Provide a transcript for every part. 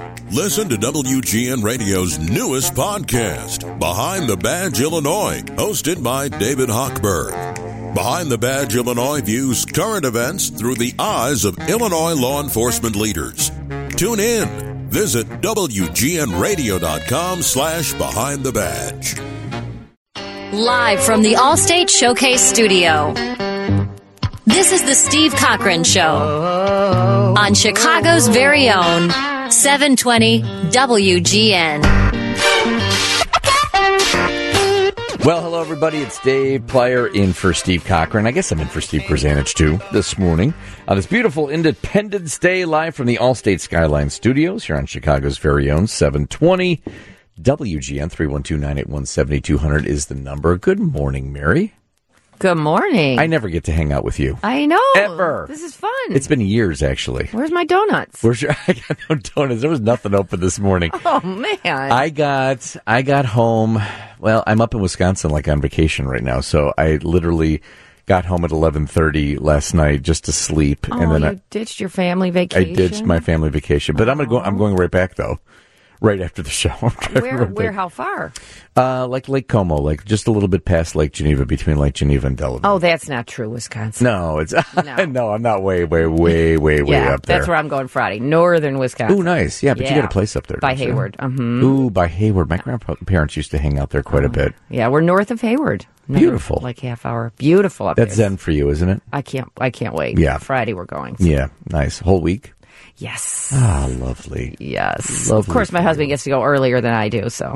Listen to WGN Radio's newest podcast, Behind the Badge Illinois, hosted by David Hochberg. Behind the Badge Illinois views current events through the eyes of Illinois law enforcement leaders. Tune in. Visit WGNRadio.com/Behind the Badge. Live from the Allstate Showcase Studio. This is the Steve Cochran Show on Chicago's very own 720 WGN. Well, hello, everybody. It's Dave Plyer in for Steve Cochran. I guess I'm in for Steve Kurzanich, too, this morning. On this beautiful Independence Day, live from the Allstate Skyline Studios here on Chicago's very own 720 WGN. 312-981-7200 is the number. Good morning, Mary. Good morning. I never get to hang out with you. I know. Ever. This is fun. It's been years, actually. Where's my donuts? Where's your? I got no donuts. There was nothing open this morning. Oh, man. I got home. Well, I'm up in Wisconsin, like on vacation right now. So I literally got home at 11:30 last night just to sleep. Oh, and then you ditched your family vacation? I ditched my family vacation, but I'm going right back though. Right after the show. Where? How far? Like Lake Como, like just a little bit past Lake Geneva, between Lake Geneva and Delavan. Oh, that's not true, Wisconsin. No, it's no. I'm not way up there. That's where I'm going Friday, northern Wisconsin. Ooh, nice. Yeah, but you got a place up there by Hayward. Ooh, by Hayward. My grandparents used to hang out there quite a bit. Yeah, we're north of Hayward. Beautiful. Like half hour. Beautiful up there. That's zen for you, isn't it? I can't wait. Yeah, Friday we're going. So. Yeah, nice. Whole week. Yes. Ah, lovely. Yes. Lovely. Of course, my husband gets to go earlier than I do, so,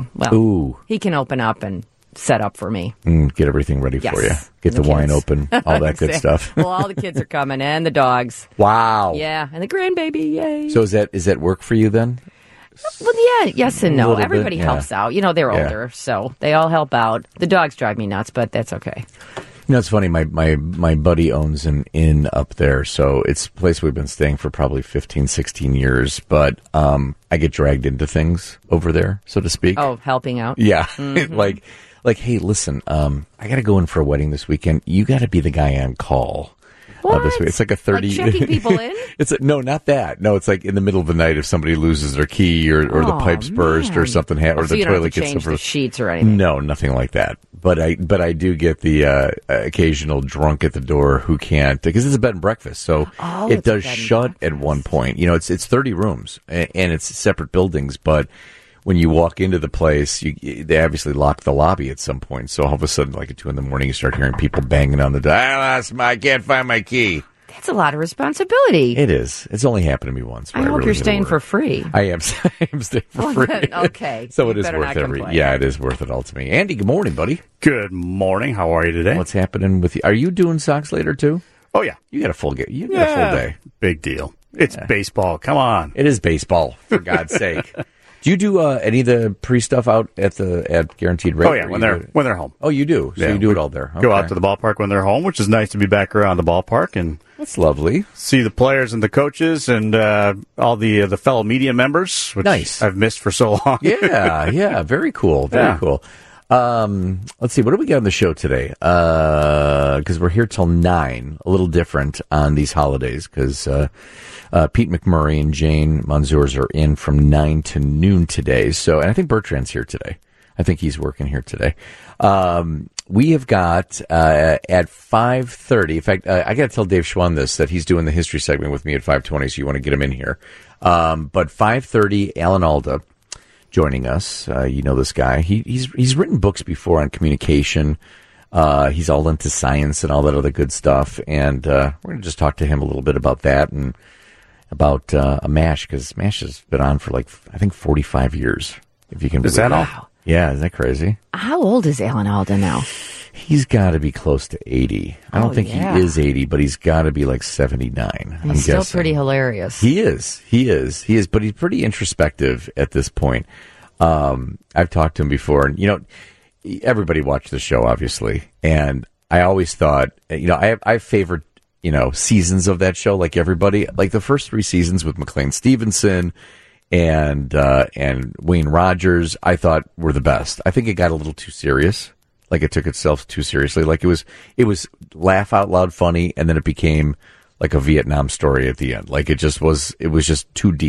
he can open up and set up for me. Get everything ready for you. Get the wine open, all that good stuff. Well, all the kids are coming, and the dogs. Wow. Yeah, and the grandbaby, yay. So is that work for you then? Well, yeah, yes and no. Everybody helps out. You know, they're older, so they all help out. The dogs drive me nuts, but that's okay. You know, it's funny. My buddy owns an inn up there, so it's a place we've been staying for probably 15, 16 years. But I get dragged into things over there, so to speak. Oh, helping out? Yeah. Mm-hmm. like, hey, listen, I got to go in for a wedding this weekend. You got to be the guy on call. This week. It's like a 30. Like checking people in? No, not that. No, it's like in the middle of the night if somebody loses their key or the pipes burst or something, or the toilet gets change the sheets or anything. No, nothing like that. But I do get the occasional drunk at the door who can't, because it's a bed and breakfast, so it does shut at one point. You know, it's 30 rooms and it's separate buildings, but when you walk into the place, they obviously lock the lobby at some point. So all of a sudden, like at 2 a.m, you start hearing people banging on the door. I can't find my key. That's a lot of responsibility. It is. It's only happened to me once. I hope you're staying for free. I am staying for free. Okay. So it is worth it. Yeah, it is worth it all to me. Andy, good morning, buddy. Good morning. How are you today? What's happening with you? Are you doing Sox later too? Oh yeah. You got a full day. You got a full day. Big deal. It's baseball. Come on. It is baseball, for God's sake. Do you do any of the pre-stuff out at Guaranteed Rate? Oh yeah, when they're home. Oh, you do. So you do it all there. Go out to the ballpark when they're home, which is nice to be back around the ballpark and that's lovely. See the players and the coaches and all the fellow media members, which I've missed for so long. Yeah, very cool, very cool. Let's see, what do we got on the show today? Because we're here till 9, a little different on these holidays because Pete McMurray and Jane Manzours are in from 9 to noon today. So, and I think Bertrand's here today. I think he's working here today. We have got at 5:30. In fact, I got to tell Dave Schwann that he's doing the history segment with me at 5:20. So you want to get him in here. But 5:30, Alan Alda joining us. You know this guy. He's written books before on communication. He's all into science and all that other good stuff. And we're going to just talk to him a little bit about that and about MASH, because MASH has been on for I think 45 years. If you can believe Is that all? Wow. Yeah, isn't that crazy? How old is Alan Alda now? He's got to be close to 80. I don't think he is 80, but he's got to be like 79. He's still pretty hilarious. He is, but he's pretty introspective at this point. I've talked to him before, and everybody watched the show, obviously, and I always thought, I favored, seasons of that show, like everybody, like the first 3 seasons with McLean Stevenson and Wayne Rogers, I thought were the best. I think it got a little too serious. Like it took itself too seriously. Like it was laugh out loud funny, and then it became like a Vietnam story at the end. Like it was just too deep.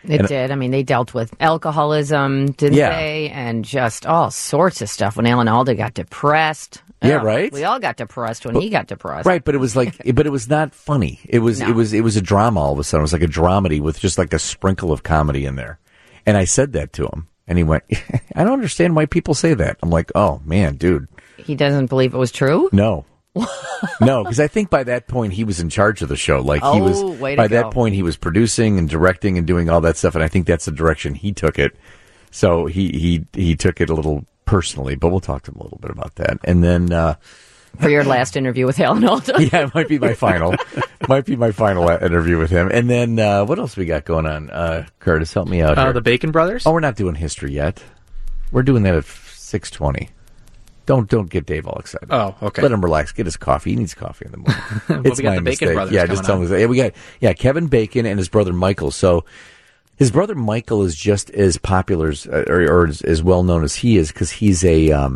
It did. I mean, they dealt with alcoholism, didn't they? And just all sorts of stuff. When Alan Alda got depressed. Yeah, right. We all got depressed when he got depressed. Right, but it was like, but it was not funny. It was a drama all of a sudden. It was like a dramedy with just like a sprinkle of comedy in there. And I said that to him, and he went, "I don't understand why people say that." I'm like, "Oh man, dude." He doesn't believe it was true? No. No, because I think by that point he was in charge of the show. Like he was by that point he was producing and directing and doing all that stuff, and I think that's the direction he took it. So he took it a little personally, but we'll talk to him a little bit about that. And then for your last interview with Alan Alda. Yeah, it might be my final. Interview with him. And then what else we got going on? Curtis, help me out here. The Bacon Brothers? Oh, we're not doing history yet. We're doing that at 6:20. Don't get Dave all excited. Oh, okay. Let him relax. Get his coffee. He needs coffee in the morning. Well, we got the Bacon Brothers. Yeah, just tell him. We got Kevin Bacon and his brother Michael. So his brother Michael is just as popular or as well known as he is because he's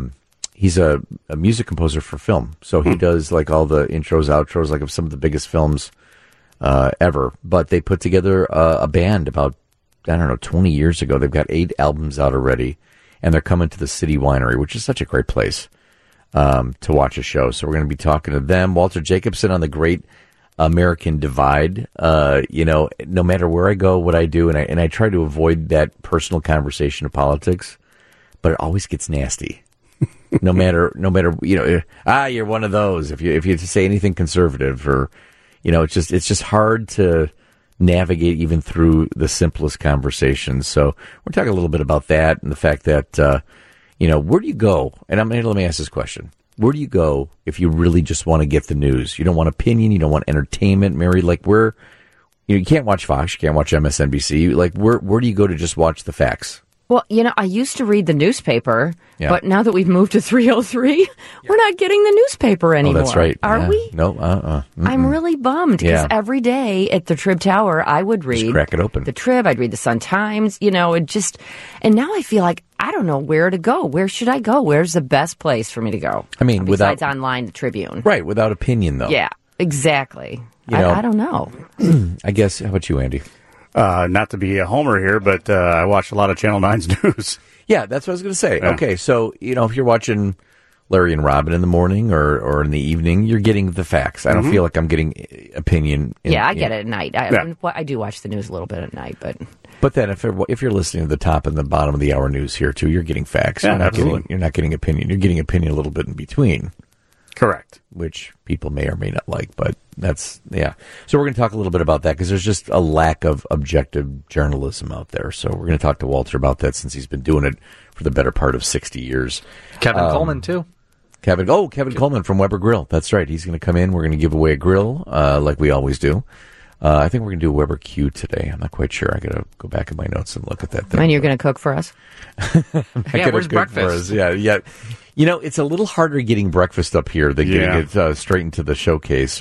a music composer for film. So he does like all the intros, outros, like of some of the biggest films ever. But they put together a band about 20 years ago. They've got 8 albums out already. And they're coming to the City Winery, which is such a great place to watch a show. So we're going to be talking to them. Walter Jacobson on the Great American Divide. No matter where I go, what I do, and I try to avoid that personal conversation of politics, but it always gets nasty. No matter, you're one of those. If you say anything conservative, or it's just hard to navigate even through the simplest conversations. So we're talking a little bit about that and the fact that, where do you go? And let me ask this question. Where do you go if you really just want to get the news? You don't want opinion. You don't want entertainment, Mary. Like you can't watch Fox. You can't watch MSNBC. Like where do you go to just watch the facts? Well, I used to read the newspaper, but now that we've moved to 303, we're not getting the newspaper anymore. Oh, that's right. Are we? No, I'm really bummed because every day at the Trib Tower, I would read. Just crack it open. The Trib, I'd read the Sun-Times, and now I feel like I don't know where to go. Where should I go? Where's the best place for me to go? I mean, besides online, the Tribune. Right, without opinion, though. Yeah, exactly. I don't know. I guess, how about you, Andy? Not to be a homer here, but I watch a lot of Channel 9's news. Yeah, that's what I was going to say. Yeah. Okay, so, if you're watching Larry and Robin in the morning or in the evening, you're getting the facts. I don't feel like I'm getting opinion. I get it at night. I do watch the news a little bit at night, but... But then if you're listening to the top and the bottom of the hour news here, too, you're getting facts. Yeah, absolutely. You're not getting opinion. You're getting opinion a little bit in between. Correct. Which people may or may not like, but that's, yeah. So we're going to talk a little bit about that because there's just a lack of objective journalism out there. So we're going to talk to Walter about that since he's been doing it for the better part of 60 years. Kevin Coleman, too. Kevin Coleman from Weber Grill. That's right. He's going to come in. We're going to give away a grill like we always do. I think we're going to do a Weber Q today. I'm not quite sure. I got to go back in my notes and look at that thing. And you're going to cook for us? Where's breakfast? Yeah. It's a little harder getting breakfast up here than getting it straight into the showcase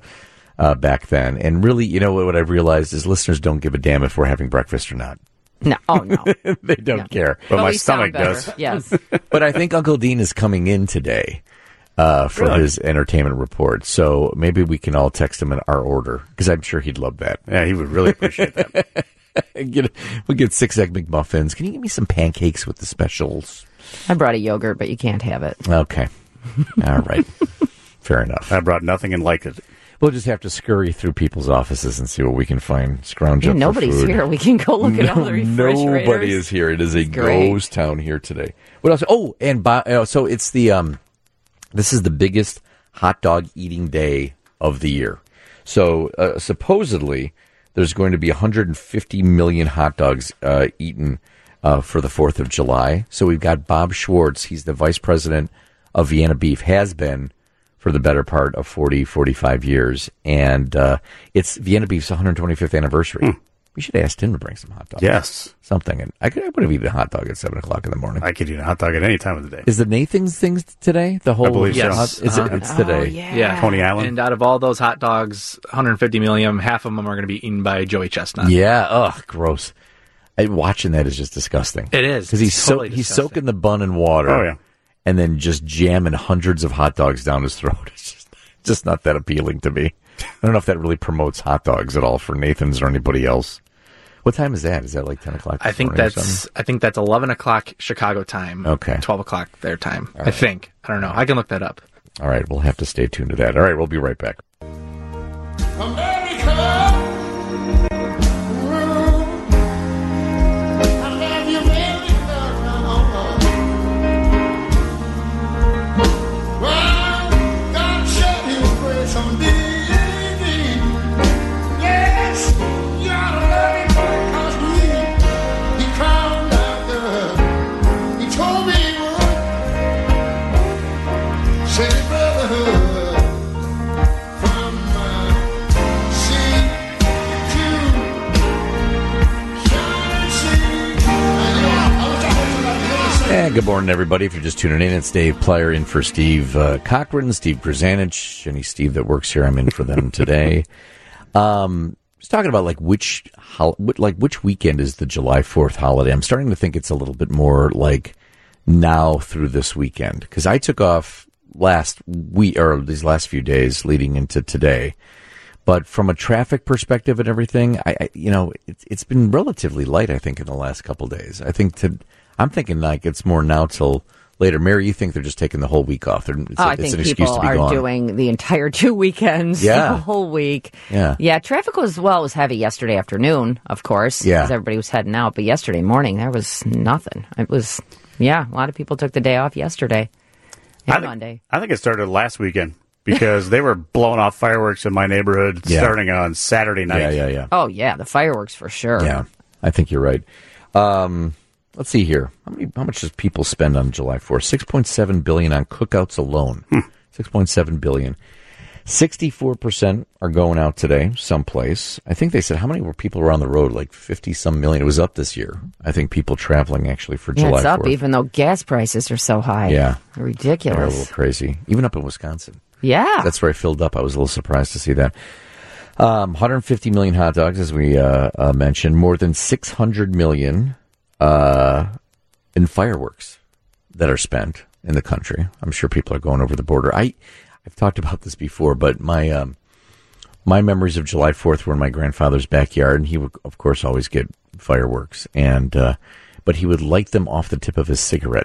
back then. And really, what I've realized is listeners don't give a damn if we're having breakfast or not. No. Oh, no. They don't care. But my stomach does. Yes. But I think Uncle Dean is coming in today for his entertainment report. So maybe we can all text him in our order because I'm sure he'd love that. Yeah, he would really appreciate that. We'll get 6 Egg McMuffins. Can you give me some pancakes with the specials? I brought a yogurt, but you can't have it. Okay. All right. Fair enough. I brought nothing and liked it. We'll just have to scurry through people's offices and see what we can find. Scrounge up nobody's for food. Here. We can go look at all the refrigerators. Nobody is here. It is a ghost town here today. What else? Oh, and so it's the this is the biggest hot dog eating day of the year. So supposedly there's going to be 150 million hot dogs eaten for the 4th of July. So we've got Bob Schwartz. He's the vice president of Vienna Beef, has been for the better part of 40, 45 years. And it's Vienna Beef's 125th anniversary. We should have asked him to bring some hot dogs. Yes. Something. And I would have eaten a hot dog at 7 o'clock in the morning. I could eat a hot dog at any time of the day. Is the Nathan's things today? The whole I believe so. It's today. Oh, Yeah. Coney Island. And out of all those hot dogs, 150 million, half of them are going to be eaten by Joey Chestnut. Yeah. Ugh, gross. Watching that is just disgusting. It is. Because he's soaking the bun in water. Oh, yeah. And then just jamming hundreds of hot dogs down his throat. It's just not that appealing to me. I don't know if that really promotes hot dogs at all for Nathan's or anybody else. What time is that? Is that like 10 o'clock? I think that's 11 o'clock Chicago time. Okay. 12 o'clock their time. Right. I think. I don't know. I can look that up. All right. We'll have to stay tuned to that. All right. We'll be right back. Good morning, everybody. If you're just tuning in, it's Dave Plyer in for Steve Cochran, Steve Grzanich, any Steve that works here. I'm in for them today. I was talking about which weekend is the July 4th holiday. I'm starting to think it's a little bit more like now through this weekend, because I took off these last few days leading into today. But from a traffic perspective and everything, it's been relatively light, I think, in the last couple of days. I'm thinking like it's more now till later. Mary, you think they're just taking the whole week off? I think people are doing the entire 2 weekends, the whole week. Yeah. Traffic was heavy yesterday afternoon, of course, because everybody was heading out. But yesterday morning, there was nothing. It was, a lot of people took the day off yesterday and Monday. I think it started last weekend because they were blowing off fireworks in my neighborhood starting on Saturday night. Yeah. Oh, yeah, the fireworks for sure. Yeah, I think you're right. Let's see here. How much does people spend on July 4th? $6.7 billion on cookouts alone. $6.7 billion. 64% are going out today, someplace. I think they said how many people were on the road? Like 50-some million. It was up this year. I think people traveling actually for July 4th. It's up, even though gas prices are so high. Yeah. Ridiculous. They're a little crazy. Even up in Wisconsin. Yeah. That's where I filled up. I was a little surprised to see that. 150 million hot dogs, as we mentioned. More than 600 million in fireworks that are spent in the country. I'm sure people are going over the border. I've talked about this before, but my memories of July 4th were in my grandfather's backyard, and he would, of course, always get fireworks, but he would light them off the tip of his cigarette.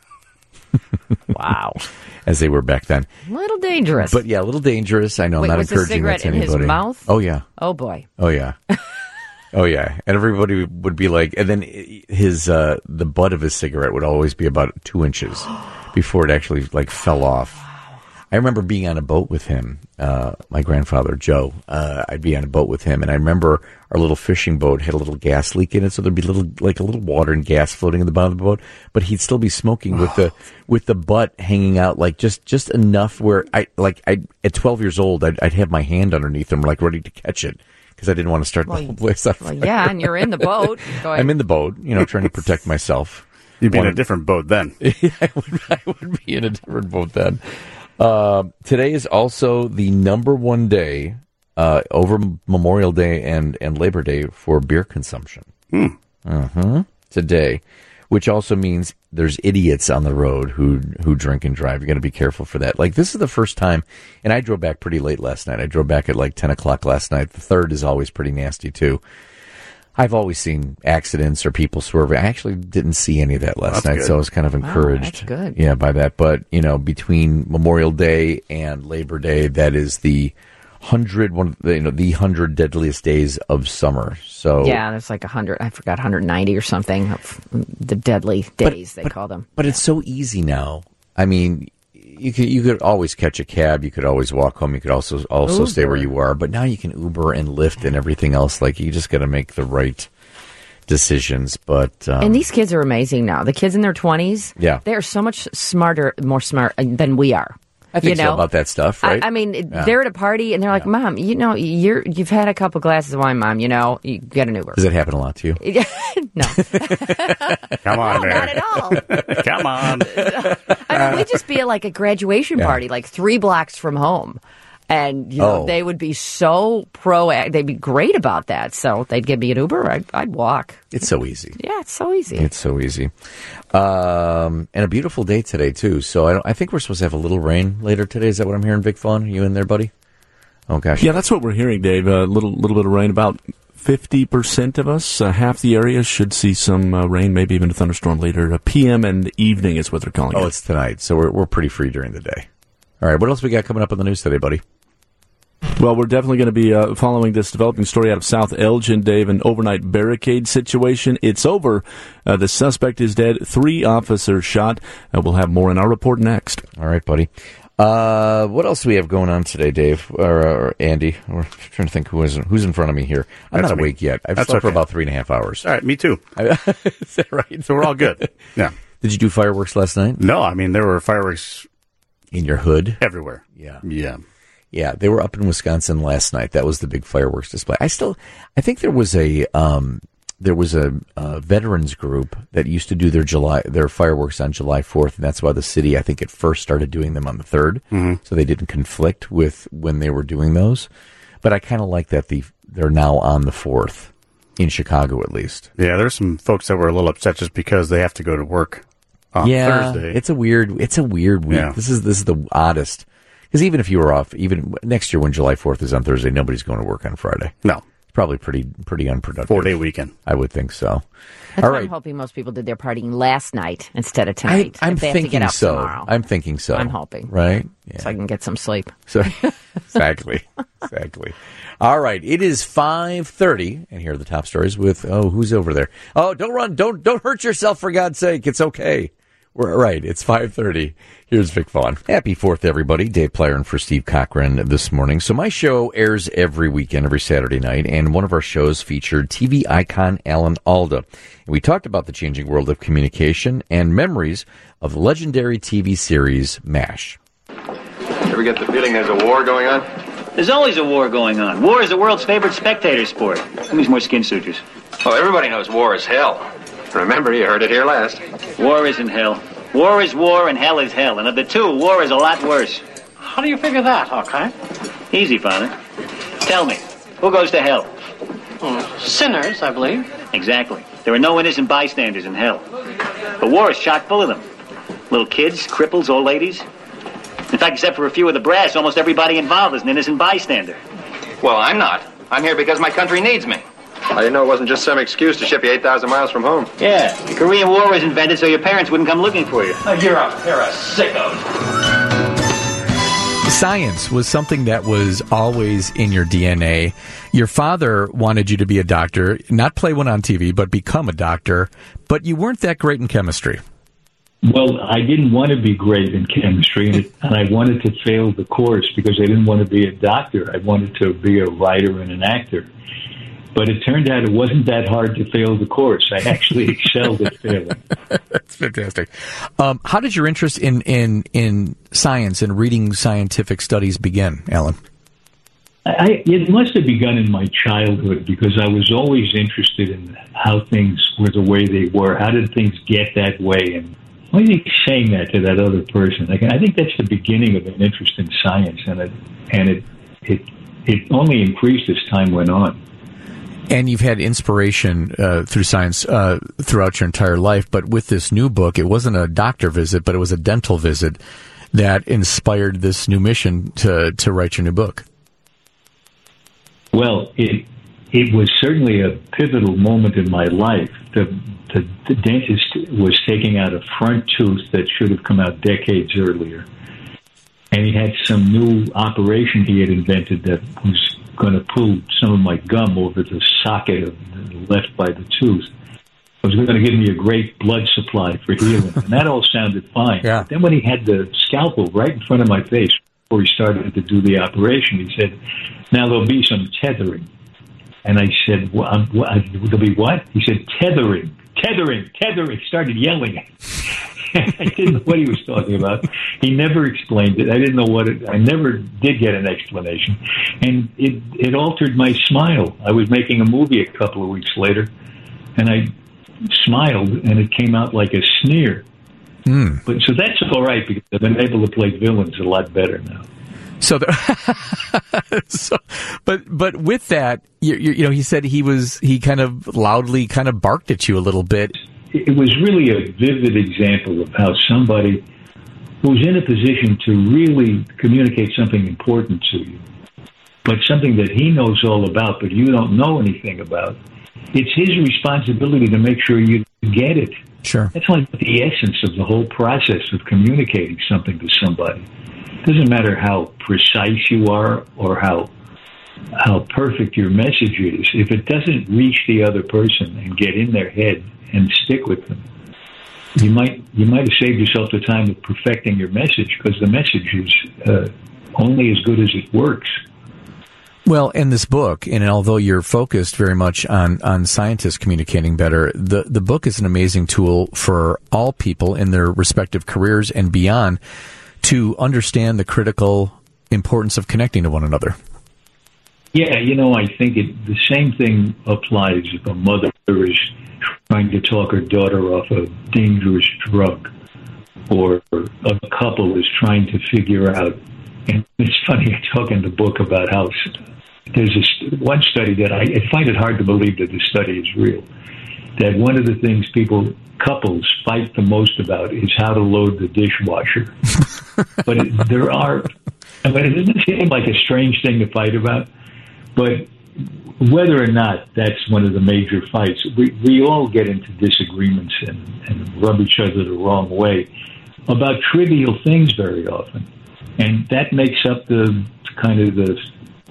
Wow. As they were back then. A little dangerous. But yeah, a little dangerous. I know, I'm not encouraging that to anybody. Was the cigarette in his mouth? Oh, yeah. Oh, boy. Oh, yeah. Oh, yeah. And everybody would be like, and then the butt of his cigarette would always be about 2 inches before it actually fell off. I remember being on a boat with him, my grandfather, Joe. I'd be on a boat with him, and I remember our little fishing boat had a little gas leak in it, so there'd be a little water and gas floating in the bottom of the boat, but he'd still be smoking with the butt hanging out, just enough where I at 12 years old, I'd have my hand underneath him, ready to catch it. Because I didn't want to start the whole place on fire. Well, yeah, and you're in the boat. I'm in the boat, trying to protect myself. You'd be in a different boat then. I would be in a different boat then. Today is also the number one day over Memorial Day and Labor Day for beer consumption. Today, which also means there's idiots on the road who drink and drive. You got to be careful for that. This is the first time, and I drove back pretty late last night. I drove back at 10 o'clock last night. The 3rd is always pretty nasty too. I've always seen accidents or people swerving. I actually didn't see any of that last night, so I was kind of encouraged. Wow, that's good. Yeah, by that. But between Memorial Day and Labor Day, that is the 100 deadliest days of summer. So yeah, there's 100. I forgot 190 or something of the deadly days they call them. But it's so easy now. I mean, you could always catch a cab. You could always walk home. You could also stay where you are. But now you can Uber and Lyft and everything else. You just got to make the right decisions. But and these kids are amazing now. The kids in their 20s, they are so much more smart than we are. I think so about that stuff, right? I mean, they're at a party and they're like, "Mom, you've had a couple glasses of wine, Mom. You get an Uber." Does that happen a lot to you? No. Come on, Not at all. Come on. I mean, we'd just be at a graduation party, 3 blocks from home. And, they would be so proactive. They'd be great about that. So they'd give me an Uber. I'd walk. It's so easy. Yeah, it's so easy. It's so easy. And a beautiful day today, too. So I think we're supposed to have a little rain later today. Is that what I'm hearing, Big Fawn? You in there, buddy? Oh, gosh. Yeah, that's what we're hearing, Dave. A little bit of rain, about 50% of us, half the area, should see some rain, maybe even a thunderstorm later. PM and evening is what they're calling it. Oh, it's tonight, so we're pretty free during the day. All right, what else we got coming up on the news today, buddy? Well, we're definitely going to be following this developing story out of South Elgin, Dave, an overnight barricade situation. It's over. The suspect is dead. 3 officers shot. We'll have more in our report next. All right, buddy. What else do we have going on today, Dave or Andy? We're trying to think who's in front of me here. I'm not awake yet. I've slept for about 3.5 hours. All right, me too. Is that right? So we're all good. Yeah. Did you do fireworks last night? No, I mean, there were fireworks in your hood everywhere. Yeah, they were up in Wisconsin last night. That was the big fireworks display. I think there was a veterans group that used to do their fireworks on July 4th, and that's why the city, I think, at first started doing them on the 3rd, so they didn't conflict with when they were doing those. But I kind of like that they're now on the 4th in Chicago, at least. Yeah, there's some folks that were a little upset just because they have to go to work on Thursday. It's a weird week. Yeah. This is the oddest. Because even if you were off, even next year when July 4th is on Thursday, nobody's going to work on Friday. No. It's probably pretty unproductive. 4-day weekend. I would think so. That's why I'm hoping most people did their partying last night instead of tonight. I'm thinking so. Tomorrow. I'm thinking so. I'm hoping. Right? Yeah. So I can get some sleep. So, exactly. All right. It is 5:30, and here are the top stories with, who's over there? Oh, don't run. Don't hurt yourself, for God's sake. It's okay. We're right. It's 5:30. Here's Vic Vaughn. Happy 4th, everybody. Dave Plyer for Steve Cochran this morning. So my show airs every weekend, every Saturday night, and one of our shows featured TV icon Alan Alda. And we talked about the changing world of communication and memories of the legendary TV series MASH. Ever get the feeling there's a war going on? There's always a war going on. War is the world's favorite spectator sport. Who needs more skin sutures? Oh, everybody knows war is hell. Remember, you heard it here last. War isn't hell. War is war and hell is hell. And of the two, war is a lot worse. How do you figure that, Hawkeye? Easy, Father. Tell me, who goes to hell? Sinners, I believe. Exactly. There are no innocent bystanders in hell. But war is chock full of them. Little kids, cripples, old ladies. In fact, except for a few of the brass, almost everybody involved is an innocent bystander. Well, I'm not. I'm here because my country needs me. I didn't know it wasn't just some excuse to ship you 8,000 miles from home. Yeah, the Korean War was invented so your parents wouldn't come looking for you. Oh, you're a sicko. Science was something that was always in your DNA. Your father wanted you to be a doctor, not play one on TV, but become a doctor, but you weren't that great in chemistry. Well, I didn't want to be great in chemistry, and I wanted to fail the course because I didn't want to be a doctor. I wanted to be a writer and an actor. But it turned out it wasn't that hard to fail the course. I actually excelled at failing. That's fantastic. How did your interest in science and reading scientific studies begin, Alan? It must have begun in my childhood because I was always interested in how things were the way they were. How did things get that way? And why are you saying that to that other person? I think that's the beginning of an interest in science, and it only increased as time went on. And you've had inspiration through science throughout your entire life, but with this new book, it wasn't a doctor visit, but it was a dental visit that inspired this new mission to write your new book. Well, it was certainly a pivotal moment in my life. The dentist was taking out a front tooth that should have come out decades earlier, and he had some new operation he had invented that was going to pull some of my gum over the socket left by the tooth. It was going to give me a great blood supply for healing, and that all sounded fine. Yeah. But then when he had the scalpel right in front of my face before he started to do the operation, he said, "Now there'll be some tethering." And I said, "There'll be what?" He said, "Tethering. He started yelling. I didn't know what he was talking about. He never explained it. I didn't know I never did get an explanation. And it altered my smile. I was making a movie a couple of weeks later, and I smiled, and it came out like a sneer. But so that's all right, because I've been able to play villains a lot better now. But with that, you know, he said he kind of loudly kind of barked at you a little bit. It was really a vivid example of how somebody who's in a position to really communicate something important to you, but something that he knows all about, but you don't know anything about, it's his responsibility to make sure you get it. Sure. That's like the essence of the whole process of communicating something to somebody. It doesn't matter how precise you are or how perfect your message is. If it doesn't reach the other person and get in their head and stick with them, you might have saved yourself the time of perfecting your message, because the message is only as good as it works. Well, in this book, and although you're focused very much on scientists communicating better, the book is an amazing tool for all people in their respective careers and beyond to understand the critical importance of connecting to one another. Yeah, I think the same thing applies if a mother is trying to talk her daughter off a dangerous drug, or a couple is trying to figure out. And it's funny, I talk in the book about how there's one study that I find it hard to believe that this study is real, that one of the things couples fight the most about is how to load the dishwasher. But it doesn't seem like a strange thing to fight about, but whether or not that's one of the major fights, we all get into disagreements and rub each other the wrong way about trivial things very often. And that makes up the kind of the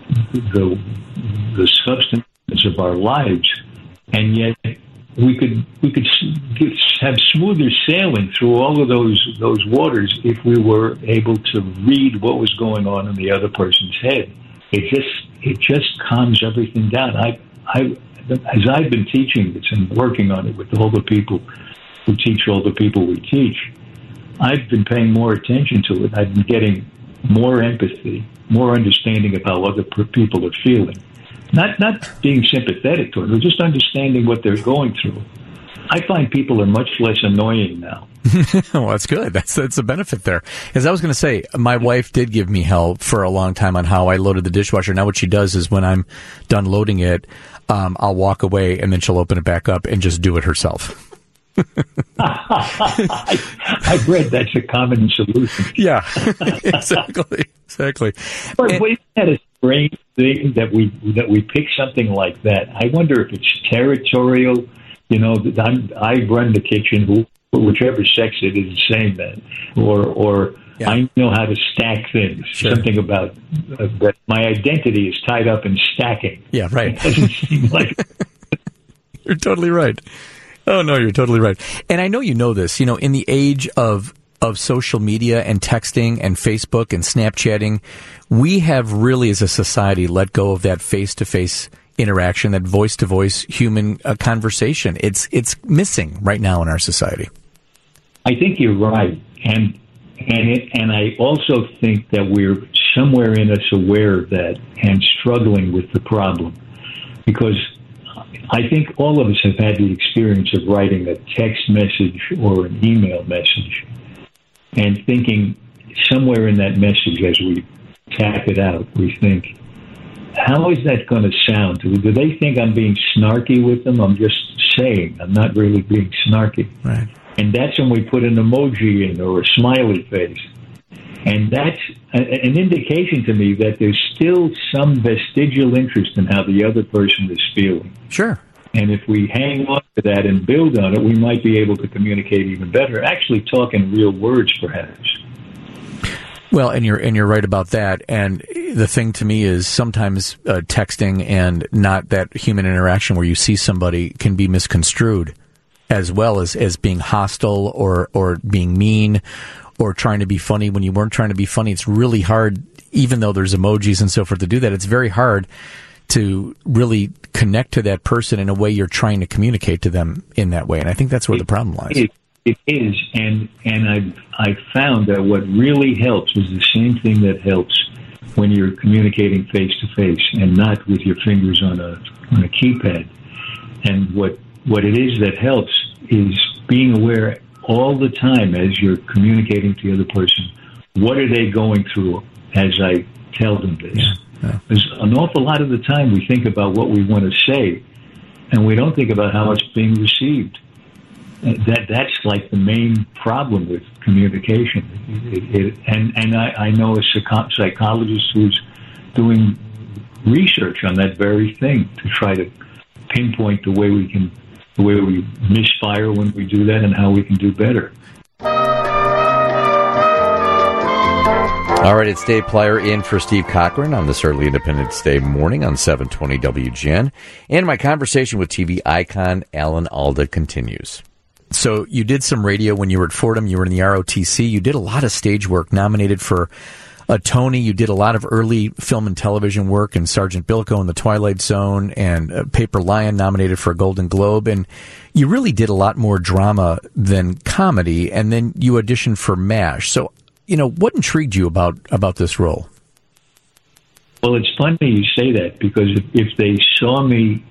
substance of our lives, and yet we could have smoother sailing through all of those waters if we were able to read what was going on in the other person's head. It just calms everything down. As I've been teaching this and working on it with all the people who teach all the people we teach, I've been paying more attention to it. I've been getting more empathy, more understanding of how other people are feeling. Not being sympathetic to it, but just understanding what they're going through. I find people are much less annoying now. Well, that's good. That's a benefit there. As I was going to say, my wife did give me hell for a long time on how I loaded the dishwasher. Now what she does is when I'm done loading it, I'll walk away and then she'll open it back up and just do it herself. I've read that's a common solution. Yeah, exactly. But isn't that a strange thing that we pick something like that? I wonder if it's territorial. I run the kitchen. Whichever sex it is saying that, or yeah. I know how to stack things. Sure. Something about that. My identity is tied up in stacking. Yeah, right. It doesn't seem like You're totally right. Oh, no, you're totally right. And I know you know this. In the age of social media and texting and Facebook and Snapchatting, we have really, as a society, let go of that face-to-face interaction, that voice-to-voice human conversation. It's missing right now in our society. I think you're right. And I also think that we're somewhere in us aware of that and struggling with the problem. Because I think all of us have had the experience of writing a text message or an email message and thinking somewhere in that message as we tap it out, we think, how is that going to sound? Do they think I'm being snarky with them? I'm just saying. I'm not really being snarky. Right. And that's when we put an emoji in or a smiley face. And that's an indication to me that there's still some vestigial interest in how the other person is feeling. Sure. And if we hang on to that and build on it, we might be able to communicate even better, actually talk in real words, perhaps. Well, and you're right about that. And the thing to me is sometimes texting and not that human interaction where you see somebody can be misconstrued as well as being hostile or being mean or trying to be funny when you weren't trying to be funny. It's really hard, even though there's emojis and so forth to do that. It's very hard to really connect to that person in a way you're trying to communicate to them in that way. And I think that's where the problem lies. It is, and I've found that what really helps is the same thing that helps when you're communicating face to face and not with your fingers on a keypad. And what it is that helps is being aware all the time as you're communicating to the other person. What are they going through as I tell them this? Yeah. There's an awful lot of the time we think about what we want to say, and we don't think about how it's being received. That's like the main problem with communication. I know a psychologist who's doing research on that very thing to try to pinpoint the way we misfire when we do that and how we can do better. All right, it's Dave Plyer in for Steve Cochran on this early Independence Day morning on 720 WGN. And my conversation with TV icon Alan Alda continues. So you did some radio when you were at Fordham. You were in the ROTC. You did a lot of stage work, nominated for a Tony. You did a lot of early film and television work in Sergeant Bilko and The Twilight Zone, and Paper Lion, nominated for a Golden Globe. And you really did a lot more drama than comedy. And then you auditioned for MASH. So, what intrigued you about this role? Well, it's funny you say that, because if they saw me,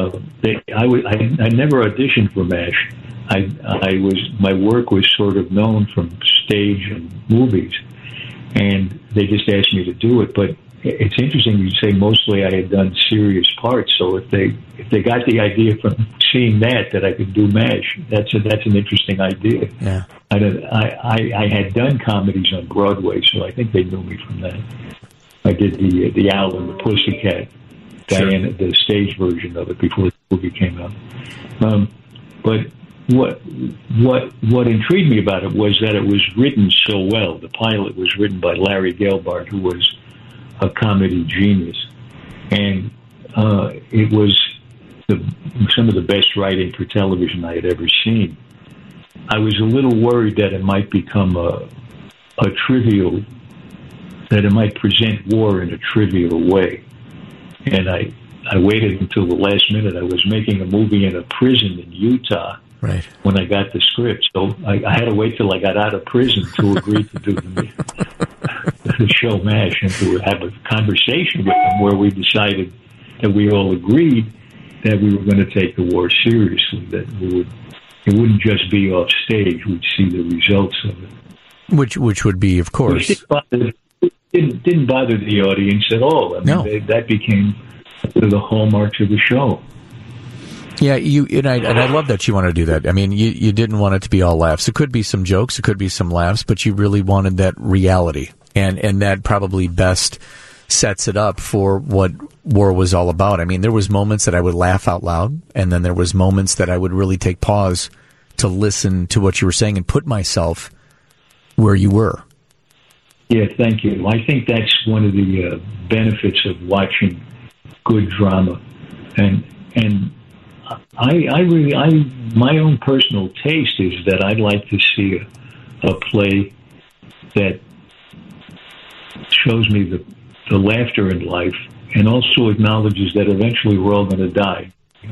I never auditioned for MASH. My work was sort of known from stage and movies, and they just asked me to do it. But it's interesting you say mostly I had done serious parts. So if they got the idea from seeing that I could do MASH, that's an interesting idea. Yeah. I had done comedies on Broadway, so I think they knew me from that. I did the Owl and the Pussycat, Diana, the stage version of it before the movie came out. But what intrigued me about it was that it was written so well. The pilot was written by Larry Gelbart, who was a comedy genius, and it was some of the best writing for television I had ever seen. I was a little worried that it might become a trivial, that it might present war in a trivial way, and I waited until the last minute. I was making a movie in a prison in Utah. Right. When I got the script, so I had to wait till I got out of prison to agree to do the show MASH, and to have a conversation with them where we decided that we all agreed that we were going to take the war seriously, that it wouldn't just be off stage, we'd see the results of it. Which would be, of course. It didn't bother the audience at all. I mean, that became the hallmarks of the show. Yeah, and I love that you want to do that. I mean, you didn't want it to be all laughs. It could be some jokes, it could be some laughs, but you really wanted that reality, and that probably best sets it up for what war was all about. I mean, there was moments that I would laugh out loud, and then there was moments that I would really take pause to listen to what you were saying and put myself where you were. Yeah, thank you. I think that's one of the benefits of watching good drama, and my own personal taste is that I'd like to see a play that shows me the laughter in life, and also acknowledges that eventually we're all going to die.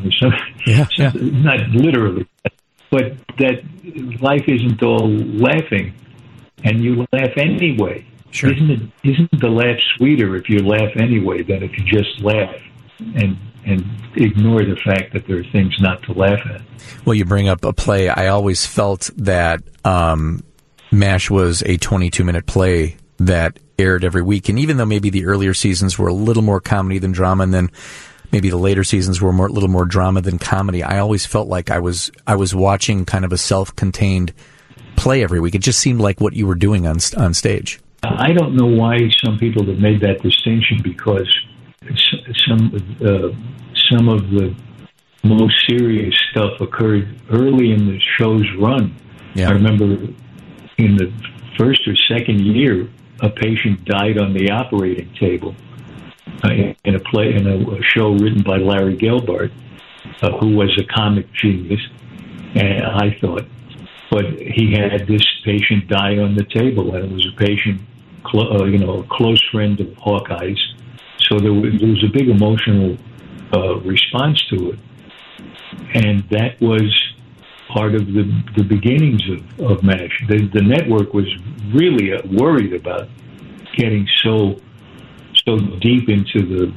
Not literally, but that life isn't all laughing, and you laugh anyway. Sure. Isn't the laugh sweeter if you laugh anyway than if you just laugh and ignore the fact that there are things not to laugh at? Well, you bring up a play. I always felt that MASH was a 22-minute play that aired every week. And even though maybe the earlier seasons were a little more comedy than drama, and then maybe the later seasons were a little more drama than comedy, I always felt like I was watching kind of a self-contained play every week. It just seemed like what you were doing on stage. I don't know why some people have made that distinction, because some of the most serious stuff occurred early in the show's run. Yeah. I remember in the first or second year, a patient died on the operating table in a show written by Larry Gelbart, who was a comic genius, and I thought. But he had this patient die on the table, and it was a patient, a close friend of Hawkeye's. So there was a big emotional response to it, and that was part of the beginnings of MASH. The network was really worried about getting so deep into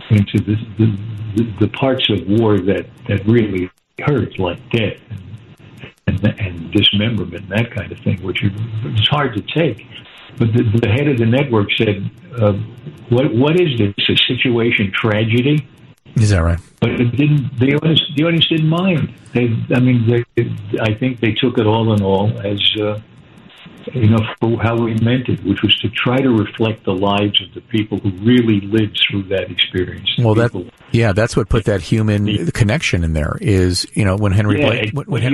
the parts of war that really hurt, like death and dismemberment and that kind of thing, which is hard to take. But the head of the network said, "What is this? A situation tragedy?" Is that right? But it didn't. The audience didn't mind. I think they took it all in all as for how we meant it, which was to try to reflect the lives of the people who really lived through that experience. Well, that's what put that human connection in there. Is when Henry Blake,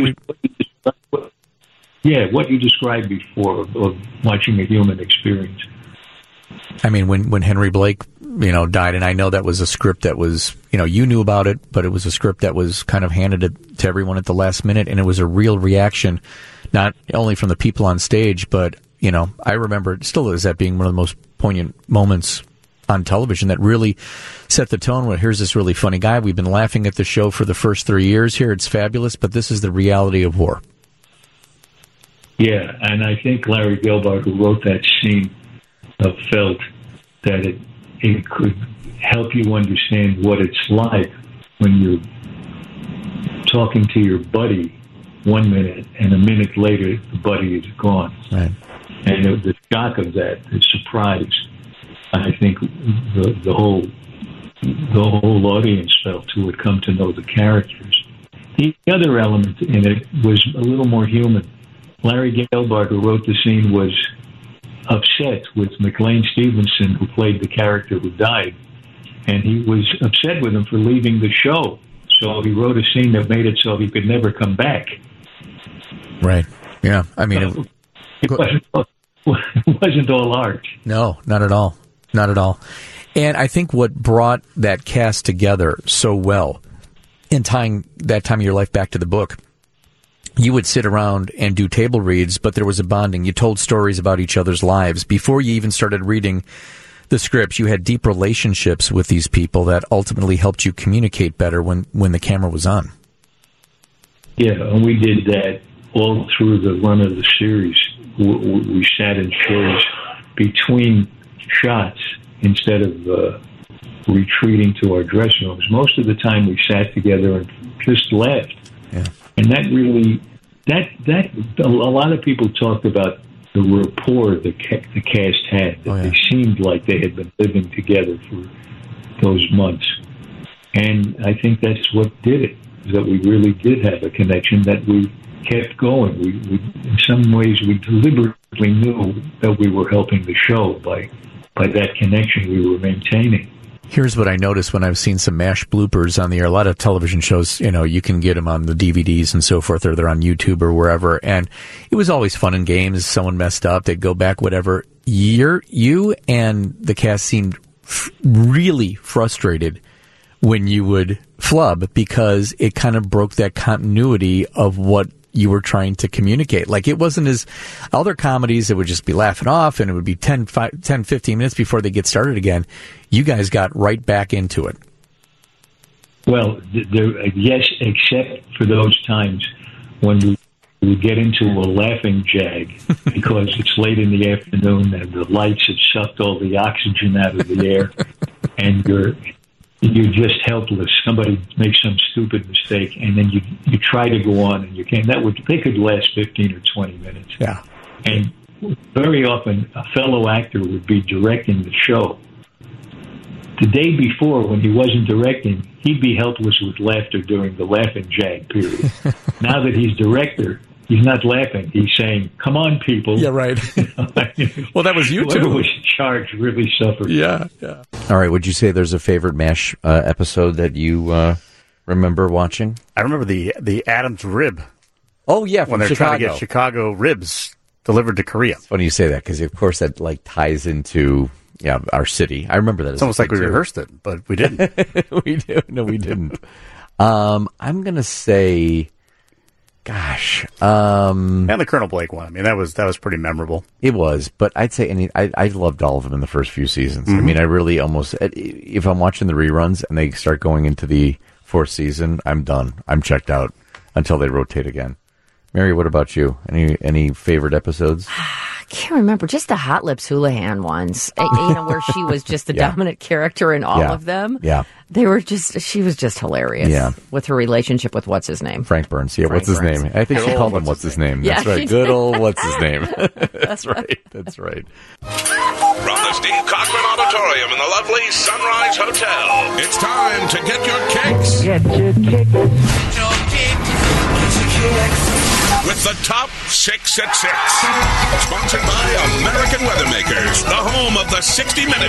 what you described before of watching a human experience. I mean, when Henry Blake, died, and I know that was a script that was, you knew about it, but it was a script that was kind of handed to everyone at the last minute, and it was a real reaction, not only from the people on stage, but, I remember it still is that being one of the most poignant moments on television that really set the tone. Well, here's this really funny guy. We've been laughing at the show for the first 3 years here. It's fabulous, but this is the reality of war. Yeah, and I think Larry Gelbart, who wrote that scene, felt that it could help you understand what it's like when you're talking to your buddy 1 minute and a minute later the buddy is gone. Right. And the shock of that, the surprise, I think the whole audience felt who had come to know the characters. The other element in it was a little more human. Larry Gelbart, who wrote the scene, was upset with McLean Stevenson, who played the character who died, and he was upset with him for leaving the show. So he wrote a scene that made it so he could never come back. Right. Yeah. I mean, it wasn't all art. No, not at all. Not at all. And I think what brought that cast together so well in tying that time of your life back to the book, you would sit around and do table reads, but there was a bonding. You told stories about each other's lives. Before you even started reading the scripts, you had deep relationships with these people that ultimately helped you communicate better when the camera was on. Yeah, and we did that all through the run of the series. We sat in chairs between shots instead of retreating to our dressing rooms. Most of the time we sat together and just laughed. Yeah. And that really, a lot of people talked about the rapport the cast had. They seemed like they had been living together for those months. And I think that's what did it, is that we really did have a connection that we kept going. We in some ways, we deliberately knew that we were helping the show by that connection we were maintaining. Here's what I noticed when I've seen some MASH bloopers on the air. A lot of television shows, you can get them on the DVDs and so forth, or they're on YouTube or wherever. And it was always fun and games. Someone messed up, they'd go back, whatever. You and the cast seemed really frustrated when you would flub, because it kind of broke that continuity of what you were trying to communicate. Like, it wasn't as other comedies, it would just be laughing off and it would be 10, 15 minutes before they get started again. You guys got right back into it. Well, yes, except for those times when we get into a laughing jag because it's late in the afternoon and the lights have sucked all the oxygen out of the air and you're just helpless. Somebody makes some stupid mistake, and then you try to go on, and you can't. They could last 15 or 20 minutes. Yeah. And very often, a fellow actor would be directing the show. The day before, when he wasn't directing, he'd be helpless with laughter during the laughing jag period. Now that he's director, he's not laughing. He's saying, "Come on, people." Yeah, right. Well, that was you too. Whoever was in charge really suffered. Yeah, yeah. All right, would you say there's a favorite MASH episode that you remember watching? I remember the Adams rib. Oh, yeah, from when they're Chicago. trying to get Chicago ribs delivered to Korea. It's funny you say that, because, of course, that ties into our city. I remember that. It's almost like we rehearsed it, but we didn't. We didn't. I'm going to say... Gosh, and the Colonel Blake one. I mean, that was pretty memorable. It was, but I'd say I loved all of them in the first few seasons. Mm-hmm. I mean, I really almost, if I'm watching the reruns and they start going into the fourth season, I'm done. I'm checked out until they rotate again. Mary, what about you? Any favorite episodes? I can't remember. Just the Hot Lips Houlihan ones, where she was just the dominant character in all of them. Yeah. She was just hilarious with her relationship with what's his name? Frank Burns. Yeah, what's his name? I think she called him what's his name. That's right. Good old what's his name. That's right. That's right. From the Steve Cochran Auditorium in the lovely Sunrise Hotel, it's time to get your kicks. Get your kicks. With The Top 6 at 6. Sponsored by American Weathermakers, the home of the 60-Minute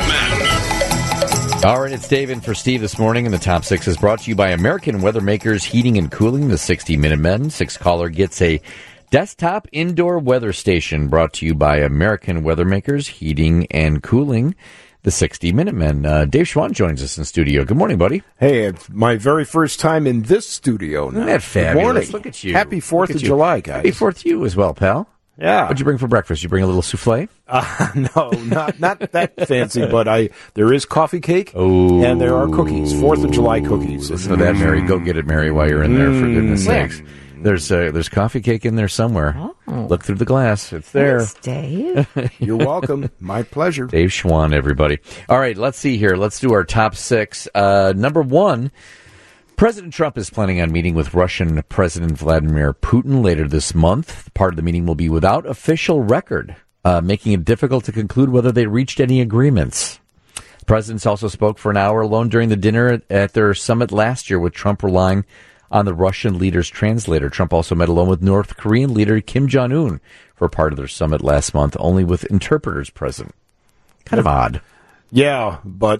Man. All right, it's Dave in for Steve this morning, and the Top 6 is brought to you by American Weathermakers Heating and Cooling, the 60-Minute Men. Sixth caller gets a desktop indoor weather station, brought to you by American Weathermakers Heating and Cooling, the 60-Minute Men. Dave Schwann joins us in studio. Good morning, buddy. Hey, it's my very first time in this studio now. Isn't that fabulous? Good morning. Look at you. Happy 4th of July, guys. Happy 4th to you as well, pal. Yeah. What'd you bring for breakfast? You bring a little souffle? No, not that fancy, but there is coffee cake, and there are cookies, 4th of July cookies. Listen to that, Mary. Go get it, Mary, while you're in there, for goodness sakes. There's coffee cake in there somewhere. Oh. Look through the glass. It's there. Thanks, Dave. You're welcome. My pleasure. Dave Schwann, everybody. All right, let's see here. Let's do our top 6. Number 1, President Trump is planning on meeting with Russian President Vladimir Putin later this month. Part of the meeting will be without official record, making it difficult to conclude whether they reached any agreements. The presidents also spoke for an hour alone during the dinner at their summit last year, with Trump relying on the Russian leader's translator. Trump also met alone with North Korean leader Kim Jong-un for part of their summit last month, only with interpreters present. Kind of odd. Yeah, but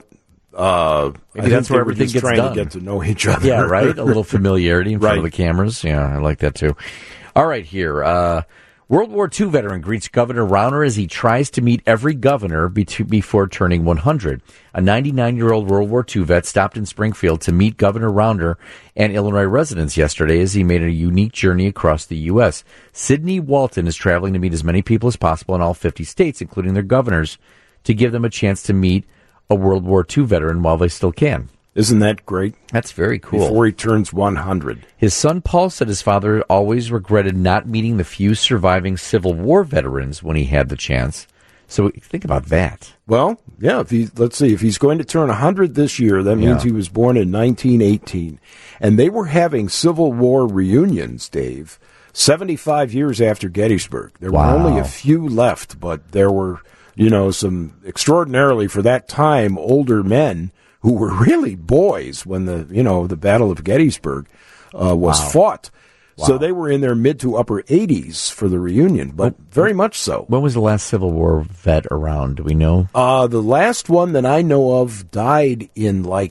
maybe that's where everything gets trying done. To get to know each other. Yeah, right? A little familiarity in front of the cameras. Yeah, I like that too. All right, here. World War II veteran greets Governor Rauner as he tries to meet every governor before turning 100. A 99-year-old World War II vet stopped in Springfield to meet Governor Rauner and Illinois residents yesterday as he made a unique journey across the U.S. Sidney Walton is traveling to meet as many people as possible in all 50 states, including their governors, to give them a chance to meet a World War II veteran while they still can. Isn't that great? That's very cool. Before he turns 100. His son Paul said his father always regretted not meeting the few surviving Civil War veterans when he had the chance. So think about that. Well, yeah, let's see. If he's going to turn 100 this year, that means he was born in 1918. And they were having Civil War reunions, Dave, 75 years after Gettysburg. There were only a few left, but there were, some extraordinarily, for that time, older men who were really boys when the Battle of Gettysburg was fought. Wow. So they were in their mid to upper 80s for the reunion, but very much so. When was the last Civil War vet around? Do we know? The last one that I know of died in like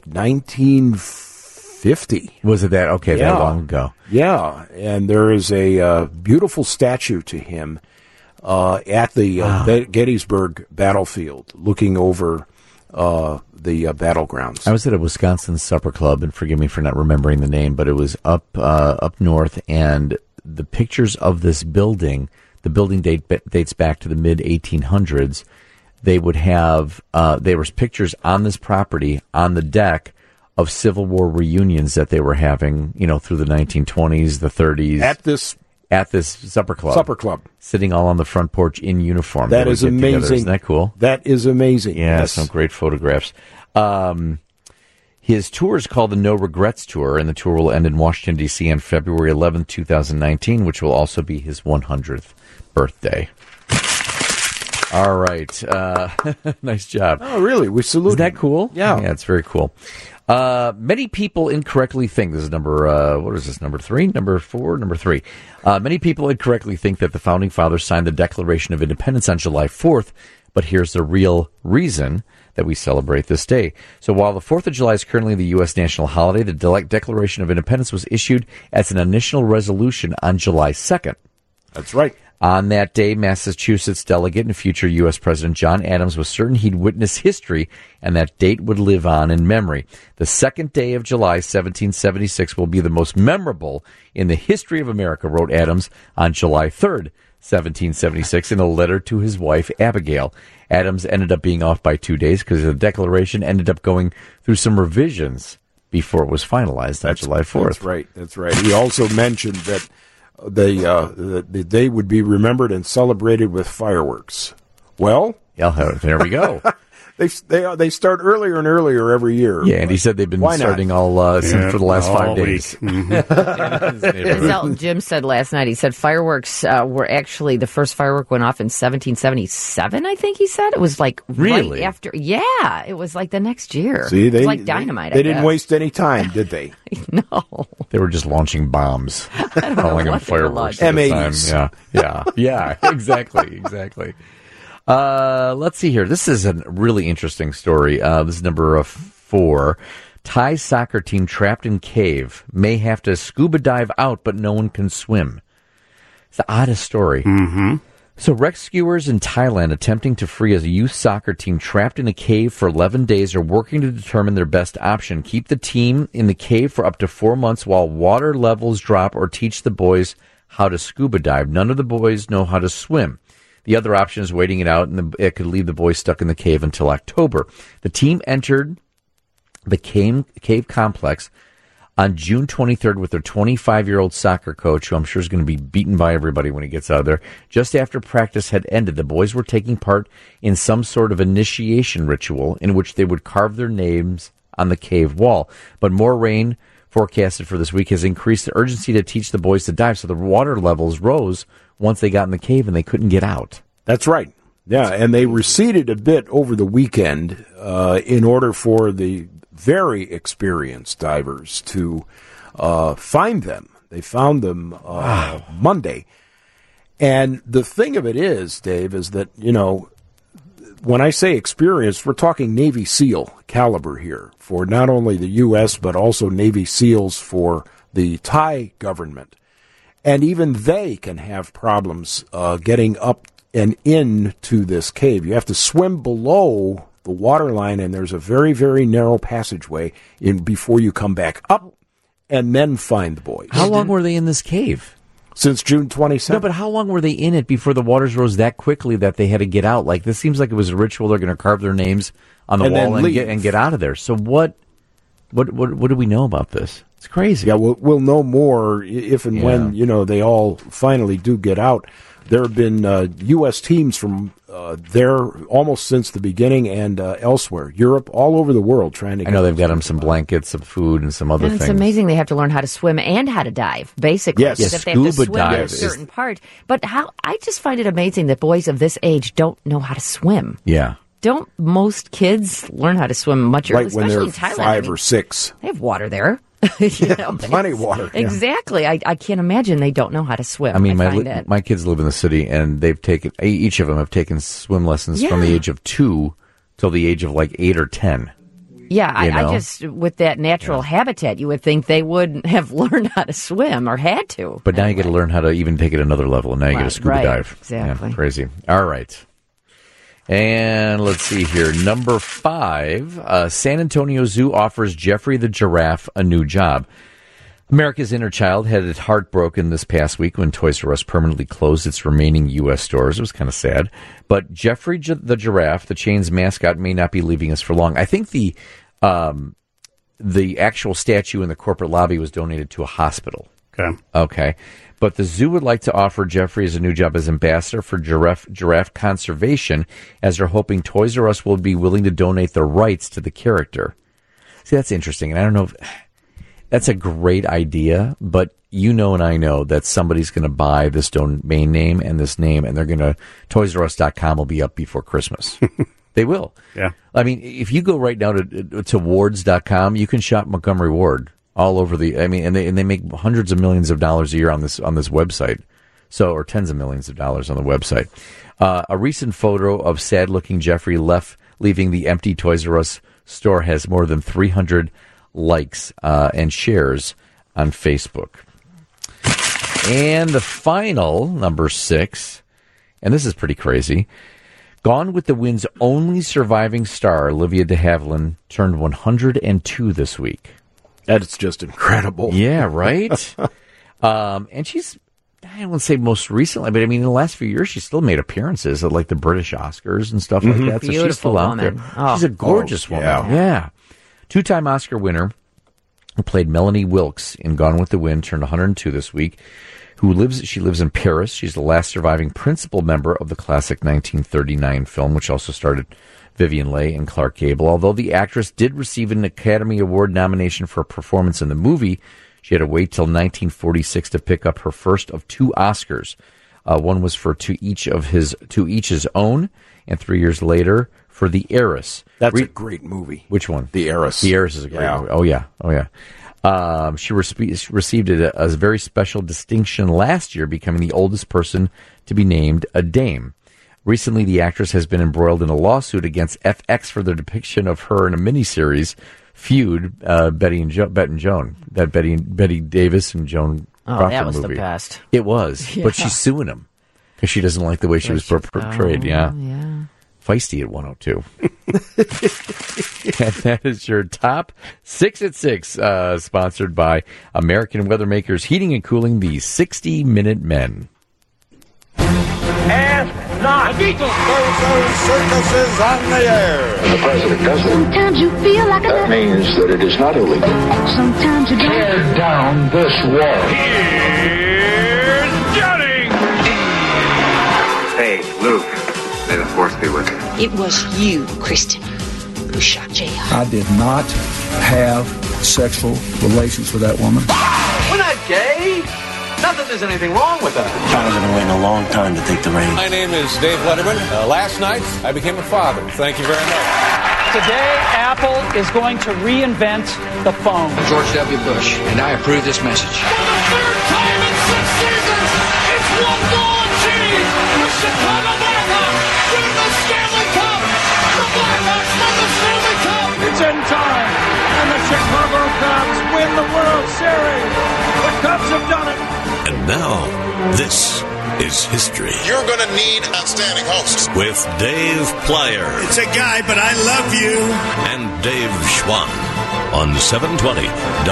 1950. Was it that? Okay, that long ago. Yeah, and there is a beautiful statue to him at the Gettysburg battlefield, looking over the battlegrounds. I was at a Wisconsin supper club, and forgive me for not remembering the name, but it was up north, and the pictures of this building, the building dates back to the mid-1800s. They would have, there was pictures on this property, on the deck, of Civil War reunions that they were having, through the 1920s, the 30s. At this supper club. Sitting all on the front porch in uniform. That is amazing. Isn't that cool? That is amazing. Yeah, yes. Some great photographs. His tour is called the No Regrets Tour, and the tour will end in Washington, D.C. on February 11th, 2019, which will also be his 100th birthday. All right. Nice job. Oh, really? We salute Isn't that cool? Yeah. Yeah, it's very cool. Many people incorrectly think, this is number 3? Number 4? Number 3. Many people incorrectly think that the Founding Fathers signed the Declaration of Independence on July 4th, but here's the real reason that we celebrate this day. So while the 4th of July is currently the U.S. national holiday, the Declaration of Independence was issued as an initial resolution on July 2nd. That's right. On that day, Massachusetts delegate and future U.S. President John Adams was certain he'd witness history, and that date would live on in memory. The second day of July, 1776, will be the most memorable in the history of America, wrote Adams on July 3rd, 1776, in a letter to his wife, Abigail. Adams ended up being off by 2 days because the Declaration ended up going through some revisions before it was finalized on July 4th. That's right. He also mentioned that the day would be remembered and celebrated with fireworks. Well, there we go. They start earlier and earlier every year. Yeah, and he said they've been starting all since for the last 5 days. Mm-hmm. Jim said last night, he said fireworks were actually, the first firework went off in 1777, I think he said. It was like really? Right after, yeah, it was like the next year. See, it was like dynamite. They didn't waste any time, did they? No. They were just launching bombs, calling them fireworks at the time. Yeah, exactly. Let's see here. This is a really interesting story. This is number 4. Thai soccer team trapped in cave may have to scuba dive out, but no one can swim. It's the oddest story. Mm-hmm. So rescuers in Thailand attempting to free a youth soccer team trapped in a cave for 11 days are working to determine their best option. Keep the team in the cave for up to 4 months while water levels drop, or teach the boys how to scuba dive. None of the boys know how to swim. The other option is waiting it out, and it could leave the boys stuck in the cave until October. The team entered the cave complex on June 23rd with their 25-year-old soccer coach, who I'm sure is going to be beaten by everybody when he gets out of there. Just after practice had ended, the boys were taking part in some sort of initiation ritual in which they would carve their names on the cave wall. But more rain forecasted for this week has increased the urgency to teach the boys to dive, so the water levels rose once they got in the cave and they couldn't get out. That's right. Yeah, and they receded a bit over the weekend in order for the very experienced divers to find them. They found them Monday. And the thing of it is, Dave, is that, when I say experienced, we're talking Navy SEAL caliber here for not only the U.S., but also Navy SEALs for the Thai government. And even they can have problems getting up and into this cave. You have to swim below the waterline, and there's a very, very narrow passageway before you come back up and then find the boys. How long were they in this cave? Since June 27th. No, but how long were they in it before the waters rose that quickly that they had to get out? Like, this seems like it was a ritual. They're going to carve their names on the wall and get out of there. So what do we know about this? It's crazy. Yeah, we'll know more if and when, they all finally do get out. There have been U.S. teams from there almost since the beginning and elsewhere. Europe, all over the world trying to get. I know they've got them some blankets, some food, and some other things. It's amazing they have to learn how to swim and how to dive, basically. Yes, if they have to swim in a certain part. But I just find it amazing that boys of this age don't know how to swim. Yeah. Don't most kids learn how to swim much earlier, especially when they're in Thailand? 5 or 6. They have water there. Plenty of water. Exactly. Yeah. I can't imagine they don't know how to swim. I mean, my kids live in the city, and they've taken, each of them have taken swim lessons from the age of 2 till the age of like 8 or 10. Yeah, I just, with that natural habitat, you would think they would have learned how to swim or had to. But now you got to learn how to even take it another level, and now you get a scuba dive. Exactly. Yeah, crazy. All right. And let's see here. Number 5, San Antonio Zoo offers Jeffrey the giraffe a new job. America's inner child had its heart broken this past week when Toys R Us permanently closed its remaining U.S. stores. It was kind of sad. But Jeffrey the giraffe, the chain's mascot, may not be leaving us for long. I think the actual statue in the corporate lobby was donated to a hospital. Okay. But the zoo would like to offer Jeffrey as a new job as ambassador for giraffe conservation, as they're hoping Toys R Us will be willing to donate the rights to the character. See, that's interesting. And I don't know if that's a great idea, but and I know that somebody's going to buy this domain name and this name, and they're going to, ToysRUs.com will be up before Christmas. They will. Yeah. I mean, if you go right now to wards.com, you can shop Montgomery Ward all over and they make hundreds of millions of dollars a year on this website. So, or tens of millions of dollars on the website. A recent photo of sad-looking Jeffrey leaving the empty Toys R Us store has more than 300 likes and shares on Facebook. And the final, number 6, and this is pretty crazy. Gone with the Wind's only surviving star, Olivia de Havilland, turned 102 this week. That's just incredible. Yeah, right? And she's, I don't want to say most recently, but I mean, in the last few years, she's still made appearances at like the British Oscars and stuff like that. So beautiful she's still out there. Oh. She's a gorgeous woman. Yeah. 2-time Oscar winner who played Melanie Wilkes in Gone with the Wind, turned 102 this week. She lives in Paris. She's the last surviving principal member of the classic 1939 film, which also starred Vivien Leigh and Clark Gable. Although the actress did receive an Academy Award nomination for a performance in the movie, she had to wait till 1946 to pick up her first of 2 Oscars. One was for To Each His Own, and 3 years later for The Heiress. That's a great movie. Which one? The Heiress. The Heiress is a great movie. Oh yeah. She received a very special distinction last year, becoming the oldest person to be named a dame. Recently, the actress has been embroiled in a lawsuit against FX for their depiction of her in a miniseries Feud, Betty Davis and Joan Crawford that was movie. The best. It was, but she's suing him because she doesn't like the way she was portrayed. Yeah. Feisty at 102. And that is your top 6 at 6, sponsored by American Weathermakers Heating and Cooling, the 60-Minute Men. And not Beatles circuses on the air. The president does it. Sometimes you feel like that means that it is not illegal. Sometimes you tear down this wall. Here's Johnny. Hey, Luke. May the force be with you. It was you, Kristen, who shot J.R. I did not have sexual relations with that woman. We're not gay. Not that there's anything wrong with that. I've been waiting a long time to take the reins. My name is Dave Letterman. Last night, I became a father. Thank you very much. Today, Apple is going to reinvent the phone. George W. Bush, and I approve this message. For the 3rd time in 6 seasons, it's one goal achieved. The Chicago Blackhawks win the Stanley Cup. The Blackhawks win the Stanley Cup. It's in time, and the Chicago Cubs win the World Series. The Cubs have done it. And now, this is history. You're going to need outstanding hosts. With Dave Plyer. It's a guy, but I love you. And Dave Schwann on 720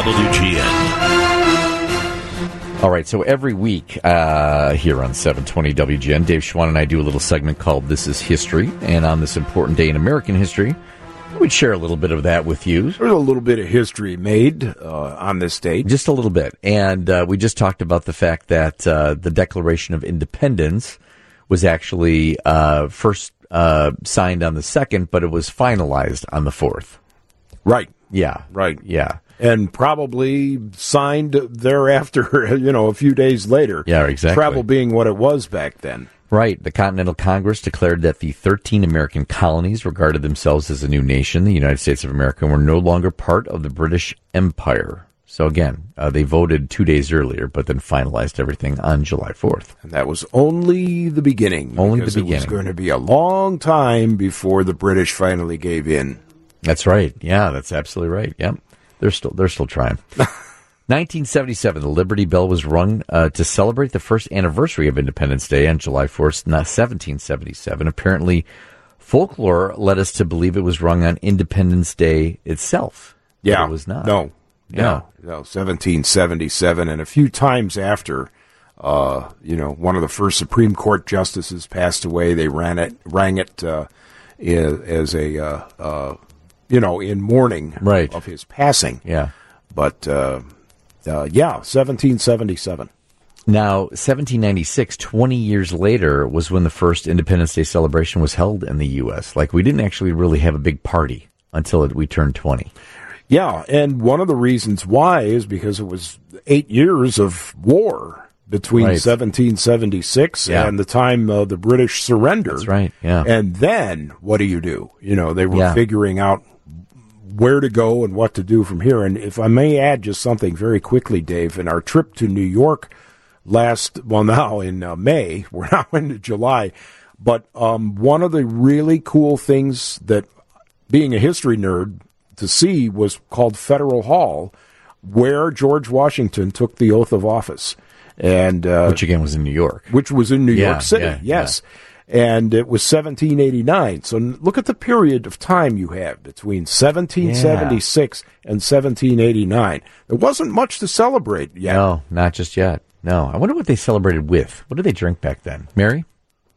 WGN. All right, so every week here on 720 WGN, Dave Schwann and I do a little segment called This is History. And on this important day in American history, we'd share a little bit of that with you. There's a little bit of history made on this date. Just a little bit. And we just talked about the fact that the Declaration of Independence was actually first signed on the 2nd, but it was finalized on the 4th. Right. Yeah. Right. Yeah. And probably signed thereafter, a few days later. Yeah, exactly. Travel being what it was back then. Right. The Continental Congress declared that the 13 American colonies regarded themselves as a new nation, the United States of America, and were no longer part of the British Empire. So again, they voted 2 days earlier, but then finalized everything on July 4th. And that was only the beginning. Only the beginning. It was going to be a long time before the British finally gave in. That's right. Yeah, that's absolutely right. Yep. They're still trying. 1977, the Liberty Bell was rung to celebrate the first anniversary of Independence Day on July 4th, 1777. Apparently, folklore led us to believe it was rung on Independence Day itself. Yeah. But it was not. No, 1777. And a few times after, one of the first Supreme Court justices passed away, they rang it as a, in mourning of his passing. Yeah. But, 1777. Now, 1796, 20 years later, was when the first Independence Day celebration was held in the U.S. Like, we didn't actually really have a big party until we turned 20. Yeah, and one of the reasons why is because it was 8 years of war between 1776 and the time the British surrendered. That's right, yeah. And then, what do? They were figuring out where to go and what to do from here. And if I may add just something very quickly, Dave, in our trip to New York now in May, we're now into July, but one of the really cool things that, being a history nerd, to see was called Federal Hall, where George Washington took the oath of office. And which again was in New York. Which was in New York City, yes. Yeah. And it was 1789. So look at the period of time you have between 1776 and 1789. There wasn't much to celebrate yet. No, not just yet. No. I wonder what they celebrated with. What did they drink back then? Mary?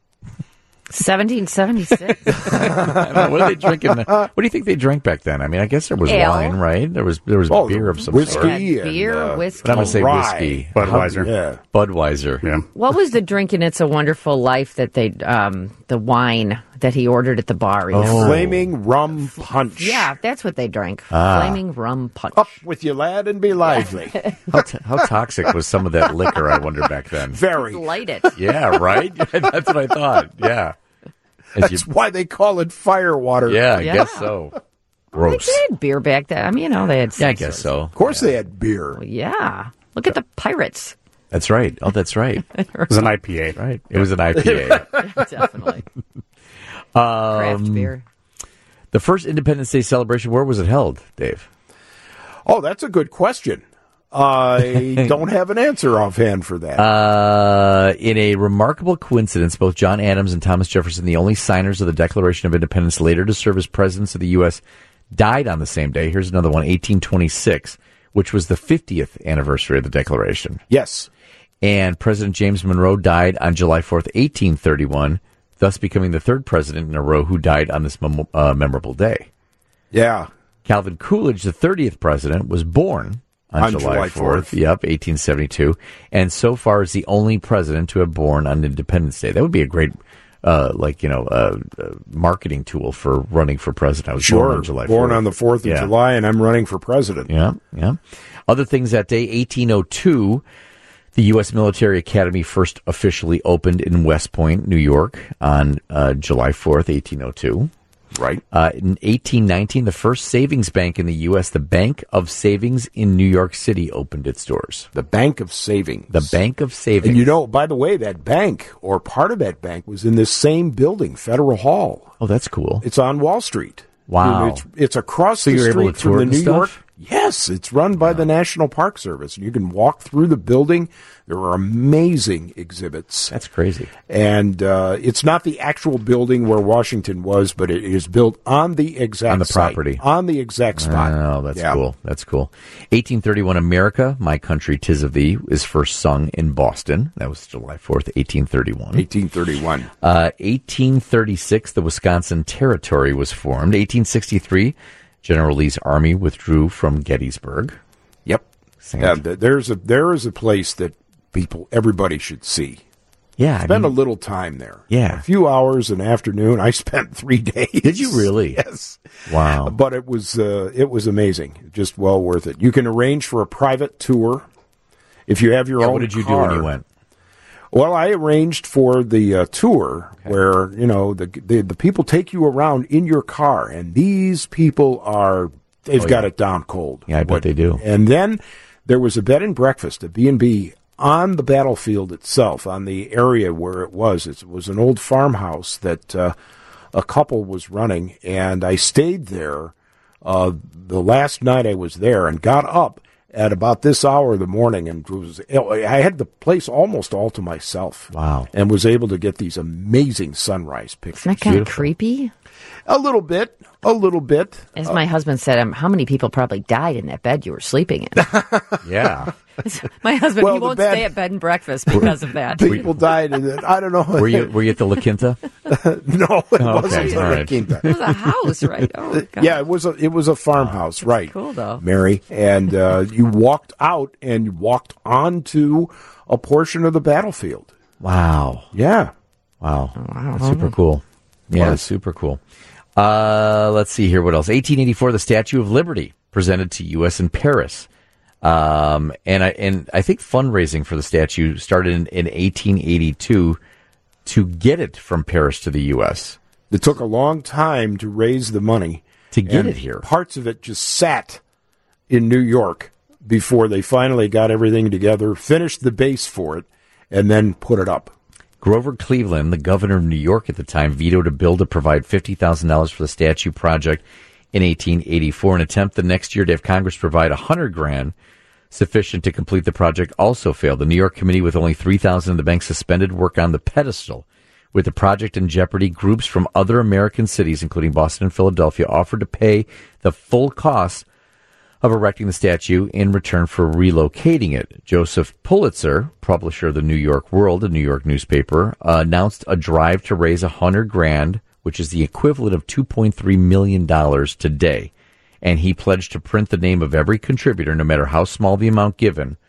1776. What are they drinking? What do you think they drank back then? I mean, I guess there was wine, right? There was beer of some sort. Beer, whiskey. But I'm going to say whiskey. Budweiser. Budweiser. Yeah. What was the drink in It's a Wonderful Life that they, the wine that he ordered at the bar. Flaming rum punch. Yeah, that's what they drank. Flaming rum punch. Up with you, lad, and be lively. How toxic was some of that liquor, I wonder, back then? Very. Light it. Yeah, right? That's what I thought. Yeah. That's why they call it fire water. Yeah, I guess so. Gross. They had beer back then. I mean, they had... Yeah, I guess so. Of course they had beer. Well, yeah. Look at the Pirates. That's right. Oh, that's right. It was an IPA. Right. It was an IPA. Definitely. Craft beer. The first Independence Day celebration, where was it held, Dave? Oh, that's a good question. I don't have an answer offhand for that. In a remarkable coincidence, both John Adams and Thomas Jefferson, the only signers of the Declaration of Independence later to serve as presidents of the U.S., died on the same day. Here's another one, 1826, which was the 50th anniversary of the Declaration. Yes. And President James Monroe died on July 4th, 1831, thus becoming the third president in a row who died on this memorable day. Yeah. Calvin Coolidge, the 30th president, was born on July 4th. Yep, 1872. And so far is the only president to have born on Independence Day. That would be a great, marketing tool for running for president. I was born on July 4th. Born on the 4th of July, and I'm running for president. Yeah, yeah. Other things that day, 1802, the U.S. Military Academy first officially opened in West Point, New York, on July 4th, 1802. Right. In 1819, the first savings bank in the U.S., the Bank of Savings in New York City, opened its doors. The Bank of Savings. The Bank of Savings. And you know, by the way, that bank, or part of that bank, was in this same building, Federal Hall. Oh, that's cool. It's on Wall Street. Wow. It's across the street from the New York. Yes, it's run by the National Park Service. You can walk through the building. There are amazing exhibits. That's crazy. And it's not the actual building where Washington was, but it is built on the exact on the property. On the exact spot. Oh, that's cool. That's cool. 1831, America, My Country, 'Tis of Thee, is first sung in Boston. That was July 4th, 1831. 1831. 1836, the Wisconsin Territory was formed. 1863, General Lee's army withdrew from Gettysburg. Yep. Yeah, there is a place that everybody should see. Yeah. Spend a little time there. Yeah. A few hours an afternoon. I spent 3 days. Did you really? Yes. Wow. But it was amazing. Just well worth it. You can arrange for a private tour if you have your own car. What did you do when you went? Well, I arranged for the tour where, the people take you around in your car, and these people they've got it down cold. Yeah, I bet they do. And then there was a bed and breakfast, a B&B, on the battlefield itself, on the area where it was. It was an old farmhouse that a couple was running, and I stayed there the last night I was there and got up at about this hour of the morning, and I had the place almost all to myself. Wow. And was able to get these amazing sunrise pictures. Isn't that kind of creepy? A little bit. As my husband said, how many people probably died in that bed you were sleeping in? Yeah. My husband, he won't stay at bed and breakfast because of that. People died in it. I don't know. Were you at the La Quinta? No, it wasn't the La Quinta. It was a house, right? Oh, God. Yeah, it was a farmhouse, right? Cool, though. Mary, and you walked out and you walked onto a portion of the battlefield. Wow. Yeah. Wow. That's super cool. Yeah, super cool. Let's see here. What else? 1884, the Statue of Liberty presented to U.S. in Paris. And I think fundraising for the statue started in 1882 to get it from Paris to the U.S. It took a long time to raise the money to get it here. Parts of it just sat in New York before they finally got everything together, finished the base for it, and then put it up. Grover Cleveland, the governor of New York at the time, vetoed a bill to provide $50,000 for the statue project in 1884. An attempt the next year to have Congress provide $100,000 sufficient to complete the project also failed. The New York committee, with only $3,000 in the bank, suspended work on the pedestal. With the project in jeopardy, groups from other American cities, including Boston and Philadelphia, offered to pay the full cost of erecting the statue in return for relocating it. Joseph Pulitzer, publisher of the New York World, a New York newspaper, announced a drive to raise $100,000, which is the equivalent of $2.3 million today. And he pledged to print the name of every contributor, no matter how small the amount given,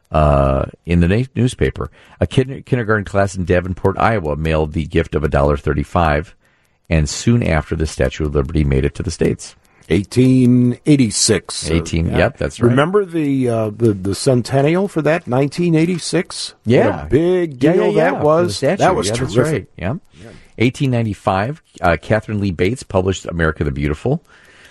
in the newspaper. A kindergarten class in Davenport, Iowa, mailed the gift of $1.35, and soon after the Statue of Liberty made it to the States. 1886. Yep, that's right. Remember the centennial for that, 1986? Yeah. What a big deal that was. That was terrific. That's right. Yeah. 1895, Catherine Lee Bates published America the Beautiful.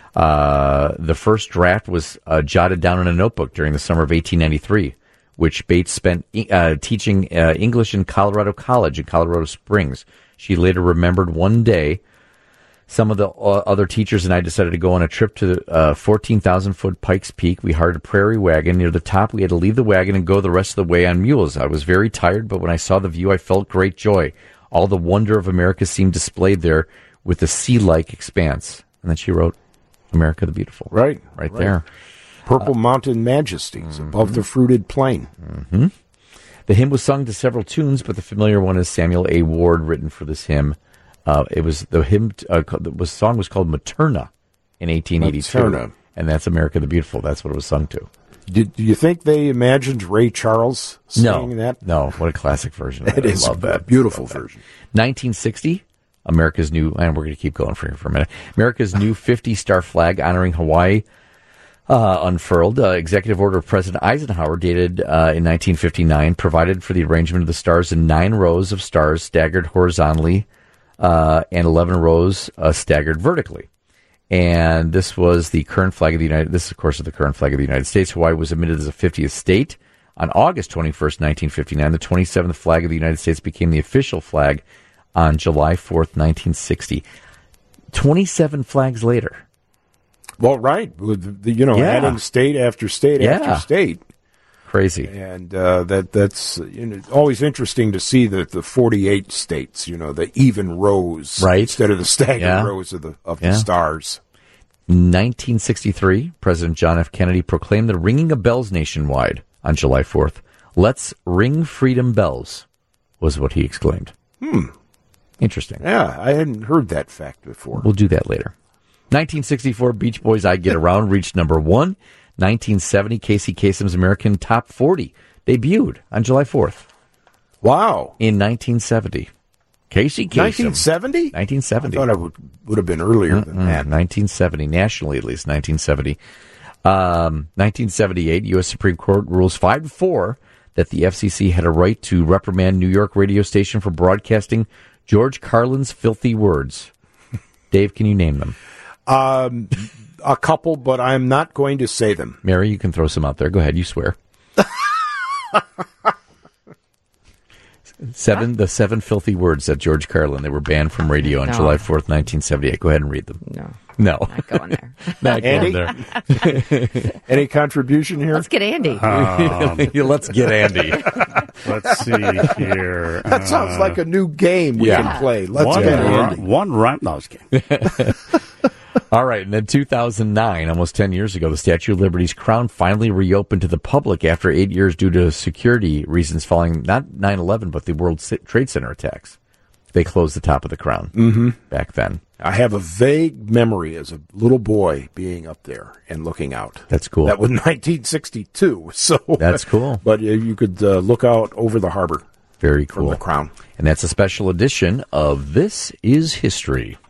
The first draft was jotted down in a notebook during the summer of 1893, which Bates spent teaching English in Colorado College in Colorado Springs. She later remembered one day, some of the other teachers and I decided to go on a trip to the 14,000-foot Pikes Peak. We hired a prairie wagon. Near the top, we had to leave the wagon and go the rest of the way on mules. I was very tired, but when I saw the view, I felt great joy. All the wonder of America seemed displayed there with the sea-like expanse. And then she wrote, America the Beautiful. Right there. Purple mountain majesties above the fruited plain. Mm-hmm. The hymn was sung to several tunes, but the familiar one is Samuel A. Ward, written for this hymn. It was the hymn. The song was called Materna in 1882, Materna. And that's America the Beautiful. That's what it was sung to. Do you think they imagined Ray Charles singing that? No. What a classic version! It is a beautiful version. 1960, America's new, and we're going to keep going for a minute. America's new 50-star flag honoring Hawaii unfurled. Executive order of President Eisenhower, dated in 1959, provided for the arrangement of the stars in 9 rows of stars staggered horizontally. And 11 rows staggered vertically. And this was the current flag of the United States. Hawaii was admitted as a 50th state. On August 21st, 1959, the 27th flag of the United States became the official flag on July 4th, 1960. 27 flags later. Well, right. With adding state after state after state. Crazy. And that's always interesting to see the 48 states, the even rows instead of the staggered rows of the stars. 1963, President John F. Kennedy proclaimed the ringing of bells nationwide on July 4th. Let's ring freedom bells, was what he exclaimed. Interesting. Yeah, I hadn't heard that fact before. We'll do that later. 1964, Beach Boys' I Get Around reached number 1. 1970, Casey Kasem's American Top 40 debuted on July 4th. Wow. In 1970. Casey Kasem. 1970? 1970. I thought it would have been earlier than that. 1970, nationally at least, 1970. 1978, U.S. Supreme Court rules 5-4 that the FCC had a right to reprimand New York radio station for broadcasting George Carlin's filthy words. Dave, can you name them? A couple, but I'm not going to say them. Mary, you can throw some out there. Go ahead, you swear. The 7 filthy words that George Carlin, they were banned from radio on July 4th, 1978. Go ahead and read them. No. Not going there. Not going there. Any contribution here? Let's get Andy. Let's get Andy. Let's see here. That sounds like a new game we can play. Let's get Andy. One rhyme. No, I was kidding. All right, and then 2009, almost 10 years ago, the Statue of Liberty's crown finally reopened to the public after 8 years due to security reasons following not 9/11, but the World Trade Center attacks. They closed the top of the crown back then. I have a vague memory as a little boy being up there and looking out. That's cool. That was 1962. So that's cool. But you could look out over the harbor. Very cool. From the crown. And that's a special edition of This Is History.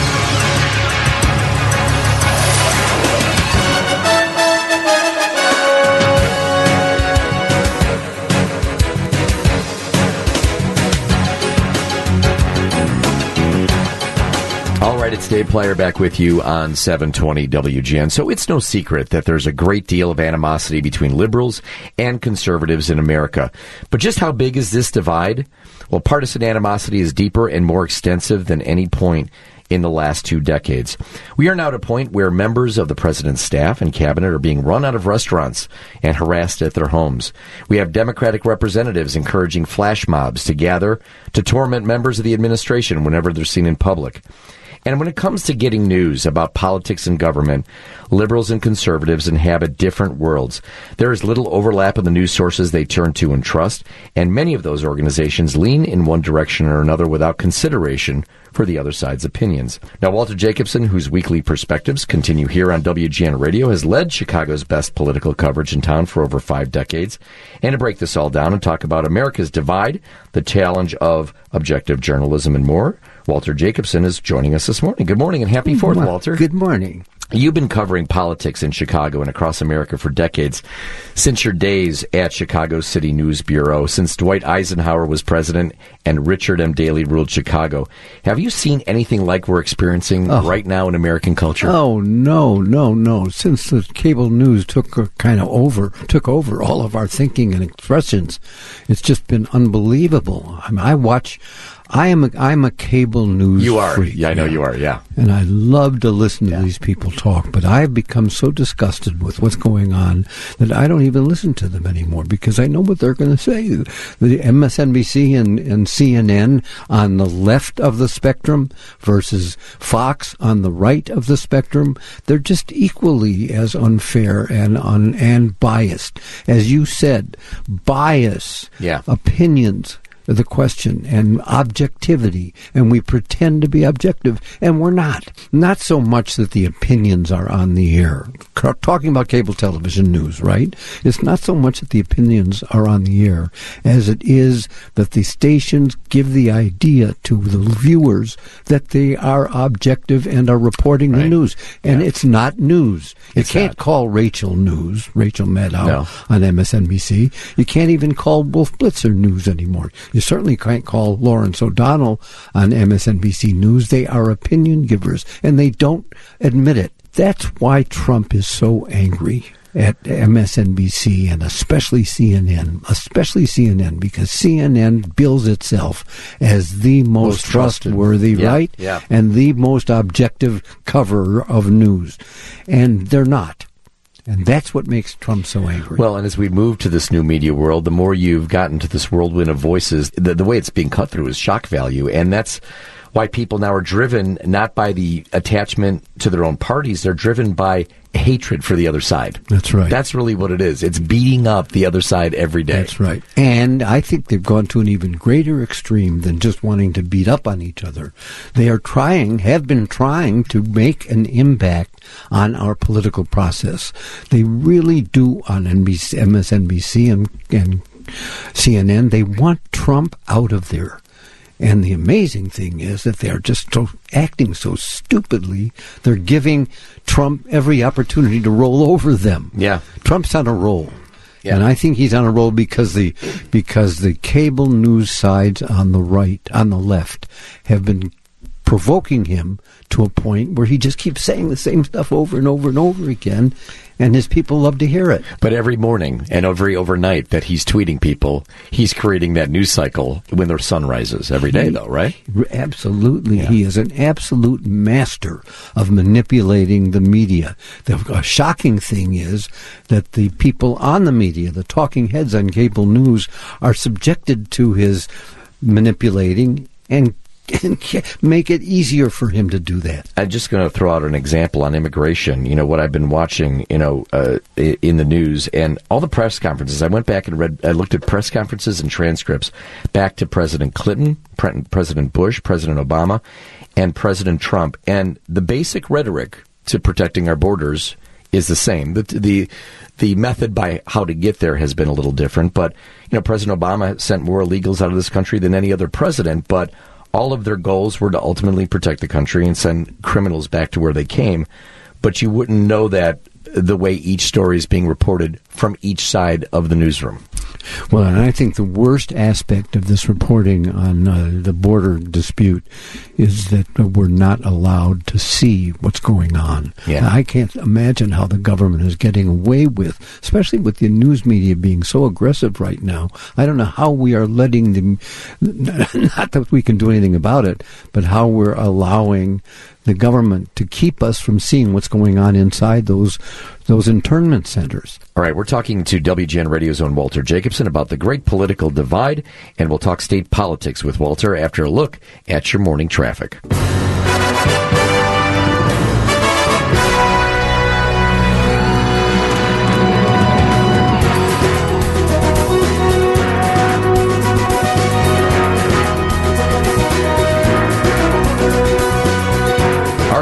All right, it's Dave Plyer back with you on 720 WGN. So it's no secret that there's a great deal of animosity between liberals and conservatives in America. But just how big is this divide? Well, partisan animosity is deeper and more extensive than any point in the last 2 decades. We are now at a point where members of the president's staff and cabinet are being run out of restaurants and harassed at their homes. We have Democratic representatives encouraging flash mobs to gather to torment members of the administration whenever they're seen in public. And when it comes to getting news about politics and government, liberals and conservatives inhabit different worlds. There is little overlap in the news sources they turn to and trust, and many of those organizations lean in one direction or another without consideration for the other side's opinions. Now, Walter Jacobson, whose weekly perspectives continue here on WGN Radio, has led Chicago's best political coverage in town for over 5 decades. And to break this all down and talk about America's divide, the challenge of objective journalism, and more, Walter Jacobson is joining us this morning. Good morning and happy 4th, Walter. Good morning. You've been covering politics in Chicago and across America for decades, since your days at Chicago City News Bureau, since Dwight Eisenhower was president and Richard M. Daley ruled Chicago. Have you seen anything like we're experiencing right now in American culture? Oh, no. Since the cable news took over all of our thinking and expressions, it's just been unbelievable. I'm a cable news freak. Yeah, I know you are, yeah. And I love to listen to these people talk, but I've become so disgusted with what's going on that I don't even listen to them anymore because I know what they're going to say. The MSNBC and CNN on the left of the spectrum versus Fox on the right of the spectrum, they're just equally as unfair and biased. As you said, bias, opinions, the question, and objectivity, and we pretend to be objective, and we're not. Not so much that the opinions are on the air. Talking about cable television news, right? It's not so much that the opinions are on the air as it is that the stations give the idea to the viewers that they are objective and are reporting the news. And it's not news. You can't call Rachel news, Rachel Maddow on MSNBC. You can't even call Wolf Blitzer news anymore. You certainly can't call Lawrence O'Donnell on MSNBC News. They are opinion givers, and they don't admit it. That's why Trump is so angry at MSNBC and especially CNN, because CNN bills itself as the most trustworthy, right? Yeah. And the most objective cover of news. And they're not. And that's what makes Trump so angry. Well, and as we move to this new media world, the more you've gotten to this whirlwind of voices, the way it's being cut through is shock value. And that's why people now are driven not by the attachment to their own parties. They're driven by hatred for the other side. That's right. That's really what it is. It's beating up the other side every day. That's right. And I think they've gone to an even greater extreme than just wanting to beat up on each other. They are have been trying to make an impact on our political process. They really do on MSNBC and CNN. They want Trump out of there. And the amazing thing is that they are just acting so stupidly. They're giving Trump every opportunity to roll over them. Yeah. Trump's on a roll. Yeah. And I think he's on a roll because the cable news sides on the left, have been provoking him to a point where he just keeps saying the same stuff over and over and over again, and his people love to hear it. But every morning and every overnight that he's tweeting people, he's creating that news cycle when the sun rises every day, though, right? Absolutely. Yeah. He is an absolute master of manipulating the media. The shocking thing is that the people on the media, the talking heads on cable news, are subjected to his manipulating and make it easier for him to do that. I'm just going to throw out an example on immigration. You know, what I've been watching, in the news and all the press conferences. I went back and I looked at press conferences and transcripts back to President Clinton, President Bush, President Obama, and President Trump. And the basic rhetoric to protecting our borders is the same. The method by how to get there has been a little different. But, President Obama sent more illegals out of this country than any other president. But all of their goals were to ultimately protect the country and send criminals back to where they came. But you wouldn't know that the way each story is being reported from each side of the newsroom. Well, and I think the worst aspect of this reporting on the border dispute is that we're not allowed to see what's going on. Yeah. I can't imagine how the government is getting away with, especially with the news media being so aggressive right now. I don't know how we are letting them, not that we can do anything about it, but how we're allowing the government to keep us from seeing what's going on inside those internment centers. All right, we're talking to WGN Radio's own Walter Jacobson about the great political divide, and we'll talk state politics with Walter after a look at your morning traffic.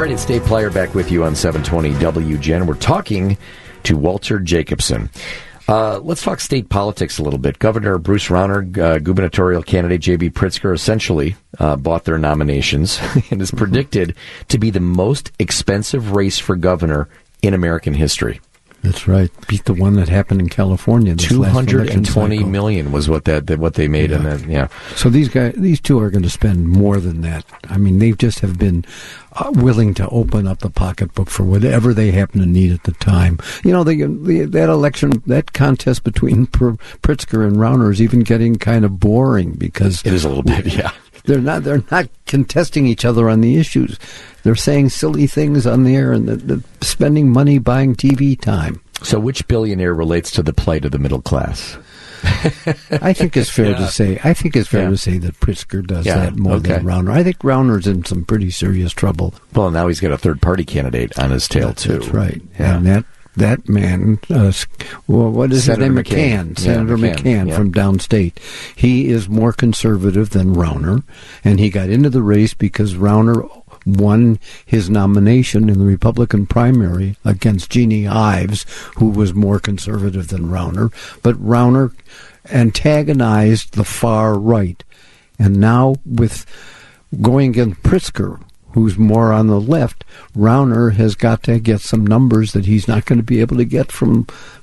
right, it's Dave Plyer back with you on 720 WGN. We're talking to Walter Jacobson. Let's talk state politics a little bit. Governor Bruce Rauner, gubernatorial candidate J.B. Pritzker essentially bought their nominations and is predicted to be the most expensive race for governor in American history. That's right. Beat the one that happened in California. $220 million was what they made, and then So these two are going to spend more than that. I mean, they just have been willing to open up the pocketbook for whatever they happen to need at the time. You know, that election, that contest between Pritzker and Rauner is even getting kind of boring because it is a little bit, yeah. They're not contesting each other on the issues. They're saying silly things on the air and they're spending money buying TV time. So which billionaire relates to the plight of the middle class? I think it's fair to say. I think it's fair to say that Pritzker does that more than Rauner. I think Rauner's in some pretty serious trouble. Well, now he's got a third-party candidate on his tail too. That's right, and that man, what is Senator his name? McCann. Senator McCann from downstate. He is more conservative than Rauner, and he got into the race because Rauner won his nomination in the Republican primary against Jeannie Ives, who was more conservative than Rauner. But Rauner antagonized the far right. And now with going against Pritzker, who's more on the left, Rauner has got to get some numbers that he's not going to be able to get from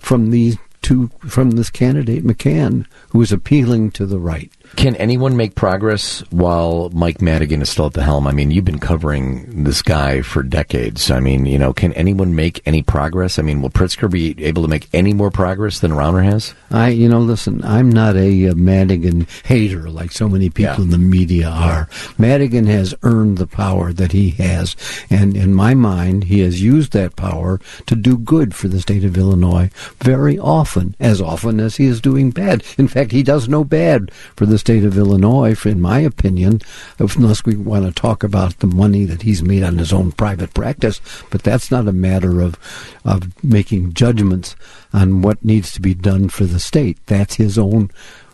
this candidate McCann, who is appealing to the right. Can anyone make progress while Mike Madigan is still at the helm? I mean, you've been covering this guy for decades. I mean, can anyone make any progress? I mean, will Pritzker be able to make any more progress than Rauner has? Listen, I'm not a Madigan hater like so many people in the media are. Madigan has earned the power that he has, and in my mind, he has used that power to do good for the state of Illinois very often as he is doing bad. In fact, he does no bad for the state of Illinois, in my opinion, unless we want to talk about the money that he's made on his own private practice. But that's not a matter of making judgments on what needs to be done for the state. That's his own,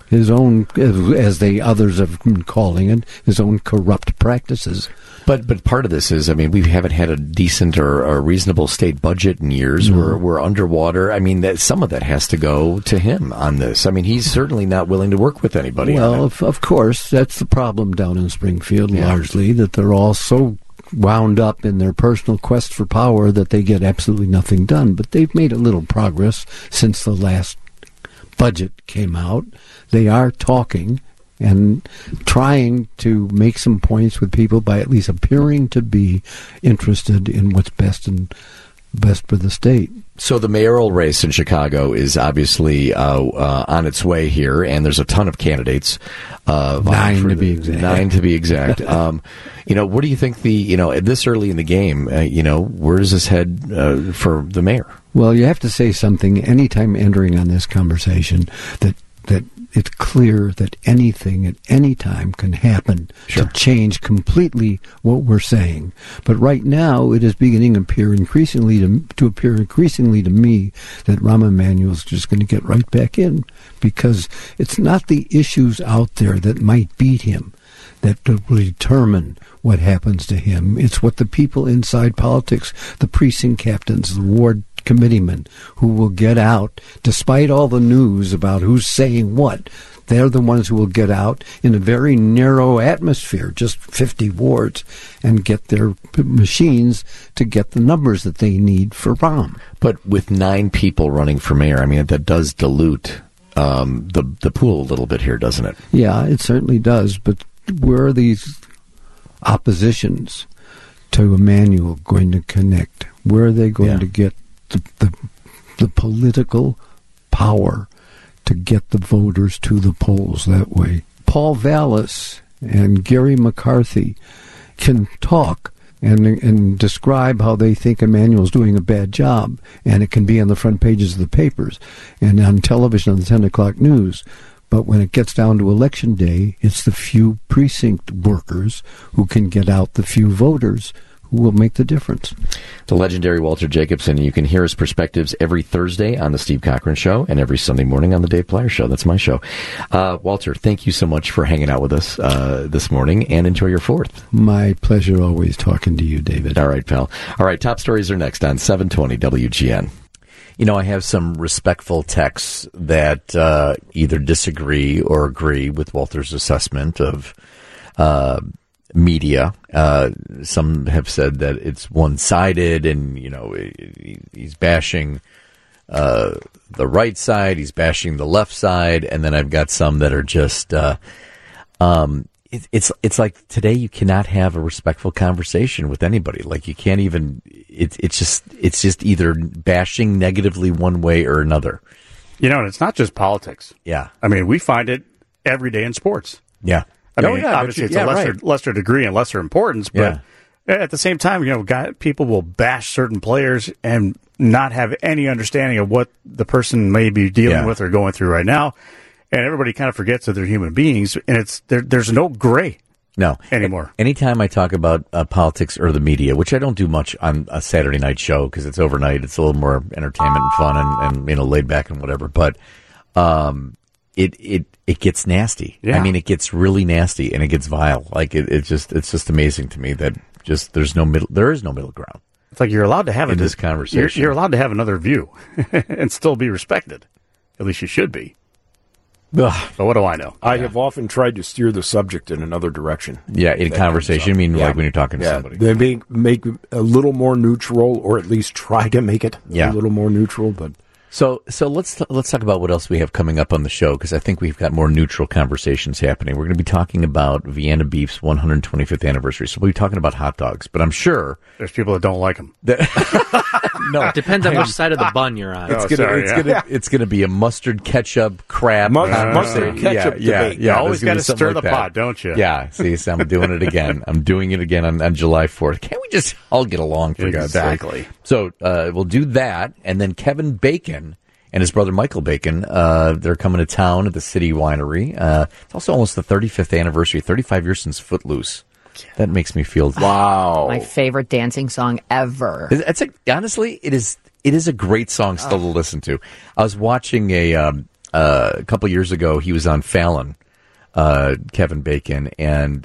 as the others have been calling it, his own corrupt practices. But part of this is, I mean, we haven't had a decent or a reasonable state budget in years. No. We're underwater. I mean, some of that has to go to him on this. I mean, he's certainly not willing to work with anybody. Well, of course, that's the problem down in Springfield, largely, that they're all so wound up in their personal quest for power that they get absolutely nothing done. But they've made a little progress since the last budget came out. They are talking and trying to make some points with people by at least appearing to be interested in what's best for the state. So the mayoral race in Chicago is obviously on its way here, and there's a ton of candidates. 9 to be exact. What do you think this early in the game, where does this head for the mayor? Well, you have to say something anytime entering on this conversation that it's clear that anything at any time can happen to change completely what we're saying. But right now, it is beginning to appear increasingly to me that Rahm Emanuel is just going to get right back in, because it's not the issues out there that might beat him that will determine what happens to him. It's what the people inside politics, the precinct captains, the ward committeemen, who will get out, despite all the news about who's saying what. They're the ones who will get out in a very narrow atmosphere, just 50 wards, and get their machines to get the numbers that they need for Rahm. But with 9 people running for mayor, I mean, that does dilute the pool a little bit here, doesn't it? Yeah, it certainly does. But where are these oppositions to Emanuel going to connect? Where are they going to get the political power to get the voters to the polls that way? Paul Vallis and Gary McCarthy can talk and describe how they think Emanuel's doing a bad job, and it can be on the front pages of the papers and on television on the 10 o'clock news. But when it gets down to election day, it's the few precinct workers who can get out the few voters who will make the difference. The legendary Walter Jacobson. You can hear his perspectives every Thursday on the Steve Cochran Show and every Sunday morning on the Dave Plyer Show. That's my show. Walter, thank you so much for hanging out with us this morning, and enjoy your 4th. My pleasure always talking to you, David. All right, pal. All right, top stories are next on 720 WGN. You know, I have some respectful texts that either disagree or agree with Walter's assessment of media. Some have said that it's one-sided, and he's bashing the right side, he's bashing the left side, and then I've got some that are just it's like today you cannot have a respectful conversation with anybody. Like you can't even. It's just either bashing negatively one way or another. And it's not just politics. Yeah, I mean we find it every day in sports. Yeah. Obviously it's a lesser degree and lesser importance, but at the same time, people will bash certain players and not have any understanding of what the person may be dealing with or going through right now, and everybody kind of forgets that they're human beings, and there's no gray anymore. Anytime I talk about politics or the media, which I don't do much on a Saturday night show because it's overnight, it's a little more entertainment and fun and laid back and whatever, but it gets nasty. Yeah. I mean, it gets really nasty and it gets vile. Like it's just amazing to me that there is no middle ground. It's like you're allowed to have this conversation. You're allowed to have another view and still be respected. At least you should be. Ugh. But what do I know? I have often tried to steer the subject in another direction. Yeah, in conversation. I mean, like when you're talking to somebody. They make a little more neutral, or at least try to make it a little more neutral, but... So let's talk about what else we have coming up on the show, because I think we've got more neutral conversations happening. We're going to be talking about Vienna Beef's 125th anniversary. So we'll be talking about hot dogs, but I'm sure there's people that don't like them. No, it depends on which side of the bun you're on. It's gonna be a mustard ketchup crap mustard ketchup debate. You always got to stir the pot, don't you? Yeah. See, so I'm doing it again. I'm doing it again on July 4th. Can't we just all get along for God's sake? Exactly. So we'll do that, and then Kevin Bacon and his brother Michael Bacon, they're coming to town at the City Winery. It's also almost the 35th anniversary, 35 years since Footloose. That makes me feel wow. My favorite dancing song ever. Honestly, it is a great song still to listen to. I was watching a couple years ago. He was on Fallon, Kevin Bacon, and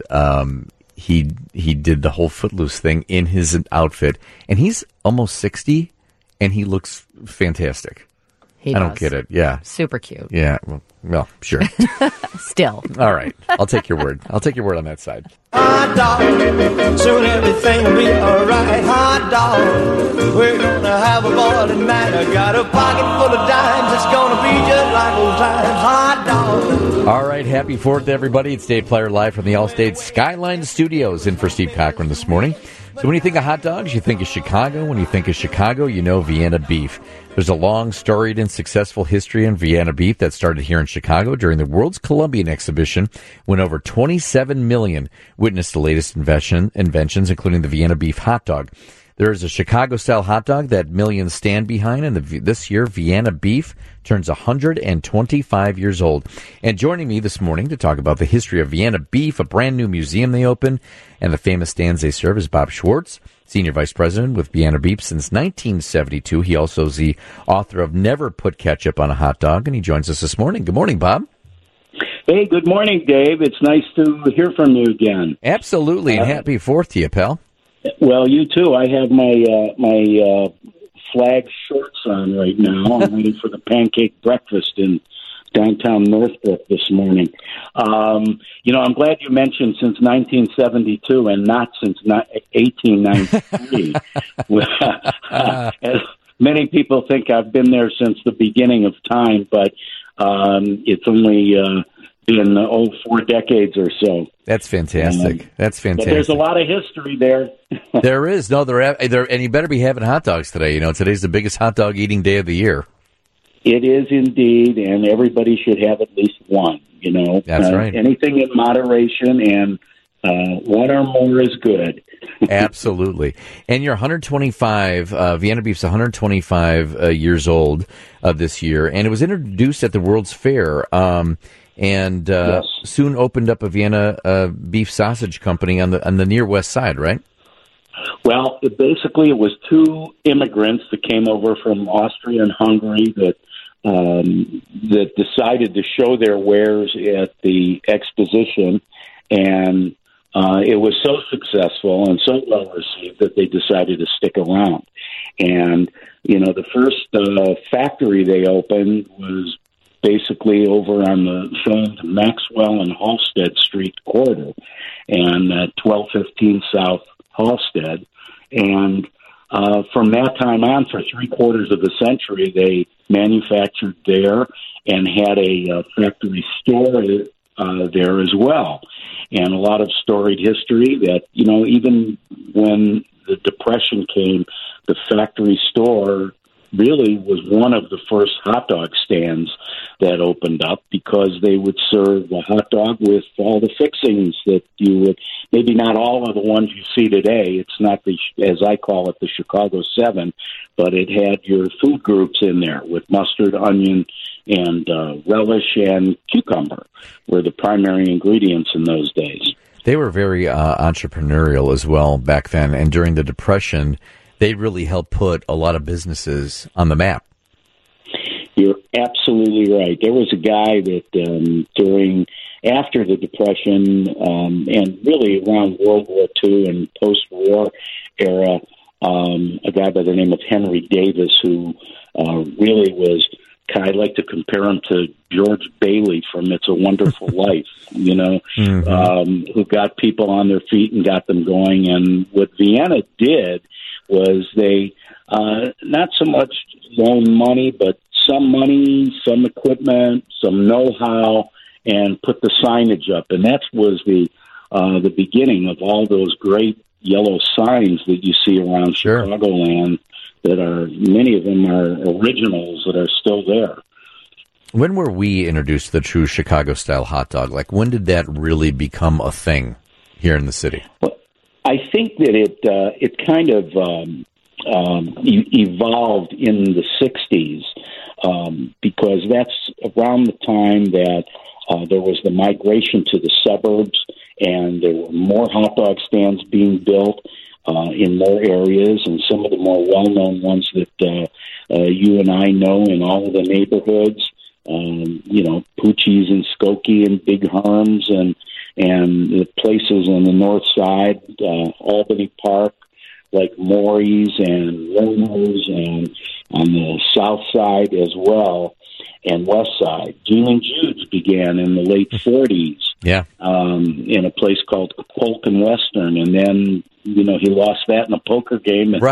he did the whole Footloose thing in his outfit, and he's almost 60, and he looks fantastic. I don't get it. Yeah. Super cute. Yeah. Well, sure. Still. All right. I'll take your word. I'll take your word on that side. Hot dog. Soon everything will be all right. Hot dog. We're going to have a ball tonight. I got a pocket full of dimes. It's going to be just like old times. Hot dog. All right. Happy 4th, everybody. It's Dave Plyer live from the Allstate Skyline Studios in for Steve Cochran this morning. So when you think of hot dogs, you think of Chicago. When you think of Chicago, you know Vienna Beef. There's a long, storied, and successful history in Vienna Beef that started here in Chicago during the World's Columbian Exhibition, when over 27 million witnessed the latest inventions, including the Vienna Beef hot dog. There is a Chicago-style hot dog that millions stand behind, and this year, Vienna Beef turns 125 years old. And joining me this morning to talk about the history of Vienna Beef, a brand-new museum they opened, and the famous stands they serve, is Bob Schwartz, Senior Vice President with Vienna Beef since 1972. He also is the author of Never Put Ketchup on a Hot Dog, and he joins us this morning. Good morning, Bob. Hey, good morning, Dave. It's nice to hear from you again. Absolutely, and happy 4th to you, pal. Well, you too. I have my flag shorts on right now. I'm waiting for the pancake breakfast in downtown Northbrook this morning. I'm glad you mentioned since 1972 and not since 1893. As many people think I've been there since the beginning of time, but it's only been 4 decades or so. That's fantastic. That's fantastic. But there's a lot of history there. There is. No, there, and you better be having hot dogs today. You know, today's the biggest hot dog eating day of the year. It is indeed, and everybody should have at least one, you know. That's right. Anything in moderation, and one or more is good. Absolutely. And you're 125, Vienna Beef's 125 years old this year, and it was introduced at the World's Fair, and yes. Soon opened up a Vienna beef sausage company on the near west side, right? Well, basically, it was two immigrants that came over from Austria and Hungary that decided to show their wares at the exposition, and it was so successful and so well received that they decided to stick around. And, the first factory they opened was basically over on the famed Maxwell and Halstead Street corridor, and 1215 South Halstead. And from that time on, for 3/4 of a century, they manufactured there and had a factory store there as well. And a lot of storied history that, even when the Depression came, the factory store really was one of the first hot dog stands that opened up, because they would serve the hot dog with all the fixings that you would, maybe not all of the ones you see today. It's not the, as I call it, the Chicago 7, but it had your food groups in there with mustard, onion, and relish and cucumber were the primary ingredients in those days. They were very entrepreneurial as well back then, and during the Depression, they really helped put a lot of businesses on the map. You're absolutely right. There was a guy that after the Depression and really around World War II and post-war era, a guy by the name of Henry Davis, who really was, I like to compare him to George Bailey from It's a Wonderful Life, who got people on their feet and got them going. And what Vienna did was they not so much loan money, but some money, some equipment, some know-how, and put the signage up. And that was the beginning of all those great yellow signs that you see around Chicagoland. That are, many of them are originals that are still there. When were we introduced to the true Chicago-style hot dog? Like, when did that really become a thing here in the city? Well, I think that it kind of evolved in the 60s, because that's around the time that there was the migration to the suburbs, and there were more hot dog stands being built in more areas, and some of the more well-known ones that you and I know in all of the neighborhoods, Poochie's and Skokie and Big Herms and the places on the north side, Albany Park, like Maury's and Rono's, and on the south side as well, and west side. Gene and Jude's began in the late 40s. Yeah. In a place called Polk and Western, and then he lost that in a poker game, and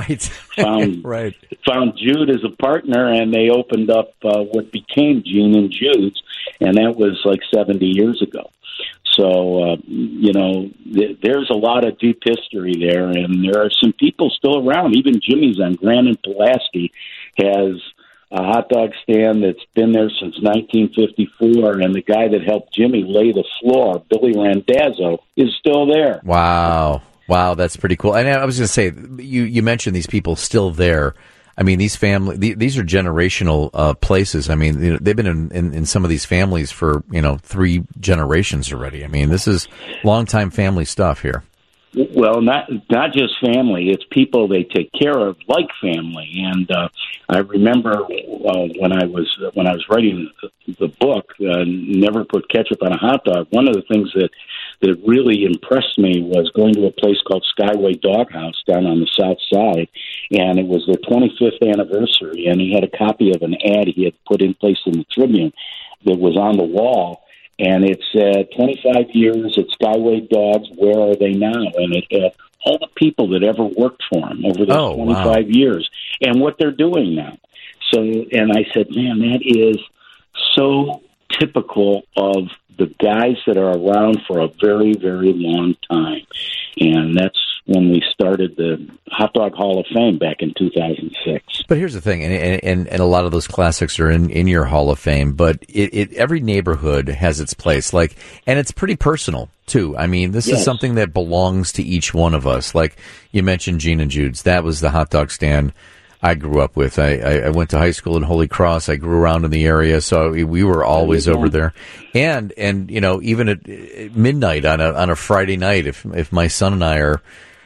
found Jude as a partner, and they opened up what became Gene and Jude's, and that was like 70 years ago. So there's a lot of deep history there, and there are some people still around. Even Jimmy's on Grand and Pulaski has a hot dog stand that's been there since 1954, and the guy that helped Jimmy lay the floor, Billy Randazzo, is still there. Wow, that's pretty cool. And I was going to say, you mentioned these people still there. I mean, these are generational places. I mean, they've been in some of these families for 3 generations already. I mean, this is long-time family stuff here. Well, not just family; it's people they take care of like family. And I remember when I was writing the book, Never Put Ketchup on a Hot Dog. One of the things that really impressed me was going to a place called Skyway Doghouse down on the south side, and it was their 25th anniversary. And he had a copy of an ad he had put in place in the Tribune that was on the wall. And it said, 25 years at Skyway Dogs, where are they now? And it had all the people that ever worked for him over those 25 years and what they're doing now. So, and I said, man, that is so typical of the guys that are around for a very, very long time. And that's when we started the Hot Dog Hall of Fame back in 2006. But here's the thing, and a lot of those classics are in your Hall of Fame, but every neighborhood has its place, and it's pretty personal, too. I mean, this is something that belongs to each one of us. Like you mentioned Gene and Jude's. That was the hot dog stand I grew up with. I went to high school in Holy Cross. I grew around in the area, so we were always over there. And even at midnight on a Friday night, if my son and I are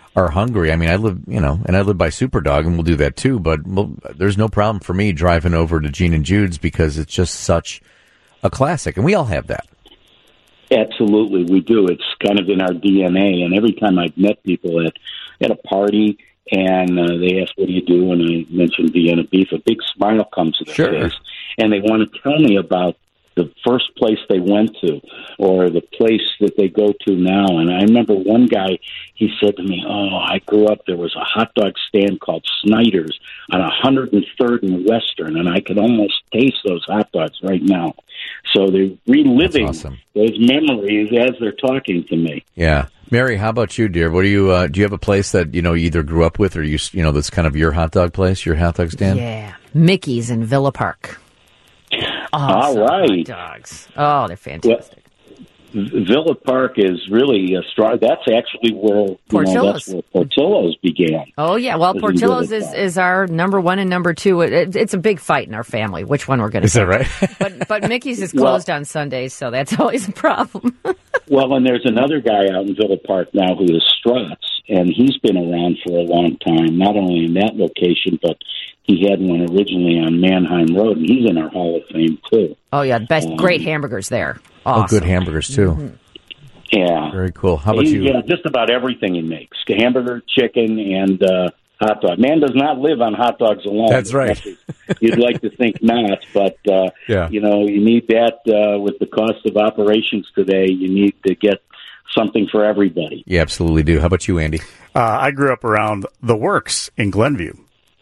are hungry. I mean, I live by Superdog, and we'll do that too. But there's no problem for me driving over to Gene and Jude's because it's just such a classic, and we all have that. Absolutely, we do. It's kind of in our DNA. And every time I've met people at a party and they ask, what do you do? And I mention Vienna beef, a big smile comes to their face. And they want to tell me about the first place they went to or the place that they go to now. And I remember one guy, he said to me, I grew up, there was a hot dog stand called Snyder's on 103rd and Western, and I could almost taste those hot dogs right now. So they're reliving those memories as they're talking to me. Yeah. Mary, how about you, dear? What do you have a place that, you either grew up with or that's kind of your hot dog place, your hot dog stand? Yeah. Mickey's in Villa Park. All right. Hot dogs. Oh, they're fantastic. Villa Park is really strong. That's actually where Portillo's began. Oh, yeah. Well, Portillo's is our number one and number two. It's a big fight in our family, which one we're going to Is that right? but Mickey's is closed on Sundays, so that's always a problem. Well, and there's another guy out in Villa Park now who is Strutz, and he's been around for a long time, not only in that location, but he had one originally on Mannheim Road, and he's in our Hall of Fame, too. Oh, yeah. Great hamburgers there. Awesome. Oh, good hamburgers, too. Mm-hmm. Yeah. Very cool. How about you? Yeah, just about everything he makes. Hamburger, chicken, and hot dog. Man does not live on hot dogs alone. That's right. You'd like to think not, but, you need that with the cost of operations today. You need to get something for everybody. You absolutely do. How about you, Andy? I grew up around The Works in Glenview.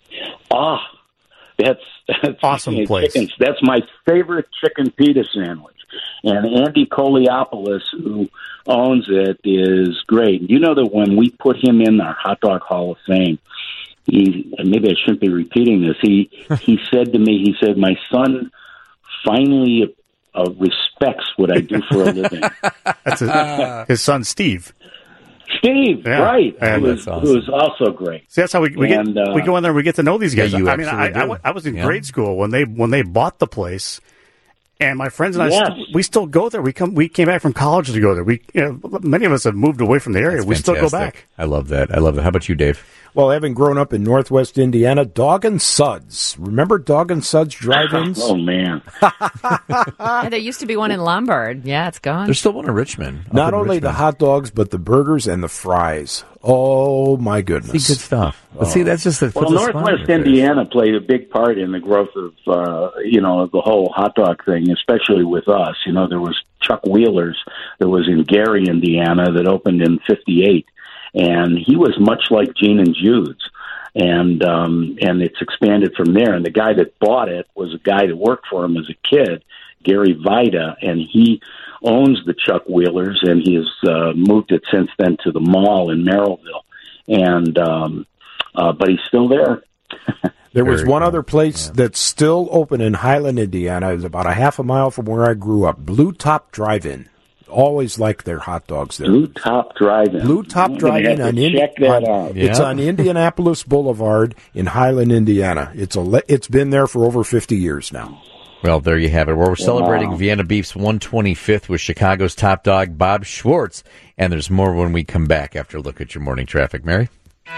That's awesome place. Chickens. That's my favorite chicken pita sandwich. And Andy Koliopoulos, who owns it, is great. You know that when we put him in our Hot Dog Hall of Fame, maybe I shouldn't be repeating this, he said to me, my son finally respects what I do for a living. That's his son, Steve. Steve, right? Who was also great. See, that's how we go in there and we get to know these guys. Yeah, I was in grade school when they bought the place, and my friends and I we still go there. We came back from college to go there. Many of us have moved away from the area. We still go back. I love that. How about you, Dave? Well, having grown up in Northwest Indiana, Dog and Suds. Remember Dog and Suds drive-ins? Oh, man. Yeah, there used to be one in Lombard. Yeah, it's gone. There's still one in Richmond. Not only the hot dogs, but the burgers and the fries. Oh, my goodness. See, good stuff. But see, that's just Northwest Indiana played a big part in the growth of, the whole hot dog thing, especially with us. There was Chuck Wheeler's that was in Gary, Indiana, that opened in 1958. And he was much like Gene and Jude's, and it's expanded from there. And the guy that bought it was a guy that worked for him as a kid, Gary Vida, and he owns the Chuck Wheelers, and he has moved it since then to the mall in Merrillville. And but he's still there. There was one other place that's still open in Highland, Indiana. It's about a half a mile from where I grew up. Blue Top Drive-In. Always like their hot dogs there. Blue Top Drive-In. Blue Top Drive-In It's on Indianapolis Boulevard in Highland, Indiana. It's been there for over 50 years now. Well, there you have it. We're celebrating Vienna Beef's 125th with Chicago's top dog, Bob Schwartz. And there's more when we come back after a look at your morning traffic. Mary?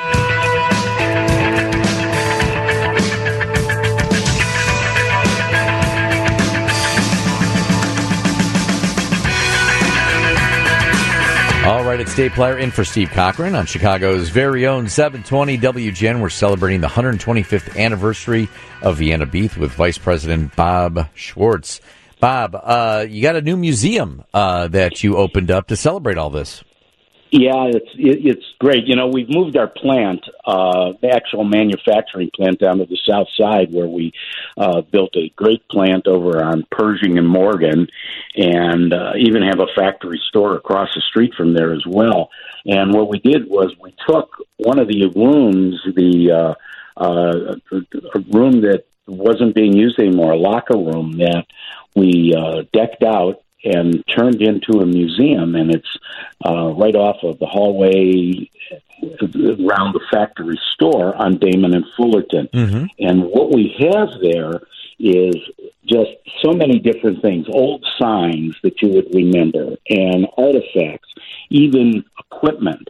All right, it's Dave Plyer in for Steve Cochran on Chicago's very own 720 WGN. We're celebrating the 125th anniversary of Vienna Beef with Vice President Bob Schwartz. Bob, you got a new museum that you opened up to celebrate all this. Yeah, it's great. We've moved our plant, the actual manufacturing plant, down to the south side where we built a great plant over on Pershing and Morgan, and even have a factory store across the street from there as well. And what we did was we took one of the rooms, a room that wasn't being used anymore, a locker room that we decked out and turned into a museum, and it's right off of the hallway around the factory store on Damon and Fullerton. Mm-hmm. And what we have there is just so many different things, old signs that you would remember, and artifacts, even a equipment,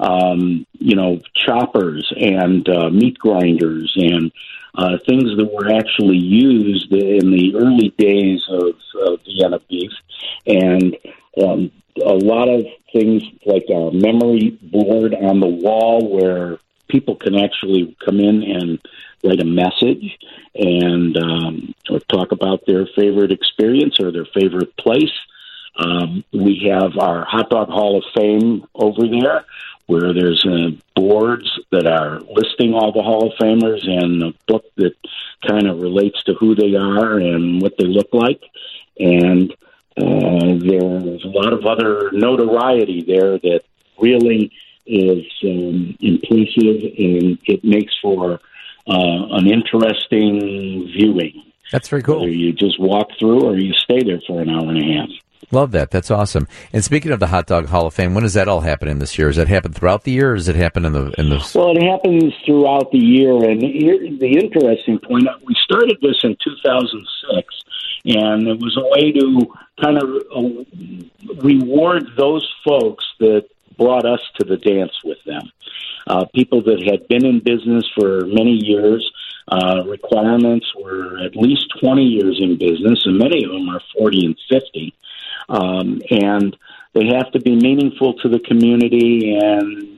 choppers and meat grinders and things that were actually used in the early days of Vienna beef, and a lot of things like a memory board on the wall where people can actually come in and write a message and or talk about their favorite experience or their favorite place. We have our Hot Dog Hall of Fame over there, where there's boards that are listing all the Hall of Famers and a book that kind of relates to who they are and what they look like. And there's a lot of other notoriety there that really is impressive, and it makes for an interesting viewing. That's very cool. Whether you just walk through or you stay there for an hour and a half. Love that. That's awesome. And speaking of the Hot Dog Hall of Fame, when is that all happening this year? Does that happen throughout the year, or does it happen in the? Well, it happens throughout the year. And the interesting point, we started this in 2006, and it was a way to kind of reward those folks that brought us to the dance with them. People that had been in business for many years. Requirements were at least 20 years in business, and many of them are 40 and 50. And they have to be meaningful to the community and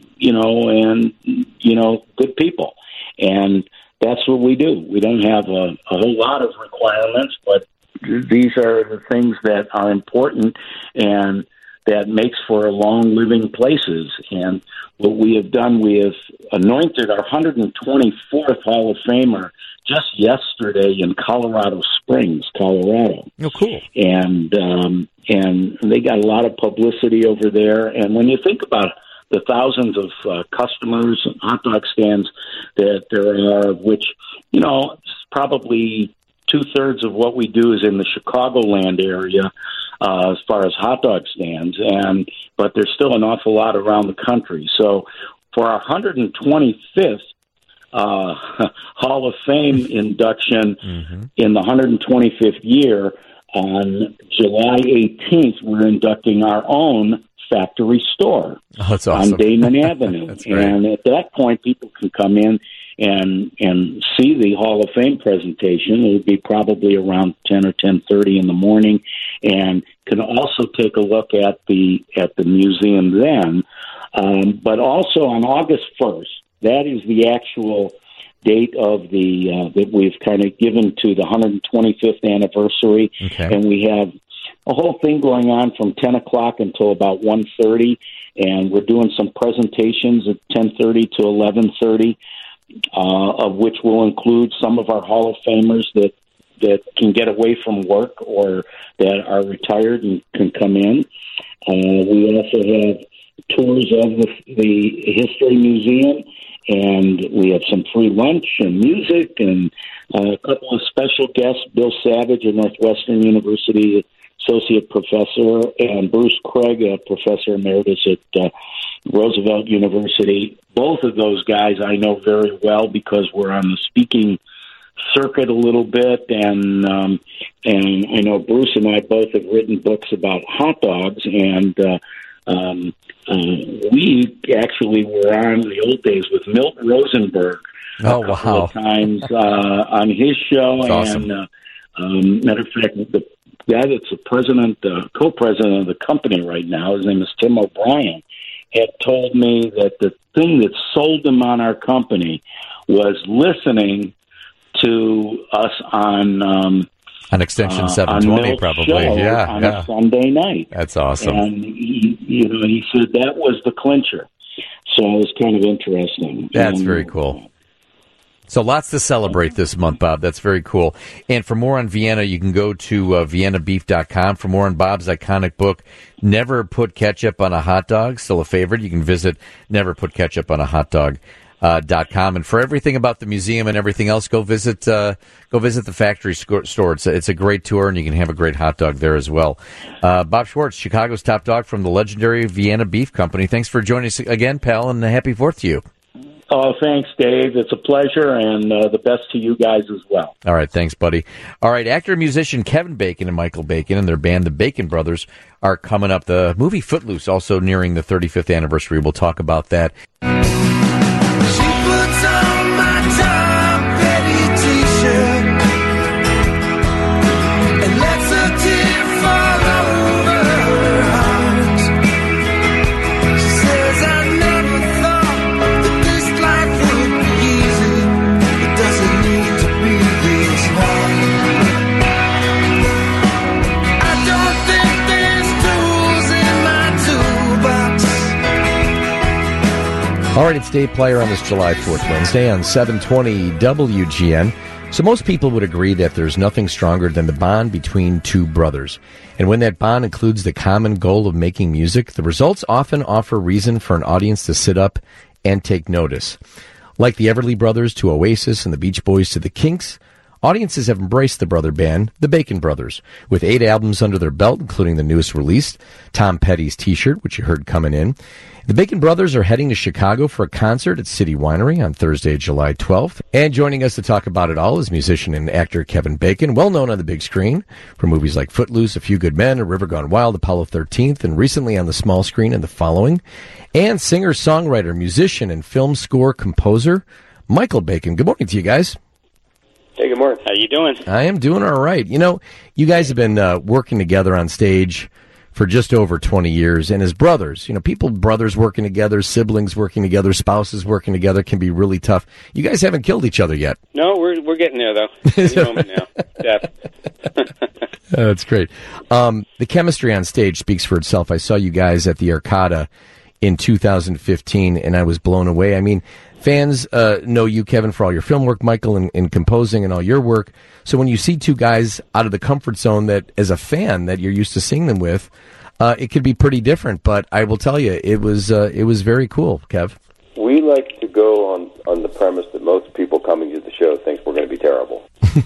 good people. And that's what we do. We don't have a whole lot of requirements, but these are the things that are important and that makes for long living places. And what we have done, we have anointed our 124th Hall of Famer just yesterday in Colorado Springs, Colorado. Oh, cool. And they got a lot of publicity over there. And when you think about the thousands of customers and hot dog stands that there are, which, probably 2/3 of what we do is in the Chicagoland area as far as hot dog stands, but there's still an awful lot around the country. So for our 125th Hall of Fame induction in the 125th year, on July 18th, we're inducting our own factory store on Damon Avenue. And at that point, people can come in and see the Hall of Fame presentation. It would be probably around 10 or 10:30 in the morning, and can also take a look at the museum then. But also on August 1st, that is the actual date of the that we've kind of given to the 125th anniversary, and we have a whole thing going on from 10 o'clock until about 1:30, and we're doing some presentations at 10:30 to 11:30. Of which will include some of our Hall of Famers that can get away from work or that are retired and can come in. We also have tours of the History Museum, and we have some free lunch and music and a couple of special guests, Bill Savage, a Northwestern University associate professor, and Bruce Craig, a professor emeritus at Roosevelt University. Both of those guys I know very well because we're on the speaking circuit a little bit, and I know Bruce and I both have written books about hot dogs, and we actually were on in the old days with Milt Rosenberg a couple of times on his show. That's awesome. Matter of fact, the guy that's the co-president of the company right now, his name is Tim O'Brien, had told me that the thing that sold him on our company was listening to us on Extension 720, probably, on a Sunday night. That's awesome. And he said that was the clincher. So it was kind of interesting. That's very cool. So lots to celebrate this month, Bob. That's very cool. And for more on Vienna, you can go to viennabeef.com. For more on Bob's iconic book, Never Put Ketchup on a Hot Dog, still a favorite, you can visit neverputketchuponahotdog.com. And for everything about the museum and everything else, go visit the factory store. It's a great tour, and you can have a great hot dog there as well. Bob Schwartz, Chicago's top dog from the legendary Vienna Beef Company. Thanks for joining us again, pal, and happy 4th to you. Oh, thanks, Dave. It's a pleasure, and the best to you guys as well. All right, thanks, buddy. All right, actor and musician Kevin Bacon and Michael Bacon and their band, the Bacon Brothers, are coming up. The movie Footloose, also nearing the 35th anniversary. We'll talk about that. She puts on my top petty t-shirt and lets a tear fall over her heart. She says, I never thought that this life would be easy. It doesn't need to be this hard. I don't think there's tools in my toolbox. All right, it's Dave Plyer on this July 4th Wednesday on 720 WGN. So most people would agree that there's nothing stronger than the bond between two brothers. And when that bond includes the common goal of making music, the results often offer reason for an audience to sit up and take notice. Like the Everly Brothers to Oasis and the Beach Boys to the Kinks, audiences have embraced the brother band, the Bacon Brothers, with 8 albums under their belt, including the newest release, Tom Petty's T-shirt, which you heard coming in. The Bacon Brothers are heading to Chicago for a concert at City Winery on Thursday, July 12th. And joining us to talk about it all is musician and actor Kevin Bacon, well known on the big screen for movies like Footloose, A Few Good Men, A River Gone Wild, Apollo 13th, and recently on the small screen in The Following. And singer, songwriter, musician, and film score composer, Michael Bacon. Good morning to you guys. Hey, good morning. How you doing? I am doing all right. You know, you guys have been working together on stage for just over 20 years, and as brothers, you know, brothers working together, siblings working together, spouses working together can be really tough. You guys haven't killed each other yet. No, we're getting there, though. Any moment now. That's great. The chemistry on stage speaks for itself. I saw you guys at the Arcada in 2015, and I was blown away. I mean, fans know you, Kevin, for all your film work, Michael, in composing and all your work. So when you see two guys out of the comfort zone that, as a fan, that you're used to seeing them with, it could be pretty different. But I will tell you, it was very cool, Kev. We like to go on the premise that most people coming to the show think we're going to be terrible.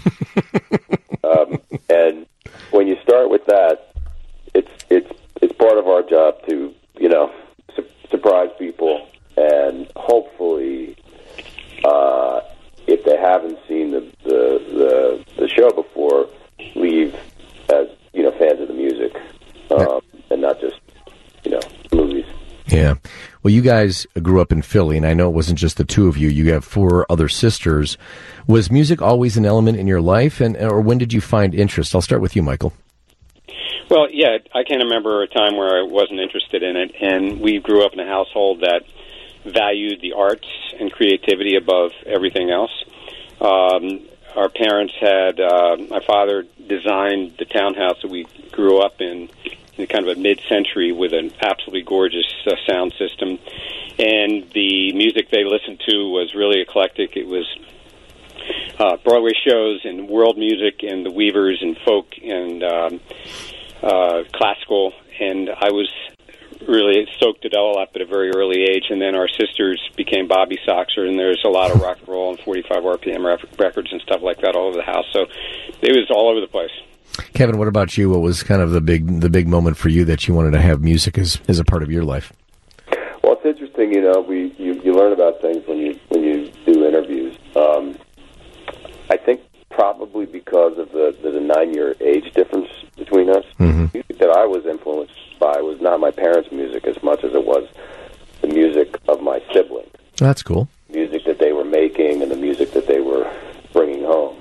And when you start with that, it's part of our job to, you know, surprise people. And hopefully, if they haven't seen the show before, leave as, you know, fans of the music, and not just, you know, movies. Yeah. Well, you guys grew up in Philly, and I know it wasn't just the two of you. You have 4 other sisters. Was music always an element in your life, or when did you find interest? I'll start with you, Michael. Well, yeah, I can't remember a time where I wasn't interested in it, and we grew up in a household that valued the arts and creativity above everything else. Our parents had, my father designed the townhouse that we grew up in kind of a mid-century with an absolutely gorgeous sound system. And the music they listened to was really eclectic. It was Broadway shows and world music and the Weavers and folk and classical. And I was really soaked it all up at a very early age, and then our sisters became Bobby Soxer, and there's a lot of rock and roll and 45 RPM records and stuff like that all over the house. So it was all over the place. Kevin, what about you? What was kind of the big moment for you that you wanted to have music as a part of your life? Well, it's interesting, you know, you learn about things when you do interviews. I think probably because of the 9-year age difference between us, music that I was influenced by was not my parents' music as much as it was the music of my siblings. That's cool. Music that they were making and the music that they were bringing home.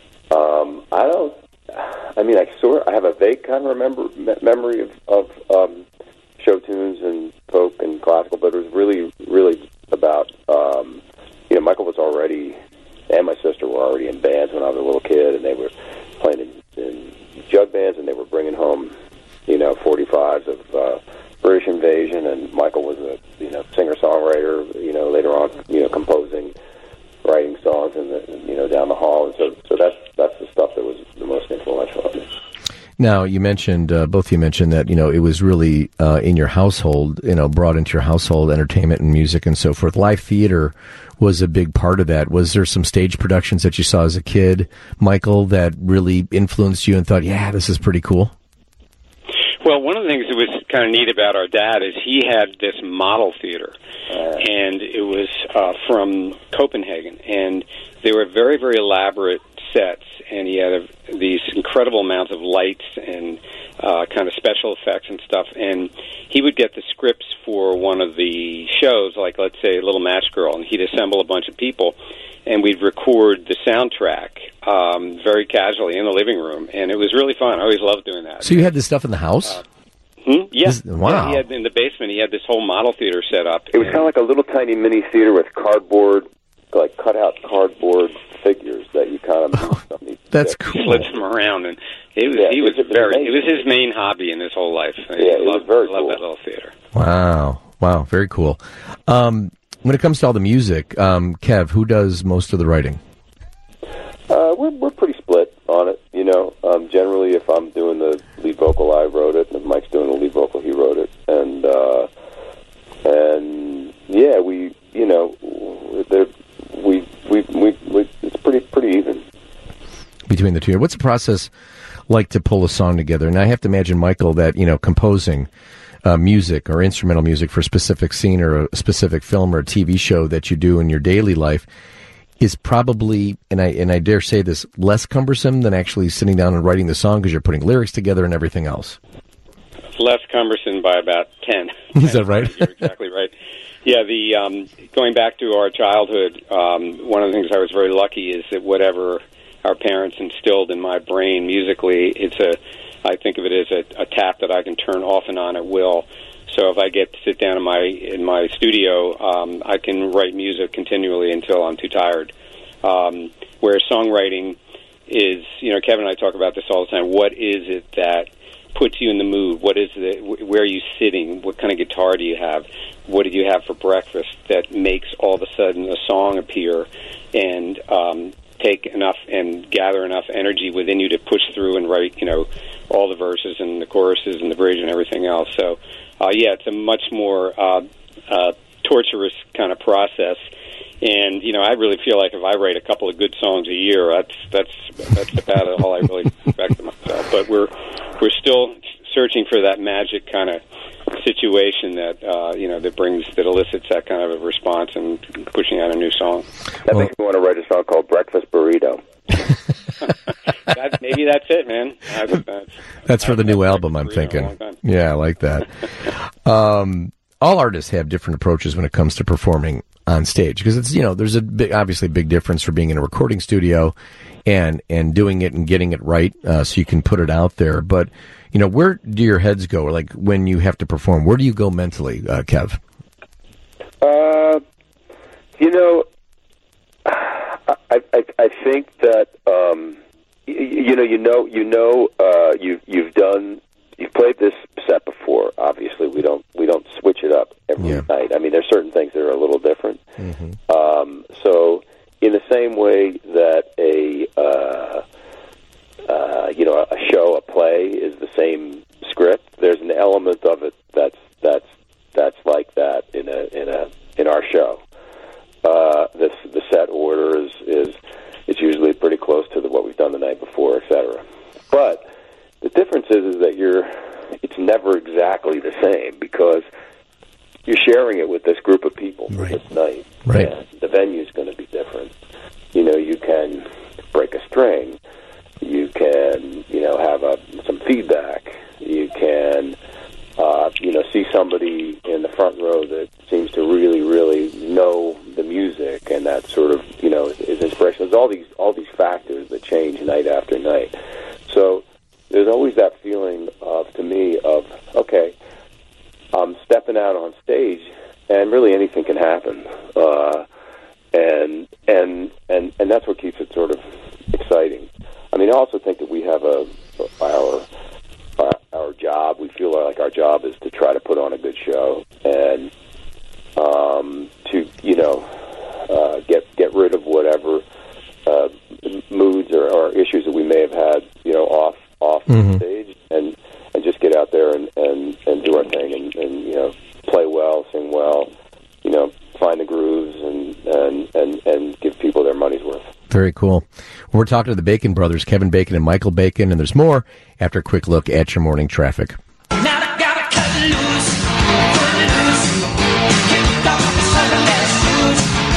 I have a vague kind of memory of show tunes and folk and classical, but it was really about, you know, Michael was already, and my sister were already in bands when I was a little kid, and they were playing in jug bands, and they were bringing home, you know, 45s of British Invasion, and Michael was a, you know, singer-songwriter, you know, later on, you know, composing, writing songs, and you know, down the hall, and so that's the stuff that was the most influential on me. Now, you mentioned, both of you mentioned that, you know, it was really in your household, you know, brought into your household, entertainment and music and so forth. Live theater was a big part of that. Was there some stage productions that you saw as a kid, Michael, that really influenced you and thought, yeah, this is pretty cool? Well, one of the things that was kind of neat about our dad is he had this model theater, and it was from Copenhagen, and they were very, very elaborate sets, and he had these incredible amounts of lights and kind of special effects and stuff, and he would get the scripts for one of the shows, like, let's say, Little Match Girl, and he'd assemble a bunch of people, and we'd record the soundtrack very casually in the living room, and it was really fun. I always loved doing that. So you had this stuff in the house? Yeah. Wow. Yeah, he had, in the basement, he had this whole model theater set up. It was kind of like a little tiny mini theater with cardboard, like cut-out cardboard figures that you kind of move. That's cool. Flips them around, and it was his main hobby in his whole life. It was very cool. Loved that little theater. Wow, very cool. When it comes to all the music, Kev, who does most of the writing? We're pretty split on it, you know. Generally, if I'm doing the lead vocal, I wrote it, and if Mike's doing the lead vocal, he wrote it, and yeah, we, you know, it's pretty even between the two. What's the process like to pull a song together? And I have to imagine, Michael, that, you know, composing music or instrumental music for a specific scene or a specific film or a TV show that you do in your daily life is probably, and I dare say this, less cumbersome than actually sitting down and writing the song because you're putting lyrics together and everything else. Less cumbersome by about 10. Is that right? You're exactly right. Yeah, going back to our childhood, one of the things I was very lucky is that whatever our parents instilled in my brain musically, I think of it as a tap that I can turn off and on at will. So if I get to sit down in my studio, I can write music continually until I'm too tired. Whereas songwriting is, you know, Kevin and I talk about this all the time. What is it that puts you in the mood? What is it? Where are you sitting? What kind of guitar do you have? What did you have for breakfast that makes all of a sudden a song appear and take enough and gather enough energy within you to push through and write, you know, all the verses and the choruses and the bridge and everything else. So, yeah, it's a much more torturous kind of process. And, you know, I really feel like if I write a couple of good songs a year, that's about all I really expect of myself. But we're still searching for that magic kind of situation that you know, that elicits that kind of a response and pushing out a new song. I think we want to write a song called Breakfast Burrito. Maybe that's it, man. That's for the new album, I'm thinking. Yeah, I like that. All artists have different approaches when it comes to performing on stage, because it's, you know, there's obviously a big difference for being in a recording studio and doing it and getting it right, so you can put it out there. But, you know, where do your heads go? Like when you have to perform, where do you go mentally, Kev? You know, I think that you've played this set before. Obviously, we don't switch it up every night. I mean, there's certain things that are a little different. Mm-hmm. So, in the same way that a show, a play is the same script, there's an element of it that's like that in our show. The set order is usually pretty close to what we've done the night before, etc. But the difference is that it's never exactly the same because you're sharing it with this group of people for this night. Right. And the venue's going to be different. You know, you can break a string. You can, you know, have some feedback. You can, see somebody in the front row that seems to really, really know the music, and that sort of, you know, is inspirational. There's all these factors that change night after night. So there's always that feeling to me of, okay, I'm stepping out on stage, and really anything can happen, and that's what keeps it sort of exciting. I mean, I also think that we have our job. We feel like our job is to try to put on a good show and to, you know, get rid of whatever moods or issues that we may have had, you know, off the stage, and just get out there and do our thing and you know, play well, sing well, you know, find the grooves and give people their money's worth. Very cool. We're talking to the Bacon brothers, Kevin Bacon and Michael Bacon, and there's more after a quick look at your morning traffic. Now I gotta cut loose, kick off the Sunday shoes.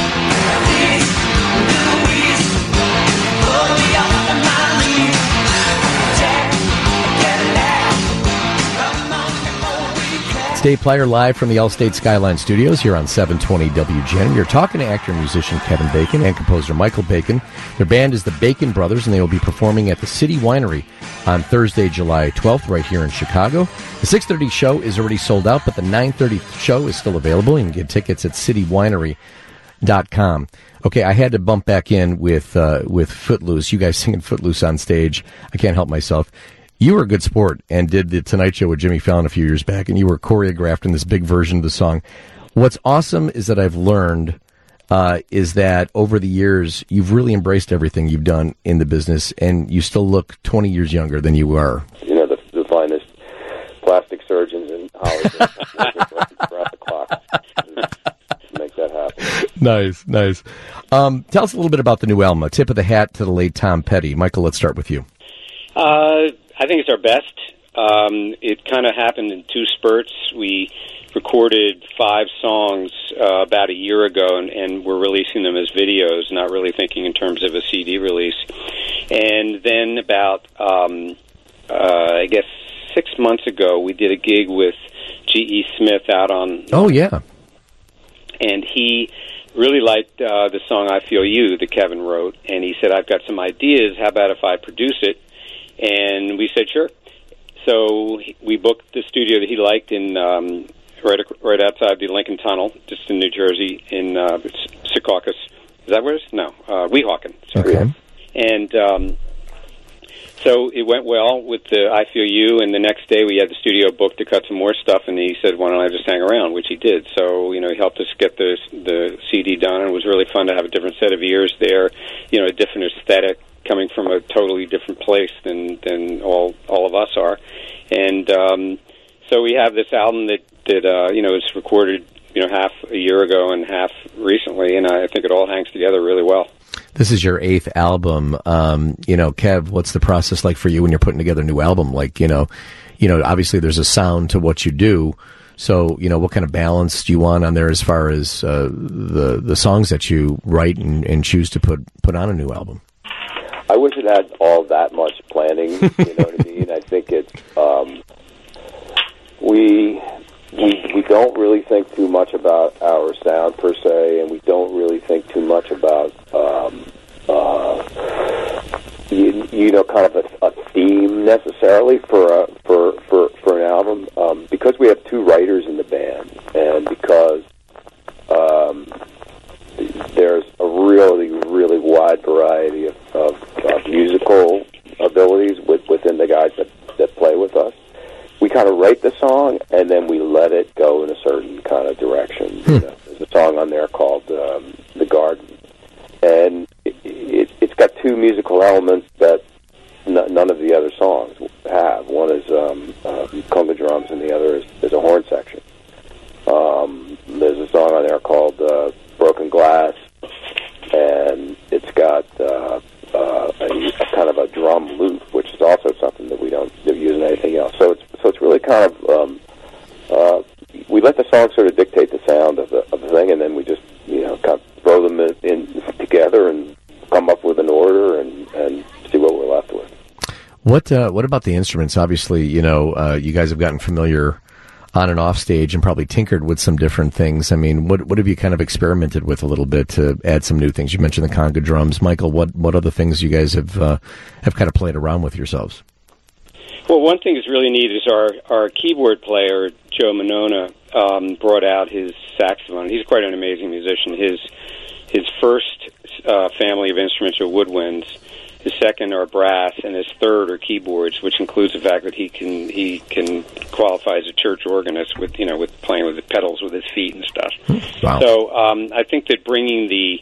Dave Plyer live from the Allstate Skyline Studios here on 720 WGN. We are talking to actor and musician Kevin Bacon and composer Michael Bacon. Their band is the Bacon Brothers, and they will be performing at the City Winery on Thursday, July 12th, right here in Chicago. The 6:30 show is already sold out, but the 9:30 show is still available. You can get tickets at citywinery.com. Okay, I had to bump back in with Footloose. You guys singing Footloose on stage. I can't help myself. You were a good sport and did the Tonight Show with Jimmy Fallon a few years back, and you were choreographed in this big version of the song. What's awesome is that I've learned is that over the years, you've really embraced everything you've done in the business, and you still look 20 years younger than you are. You know, the finest plastic surgeons in Hollywood around the clock to make that happen. Nice. Tell us a little bit about the new album, A Tip of the Hat to the Late Tom Petty. Michael, let's start with you. I think it's our best. It kind of happened in two spurts. We recorded 5 songs about a year ago, and we're releasing them as videos, not really thinking in terms of a CD release. And then about, I guess, 6 months ago, we did a gig with G.E. Smith out on... Oh, yeah. And he really liked the song I Feel You that Kevin wrote, and he said, I've got some ideas. How about if I produce it? And we said, sure. So we booked the studio that he liked in right outside the Lincoln Tunnel, just in New Jersey, in Secaucus. Is that where it is? No, Weehawken. Sorry. Okay. And so it went well with the I Feel You, and the next day we had the studio booked to cut some more stuff, and he said, why don't I just hang around, which he did. So, he helped us get the CD done, and it was really fun to have a different set of ears there, a different aesthetic, coming from a totally different place than all of us are. And so we have this album that was recorded half a year ago and half recently, and I think it all hangs together really well. This is your 8th album. Kev, what's the process like for you when you're putting together a new album? Like, obviously there's a sound to what you do. So, what kind of balance do you want on there as far as the songs that you write and choose to put on a new album? I wish it had all that much planning, you know what I mean? I think it's, we don't really think too much about our sound per se, and we don't really think too much about, kind of a theme necessarily for an album, because we have 2 writers in the band, and because, there's a really, really wide variety of musical abilities within the guys that play with us. We kind of write the song, and then we let it go in a certain kind of direction. There's a song on there called The Garden, and it's got 2 musical elements that none of the other songs have. One is conga drums, and the other is a horn section. There's a song on there called Broken Glass, and it's got a kind of a drum loop, which is also something that we don't use in anything else. So it's really kind of we let the song sort of dictate the sound of the thing, and then we just kind of throw them in together and come up with an order and see what we're left with. What about the instruments? Obviously, you guys have gotten familiar on and off stage and probably tinkered with some different things. I mean, what have you kind of experimented with a little bit to add some new things? You mentioned the conga drums. Michael, what other things you guys have kind of played around with yourselves? Well, one thing that's really neat is our keyboard player, Joe Monona, brought out his saxophone. He's quite an amazing musician. His first family of instruments are woodwinds. His second are brass, and his third are keyboards, which includes the fact that he can qualify as a church organist with playing with the pedals with his feet and stuff. Wow. So I think that bringing the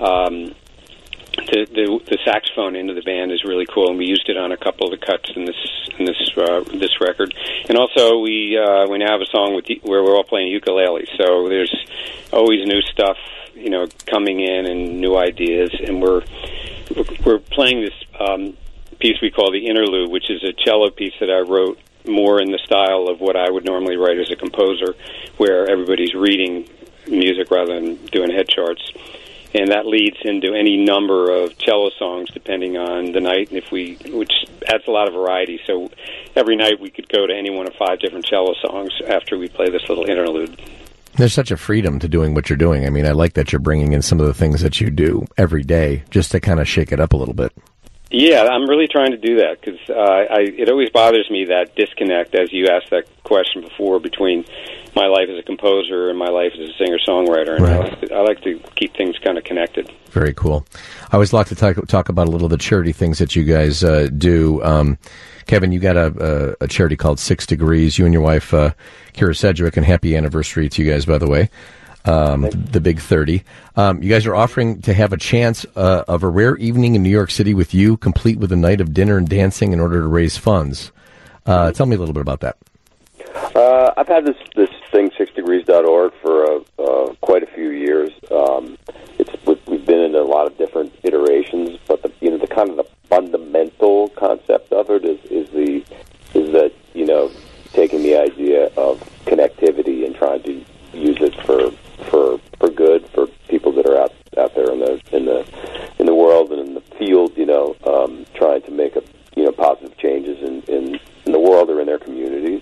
saxophone into the band is really cool, and we used it on a couple of the cuts in this record. And also we now have a song where we're all playing ukulele, so there's always new stuff coming in and new ideas, and we're playing this piece we call the Interlude, which is a cello piece that I wrote more in the style of what I would normally write as a composer, where everybody's reading music rather than doing head charts. and that leads into any number of cello songs depending on the night, and which adds a lot of variety. So every night we could go to any one of 5 different cello songs after we play this little interlude. There's such a freedom to doing what you're doing. I mean, I like that you're bringing in some of the things that you do every day just to kind of shake it up a little bit. Yeah, I'm really trying to do that because it always bothers me, that disconnect, as you asked that question before, between my life as a composer and my life as a singer-songwriter. And right. I like to keep things kind of connected. Very cool. I always like to talk about a little of the charity things that you guys do. Kevin, you got a charity called 6 Degrees. You and your wife, Kira Sedgwick, and happy anniversary to you guys, by the way. The big 30. You guys are offering to have a chance of a rare evening in New York City with you, complete with a night of dinner and dancing in order to raise funds. Tell me a little bit about that. I've had this thing, 6degrees.org, for quite a few years. We've been in a lot of different iterations, but the kind of the fundamental concept of it is that taking the idea of connectivity and trying to use it for good for people that are out there in the world and in the field, trying to make positive changes in the world or in their communities.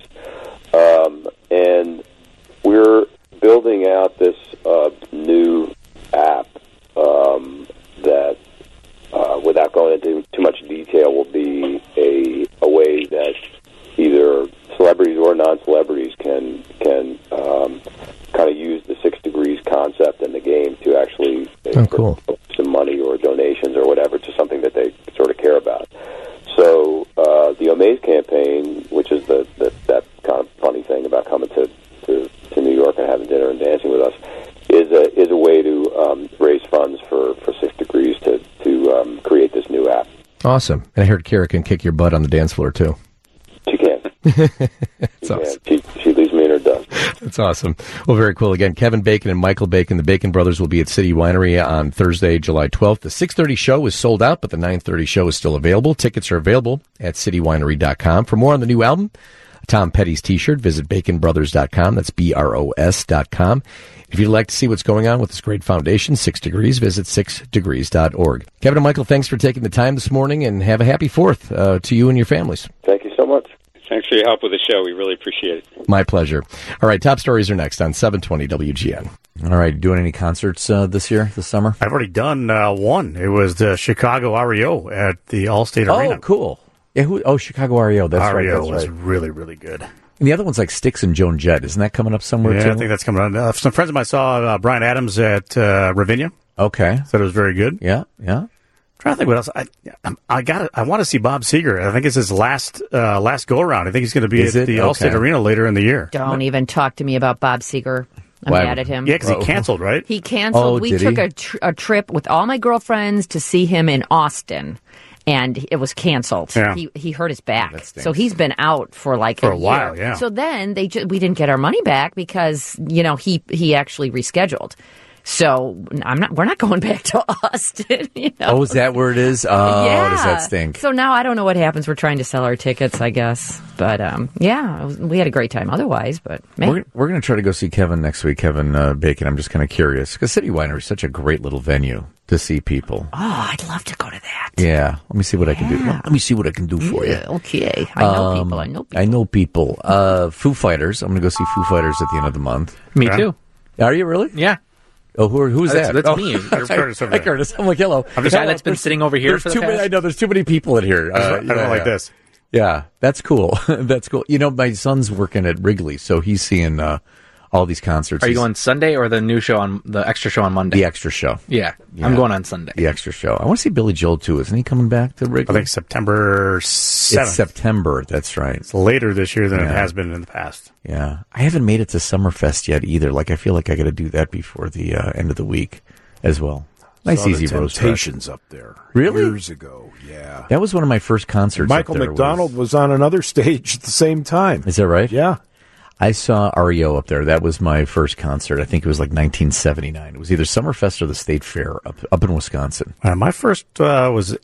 And we're building out this new app that, without going into too much detail, will be a way that either celebrities or non-celebrities can kind of use the 6 Degrees concept in the game to actually cool. some money or donations or whatever to something that they sort of care about. So the Omaze campaign, which is that kind of funny thing about coming to New York and having dinner and dancing with us, is a way to raise funds for 6 Degrees to create this new app. Awesome. And I heard Kara can kick your butt on the dance floor, too. She can. That's awesome. She leaves me in her dust. That's awesome. Well, very cool. Again, Kevin Bacon and Michael Bacon, the Bacon Brothers, will be at City Winery on Thursday, July 12th. The 6:30 show is sold out, but the 9:30 show is still available. Tickets are available at citywinery.com. For more on the new album, Tom Petty's T-shirt, visit baconbrothers.com. That's BROS.com. If you'd like to see what's going on with this great foundation, 6 Degrees, visit 6degrees.org. Kevin and Michael, thanks for taking the time this morning, and have a happy 4th to you and your families. Thank you so much. Thanks for your help with the show. We really appreciate it. My pleasure. All right, top stories are next on 720 WGN. All right, doing any concerts this summer? I've already done one. It was the Chicago REO at the Allstate Arena. Oh, cool. Yeah, Chicago REO. That's right. REO was really, really good. And the other one's like Styx and Joan Jett. Isn't that coming up somewhere, too? I think that's coming up. Some friends of mine saw Bryan Adams at Ravinia. Okay. Said it was very good. Yeah. I'm trying to think what else. I want to see Bob Seger. I think it's his last go-around. I think he's going to be at the Allstate Arena later in the year. Don't even talk to me about Bob Seger. I'm mad at him. Yeah, because he canceled, right? He canceled. We took a trip with all my girlfriends to see him in Austin, and it was canceled. Yeah. He hurt his back, so he's been out for a year. While. Yeah. So then we didn't get our money back because he actually rescheduled. So we're not going back to Austin. Oh, is that where it is? Oh, yeah. Does that stink? So now I don't know what happens. We're trying to sell our tickets, I guess. But we had a great time otherwise. But man, we're going to try to go see Kevin next week, Kevin Bacon. I'm just kind of curious because City Winery is such a great little venue to see people. Oh, I'd love to go to that. Yeah, let me see what I can do. Let me see what I can do for you. Okay, I know people. Foo Fighters. I'm going to go see Foo Fighters at the end of the month. Me too. Are you really? Yeah. Oh, who's that? That's me. Curtis. Hi, Curtis. I'm like, hello. I'm just the guy that's been sitting over here for the past. I know there's too many people in here. I don't like this. Yeah, that's cool. That's cool. My son's working at Wrigley, so he's seeing all these concerts. Are you going Sunday or the new show the extra show on Monday? The extra show. Yeah. I'm going on Sunday. The extra show. I want to see Billy Joel too. Isn't he coming back to Wrigley? I think September 7th. It's September. That's right. It's later this year than it has been in the past. Yeah, I haven't made it to Summerfest yet either. I feel like I got to do that before the end of the week as well. Nice, easy roast. Temptations up there. Really? Years ago, yeah. That was one of my first concerts. Michael McDonald was on another stage at the same time. Is that right? Yeah. I saw REO up there. That was my first concert. I think it was 1979. It was either Summerfest or the State Fair up in Wisconsin. My first was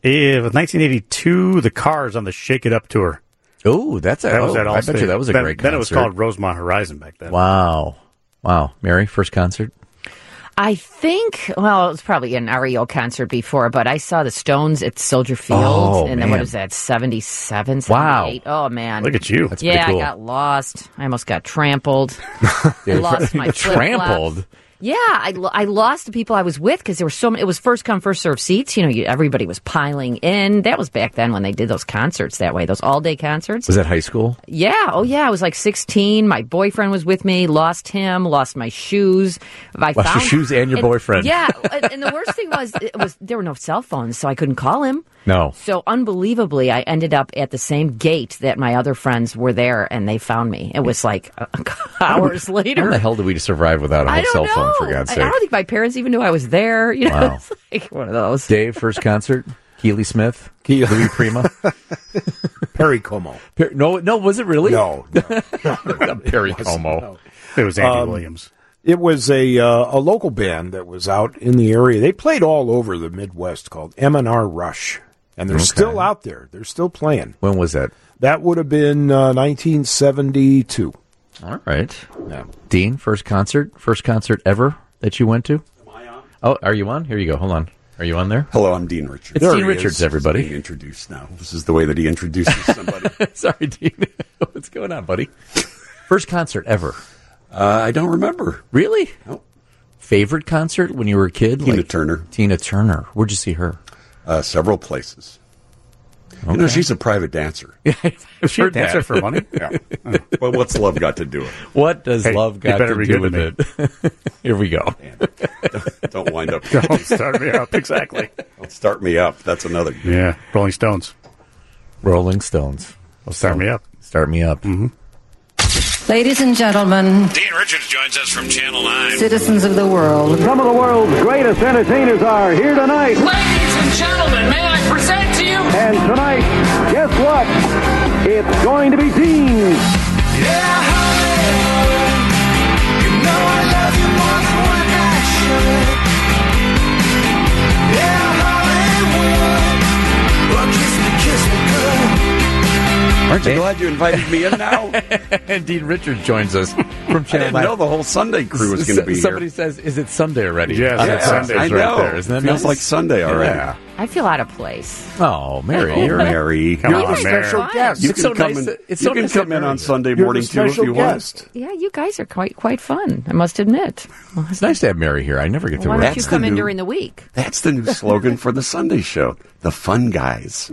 1982, the Cars on the Shake It Up tour. Oh, was at Allstate. I bet you that was a great concert. Then it was called Rosemont Horizon back then. Wow. Mary, first concert? I think, well, it was probably an REO concert before, but I saw the Stones at Soldier Field. And then what is that, 77, 78? Wow. Oh, man. Look at you. That's pretty cool. I got lost. I almost got trampled. I lost my Trampled? Yeah, I lost the people I was with because there were so many. It was first come, first served seats. You know, everybody was piling in. That was back then when they did those concerts that way, those all-day concerts. Was that high school? Yeah. Oh, yeah. I was like 16. My boyfriend was with me. Lost him. Lost my shoes. Lost your shoes and your boyfriend. Yeah. And the worst thing was, there were no cell phones, so I couldn't call him. No. So unbelievably, I ended up at the same gate that my other friends were there, and they found me. It was like hours later. How the hell did we survive without a cell phone, for God's sake? I don't think my parents even knew I was there. You know, Wow. It's like one of those. Dave, first concert? Keely Smith? Louis Prima? Perry Como. No, was it really? No. Perry Como. No. It was Andy Williams. It was a local band that was out in the area. They played all over the Midwest called M&R Rush. And they're still out there. They're still playing. When was that? That would have been 1972. All right. Yeah. Dean, first concert ever that you went to? Am I on? Oh, are you on? Here you go. Hold on. Are you on there? Hello, I'm Dean Richards. It's Dean Richards, everybody. He's being introduced now. This is the way that he introduces somebody. Sorry, Dean. What's going on, buddy? First concert ever. I don't remember. Really? Nope. Favorite concert when you were a kid? Tina Turner. Tina Turner. Where'd you see her? Several places. Okay. You know, she's a private dancer. Is she a dancer for money? Yeah. Well, what's love got to do with it? What does love got to do with it? Here we go. Don't wind up. Don't start me up. Exactly. Don't start me up. That's another. Yeah. Rolling Stones. Rolling Stones. Well, start me up. Start me up. Mm-hmm. Ladies and gentlemen, Dean Richards joins us from Channel 9. citizens of the world, Some of the world's greatest entertainers are here tonight. Ladies and gentlemen, may I present to you? And tonight, guess what? It's going to be Dean. Yeah, honey, you know I love you more than what I should. Yeah, Hollywood, well, kiss me good. Aren't you glad you invited me in now? And Dean Richards joins us from Channel 9. I didn't know the whole Sunday crew was going to be here. Somebody says, is it Sunday already? Yes, Yeah, Sunday's I know. right there. Isn't that Feels nice? like Sunday already. Yeah. I feel out of place. Oh, Mary. Oh, Mary. Come You're on, the Mary. special guest. You It's can so come nice in. that- it's You so can nice that come in Mary- on Sunday You're morning the too if special you guest. Yeah, you guys are quite fun, I must admit. Well, it's nice to have Mary here. I never get to Why work. don't you That's come the in new- during the week? That's the new slogan for the Sunday show. The Fun Guys.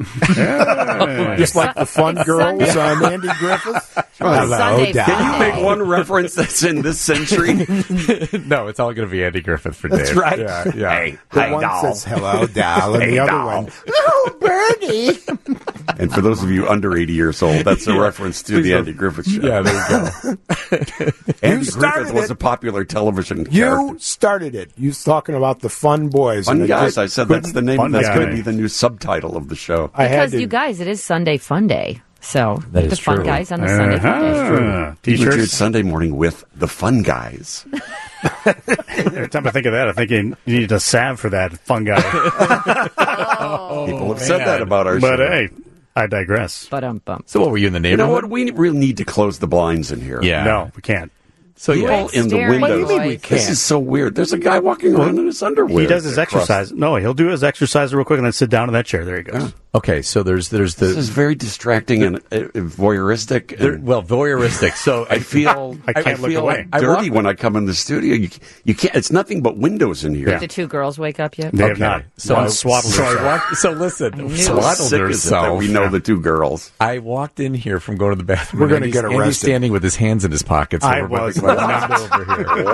Just like the fun It's girls Sunday. on Andy Griffith. Sunday Dad. Can you fun make day. one reference that's in this century? No, it's all going to be Andy Griffith for That's Dave. right. Yeah, yeah. Hey, The hi, one doll. says hello, doll, and Hey, the other doll. one, oh, Bernie. And for those of you under 80 years old, that's a reference to the Andy Griffith Show. Yeah, there you go. Andy started Griffith was it. a popular television You character. started it. You was talking about the fun boys. Fun and Guys. I said that's the name. Fun That's Guy. going to be the new subtitle of the show. I had Because to. you guys, it is Sunday Fun Day. So That the is fun true. guys on the Sunday Fun Day. Richard T-shirts. Sunday morning with the Fun Guys. Every time I think of that, I think you need a salve for that fun guy. People have said that about our But show. hey, I digress. Ba-dum-bum. So what, were you in the You neighborhood? know what? We really need to close the blinds in here. Yeah. No, we can't. So People yeah. in the Staring windows. What do you mean we This can't? is so weird. There's a guy walking around in his underwear. He does his across- exercise. No, he'll do his exercise real quick and then sit down in that chair. There he goes. Okay, so there's This the is very distracting and voyeuristic. And well, voyeuristic. So I feel I can't look feel away. dirty when I come in the studio. You can't. It's nothing but windows in here. Did the two girls wake up yet? They have not. So One I swaddled herself. so listen, So swaddled sick is it that herself. we know the two girls. I walked in here from going to the bathroom. We're and gonna get Andy's arrested. standing with his hands in his pockets. I over by was the not. window over here.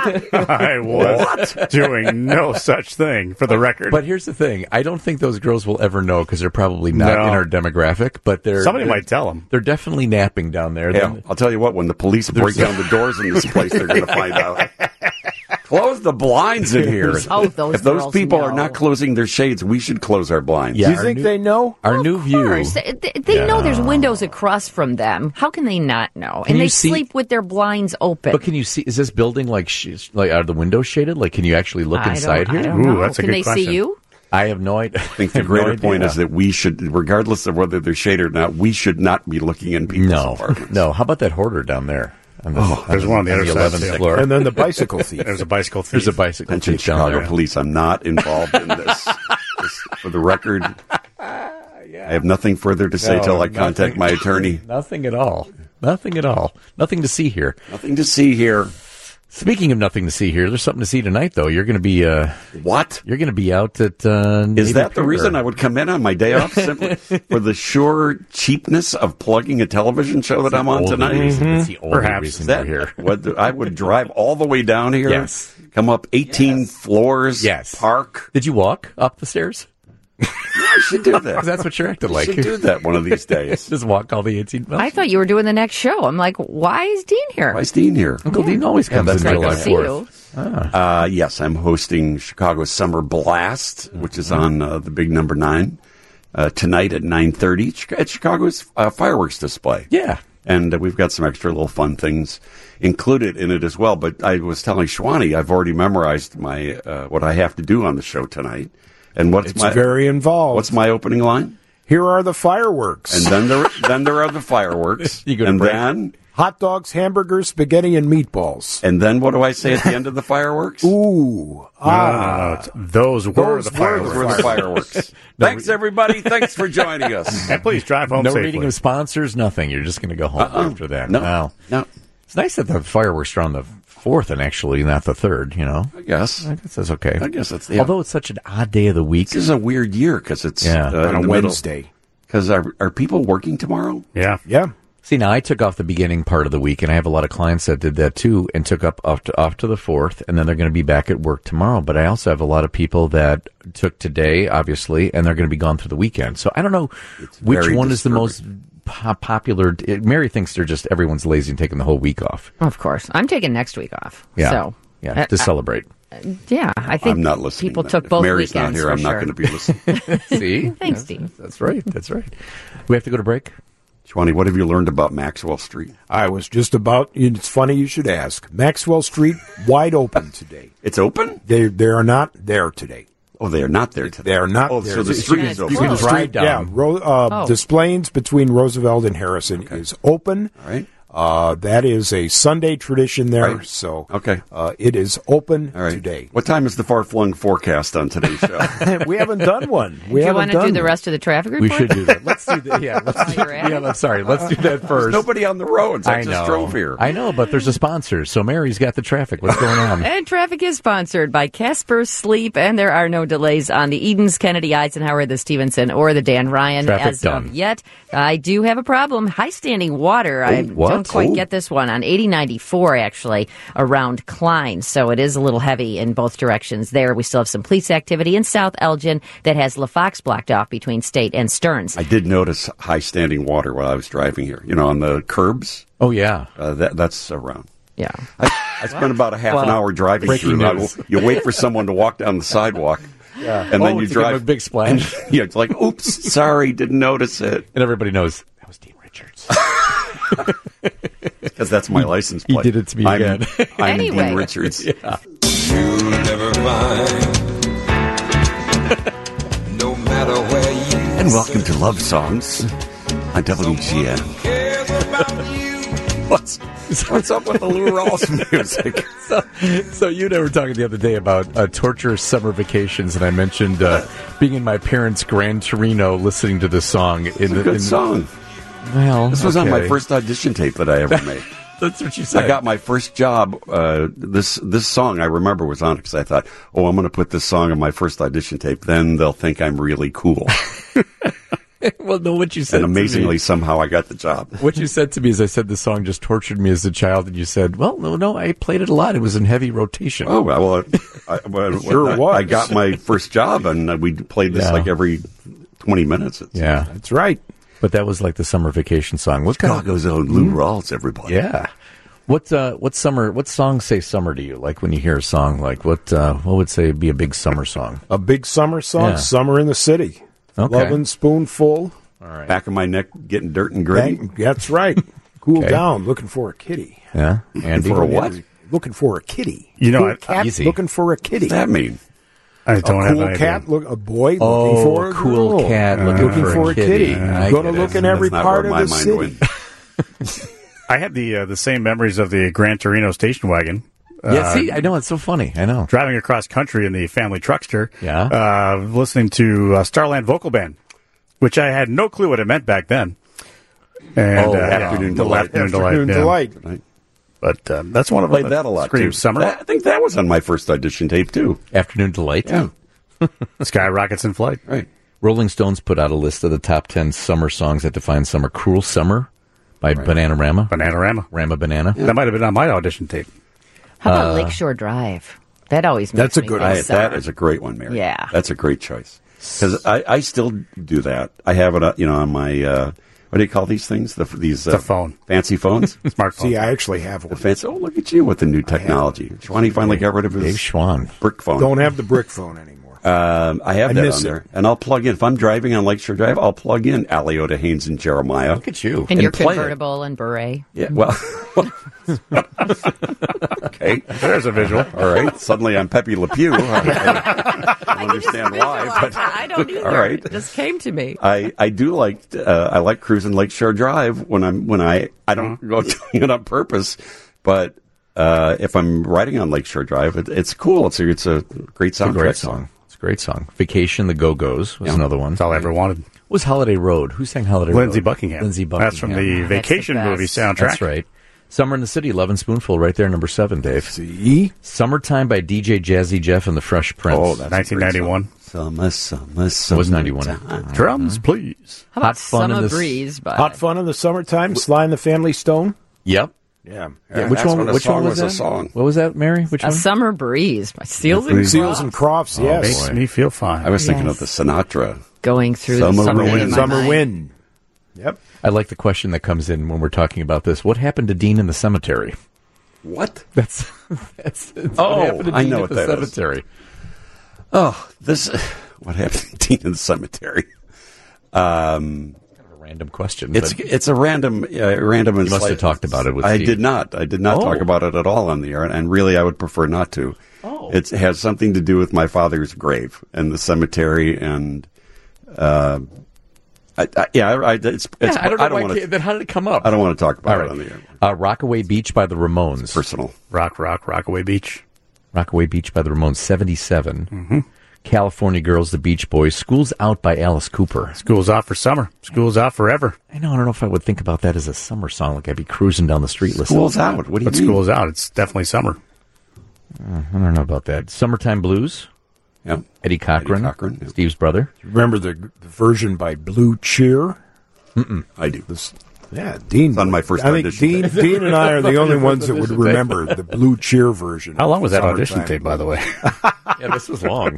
I was doing no such thing, for the record. But here's the thing: I don't think those girls will ever know because they're probably not No. in our demographic. But Somebody might tell them. They're definitely napping down there. Yeah, I'll tell you what. When the police break down the doors in this place, they're going to find out. Close the blinds in here. Oh, those if those girls people know. are not closing their shades, we should close our blinds. Yeah, Do you our think new- they know? Our new Of view. course. They know there's windows across from them. How can they not know? Can And you they see- sleep with their blinds open. But can you see? Is this building like are the windows shaded? Like, can you actually look inside I here? don't know. that's a Can good they question. see you? I have no idea. I think the greater point is that we should, regardless of whether they're shaded or not, we should not be looking in people's apartments. No. How about that hoarder down there? There's one on the other side, 11th floor. And then the bicycle thief. There's a bicycle thief. There's a bicycle Attention, thief down Chicago there. Police. I'm not involved in this. For the record, I have nothing further to say till I contact my attorney. Nothing at all. Nothing at all. Nothing to see here. Nothing to see here. Speaking of nothing to see here, there's something to see tonight, though. You're going to be what? You're going to be out at. Is that the reason I would come in on my day off simply for the sure cheapness of plugging a television show that I'm on tonight? It's the only reason you're here. I would drive all the way down here. Yes. Come up 18 floors. Yes. Park. Did you walk up the stairs? I should do that. Because that's what you're acting like. I should do that one of these days. Just walk all the 18 miles. I thought you were doing the next show. I'm like, why is Dean here? Why is Dean here? Uncle Dean always comes in July 4th. Yes, I'm hosting Chicago's Summer Blast, which is on the big number 9 tonight at 9:30 at Chicago's fireworks display. Yeah. And we've got some extra little fun things included in it as well. But I was telling Shwani, I've already memorized my what I have to do on the show tonight. And It's very involved. What's my opening line? Here are the fireworks. And then there are the fireworks. And then hot dogs, hamburgers, spaghetti, and meatballs. And then what do I say at the end of the fireworks? Ooh. Those were the fireworks. Thanks, everybody. Thanks for joining us. And please drive home No safely. reading of sponsors, nothing. You're just going to go home after that. No. It's nice that the fireworks are on the 4th and actually not the 3rd, you know? I guess that's okay. I guess that's Although it's such an odd day of the week. This is a weird year because it's on a Wednesday. Because are people working tomorrow? Yeah. See, now I took off the beginning part of the week, and I have a lot of clients that did that too, and took off to the 4th, and then they're going to be back at work tomorrow. But I also have a lot of people that took today, obviously, and they're going to be gone through the weekend. So I don't know which one is the most popular. Mary thinks they're just everyone's lazy and taking the whole week off. Of course. I'm taking next week off. Yeah. So, to celebrate. Yeah, I think I'm not listening. People took both Mary's weekends. Not here. I'm not going to be listening. See? Thanks, Dean. That's right. That's right. We have to go to break. Shwani, what have you learned about Maxwell Street? I was just about. It's funny you should ask. Maxwell Street wide open today. It's open? They are not there today. Oh, they are not there today. They are not there. So the street is open. You can drive down. Yeah, Desplaines between Roosevelt and Harrison is open. All right. That is a Sunday tradition there, right. So it is open today. What time is the far-flung forecast on today's show? We haven't done one. Do you want to do the rest of the traffic report? We should do that. Let's do that. Yeah, I'm sorry. Let's do that first. There's nobody on the roads. I just drove here. I know, but there's a sponsor, so Mary's got the traffic. What's going on? And traffic is sponsored by Casper Sleep, and there are no delays on the Edens, Kennedy, Eisenhower, the Stevenson, or the Dan Ryan traffic done. Of yet. I do have a problem. High standing water. I don't quite get this one. On 8094, actually, around Klein. So it is a little heavy in both directions there. We still have some police activity in South Elgin that has LaFox blocked off between State and Stearns. I did notice high standing water while I was driving here. You know, on the curbs. Oh, yeah. That's around. Yeah. I spent about a half an hour driving through that. You wait for someone to walk down the sidewalk. Yeah. And then you drive. A big splash. It's like, oops, sorry, didn't notice it. And everybody knows that was Dean Richards. Because that's my license plate. He did it to me again. I'm Anyway. Dean Richards. Yeah. You'll never find, no matter where you And welcome to Love Songs on WGN. cares about you. What's up with the Lou Rawls music? So you and I were talking the other day about torturous summer vacations, and I mentioned being in my parents' Gran Torino listening to this song. It's a good song. Well, this was on my first audition tape that I ever made. That's what you said. I got my first job. This song I remember was on it because I thought, I'm going to put this song on my first audition tape. Then they'll think I'm really cool. Well, no, what you said. And amazingly, somehow I got the job. What you said to me is, I said the song just tortured me as a child, and you said, "Well, no, I played it a lot. It was in heavy rotation." Oh well, I got my first job, and we played this like every 20 minutes. Yeah, that's right. But that was like the summer vacation song. What Chicago's own Lou Rawls, everybody. Yeah. What summer? What songs say summer to you? Like when you hear a song, like what would say be a big summer song? A big summer song? Yeah. Summer in the City. Okay. Lovin' Spoonful. All right. Back of my neck getting dirt and gritty. That's right. Cool down. Looking for a kitty. Yeah. Andy, for a what? Looking for a kitty. You know, cool cat easy. looking for a kitty. What does that mean? I don't have cool an cat, idea. a boy looking for a cool girl. cat looking for a kitty. You're going to look in every That's not part where of my the mind city. went. I had the same memories of the Gran Torino station wagon. Yeah, see, I know, it's so funny. I know. Driving across country in the family truckster. Yeah. Listening to Starland Vocal Band, which I had no clue what it meant back then. And Afternoon Delight. Afternoon Delight. Right. But that's one of them. Played that a lot, too. Summer. I think that was on my first audition tape, too. Afternoon Delight. Yeah. Skyrockets in Flight. Right. Rolling Stones put out a list of the top 10 summer songs that define summer. Cruel Summer by Bananarama. Rama Banana. Yeah. That might have been on my audition tape. How about Lakeshore Drive? That always makes me That is a great one, Mary. Yeah. That's a great choice. Because I still do that. I have it, on my... what do you call these things? The phone. Fancy phones? Smartphone. See, I actually have one. Oh, look at you with the new technology. Schwani finally got rid of his brick phone. Don't have the brick phone anymore. I have that on there. And I'll plug in. If I'm driving on Lakeshore Drive, I'll plug in Aliota, Haynes, and Jeremiah. Look at you. And your convertible and beret. Yeah, well... Okay. There's a visual. All right. Suddenly I'm Pepe Le Pew. I don't understand why. But, I don't either. All right. It just came to me. I do like I like cruising Lakeshore Drive when I don't go doing it on purpose, but if I'm riding on Lakeshore Drive, it's cool. It's a great soundtrack song. It's a great song. Vacation, the Go-Go's was another one. That's all I ever wanted. What was Holiday Road? Who sang Holiday Road? Lindsey Buckingham. That's from the Vacation movie soundtrack. That's right. Summer in the City, Love and Spoonful, right there, number 7, Dave. See? Summertime by DJ Jazzy Jeff and the Fresh Prince. Oh, that's 1991. Summer. It was 91. Drums, please. How about Summer Breeze? Hot Fun in the Summertime, Sly and the Family Stone? Yep. Yeah. Which one was that? Song. What was that, Mary? Which one? Summer Breeze by Seals and Crofts. Seals and Crofts, yes. Makes me feel fine. I was thinking of the Sinatra. Going through the Summer Wind. Yep. I like the question that comes in when we're talking about this. What happened to Dean in the Cemetery? What? That's what happened to Dean I know in what the that Cemetery. Is. Oh, what happened to Dean in the Cemetery? Kind of a random question. It's a random. You must have talked about it with I Steve. did not. I did not talk about it at all on the air, and really, I would prefer not to. Oh. It has something to do with my father's grave and the cemetery, and I don't know. Then how did it come up? I don't want to talk about it on the air. Rockaway Beach by the Ramones. It's personal. Rockaway Beach. Rockaway Beach by the Ramones, 77. Mm-hmm. California Girls, the Beach Boys. School's Out by Alice Cooper. School's out for summer. School's out forever. I don't know if I would think about that as a summer song. Like I'd be cruising down the street listening. School's out. What do you mean? School's out. It's definitely summer. I don't know about that. Summertime Blues. Yeah. Eddie Cochran, yeah. Steve's brother. Remember the version by Blue Cheer? I do. Dean. It's on my first audition. Dean and I are the only ones that would remember the Blue Cheer version. How long was that audition tape, by the way? Yeah, this was long.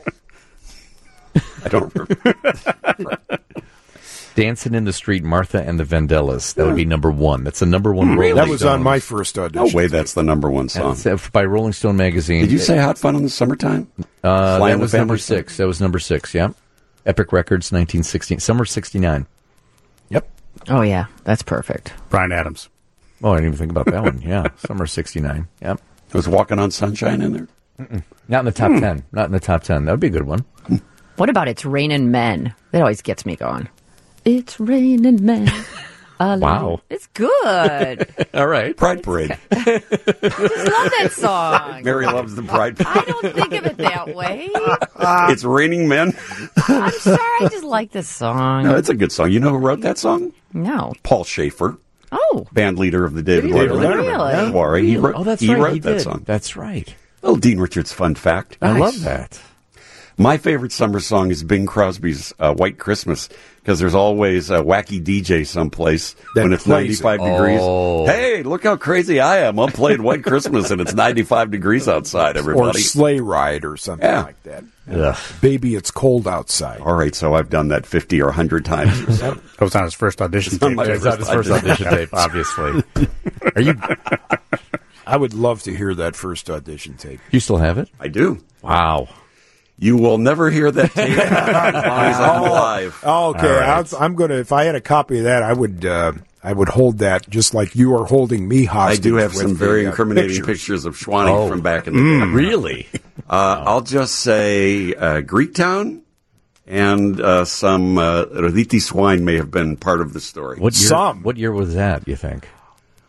I don't remember. Dancing in the Street, Martha and the Vandellas. That would be number 1. That's the number 1 Rolling That was Stones. on my first audition. No way that's the number 1 song. That's by Rolling Stone magazine. Did you say Hot Fun in the Summertime? That was number 6. That was number 6, yeah. Epic Records, 1916. Summer 69. Yep. Oh, yeah. That's perfect. Bryan Adams. Oh, I didn't even think about that one. Yeah. Summer 69. Yep. Was Walking on Sunshine in there? Not in the top 10. Not in the top 10. That would be a good one. What about It's Raining Men? That always gets me going. It's raining men. Wow. It's good. All right. Pride Parade. I just love that song. Mary loves the Pride Parade. I don't think of it that way. It's Raining Men. I'm sorry. I just like this song. No, it's a good song. You know who wrote that song? No. Paul Schaefer. Oh. Band leader of the David Letterman. Really? He wrote, that's he right. wrote He that did. song. That's right. Little Dean Richards fun fact. I love that. My favorite summer song is Bing Crosby's White Christmas, because there's always a wacky DJ someplace when it's 95 degrees. Hey, look how crazy I am. I'm playing White Christmas and it's 95 degrees outside, everybody. Or Sleigh Ride or something like that. Yeah. Baby, it's cold outside. All right, so I've done that 50 or 100 times or so. That was on his first audition tape. It's on his first audition tape, obviously. Are you? I would love to hear that first audition tape. You still have it? I do. Wow. You will never hear that tape as long as I'm alive. Oh, okay. Right. I'm going to, if I had a copy of that, I would hold that just like you are holding me hostage. I do have some very incriminating pictures of Schwani from back in the day. Really? I'll just say Greek Town and some Roditi swine may have been part of the story. What year was that, you think?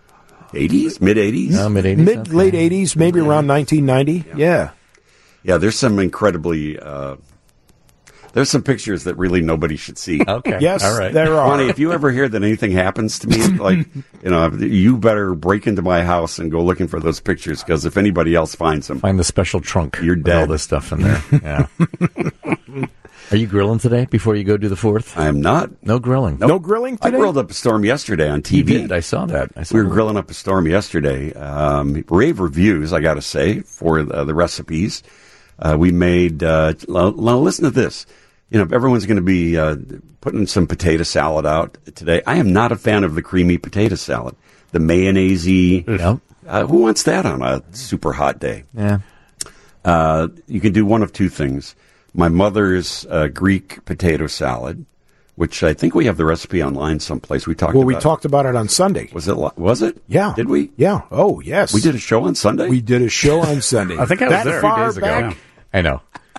80s, mid 80s, late 80s, maybe around 1990. Yeah. There's some incredibly. There's some pictures that really nobody should see. Okay. Yes, all right. There are. Bonnie, if you ever hear that anything happens to me, like, you better break into my house and go looking for those pictures, because if anybody else finds them, find the special trunk. You're dead. All this stuff in there. Yeah. Are you grilling today before you go do the 4th? I am not. No grilling. Nope. No grilling today? I grilled up a storm yesterday on TV. You did. I saw that. We were grilling up a storm yesterday. Rave reviews, I got to say, for the recipes. We made, listen to this. Everyone's going to be putting some potato salad out today. I am not a fan of the creamy potato salad. The mayonnaise-y. Yep. Who wants that on a super hot day? Yeah. You can do one of two things. My mother's Greek potato salad, which I think we have the recipe online someplace. We talked about it on Sunday. Was it? Yeah. Did we? Yeah. Oh, yes. We did a show on Sunday? We did a show on Sunday. I think I was there 3 days ago. Back? Yeah. I know.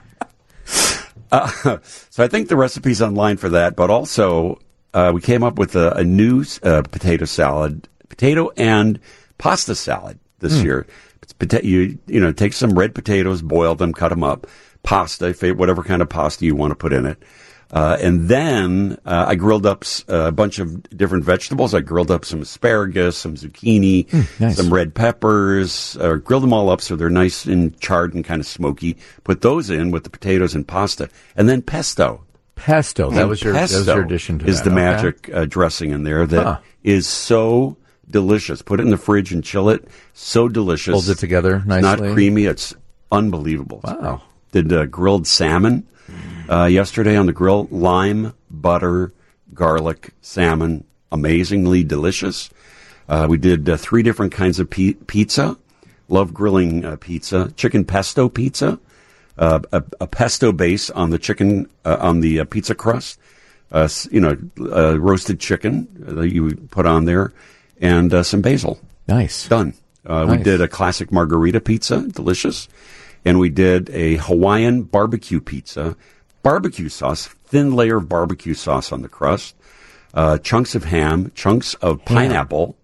So I think the recipe's online for that, but also we came up with a new potato and pasta salad this year. You take some red potatoes, boil them, cut them up, pasta, whatever kind of pasta you want to put in it. And then I grilled up a bunch of different vegetables. I grilled up some asparagus, some zucchini, nice. some red peppers, grilled them all up so they're nice and charred and kind of smoky. Put those in with the potatoes and pasta. And then pesto. Pesto. That was your addition to that. Is the magic dressing in there that is so delicious. Put it in the fridge and chill it. So delicious. Holds it together nicely. It's not creamy. It's unbelievable. Wow. Did grilled salmon. Yesterday on the grill, lime, butter, garlic, salmon, amazingly delicious. We did 3 different kinds of pizza. Love grilling pizza. Chicken pesto pizza, a pesto base on the chicken on the pizza crust. Roasted chicken that you put on there, and some basil. Nice. Done. We did a classic margarita pizza, delicious, and we did a Hawaiian barbecue pizza. Barbecue sauce, thin layer of barbecue sauce on the crust, chunks of ham, chunks of pineapple,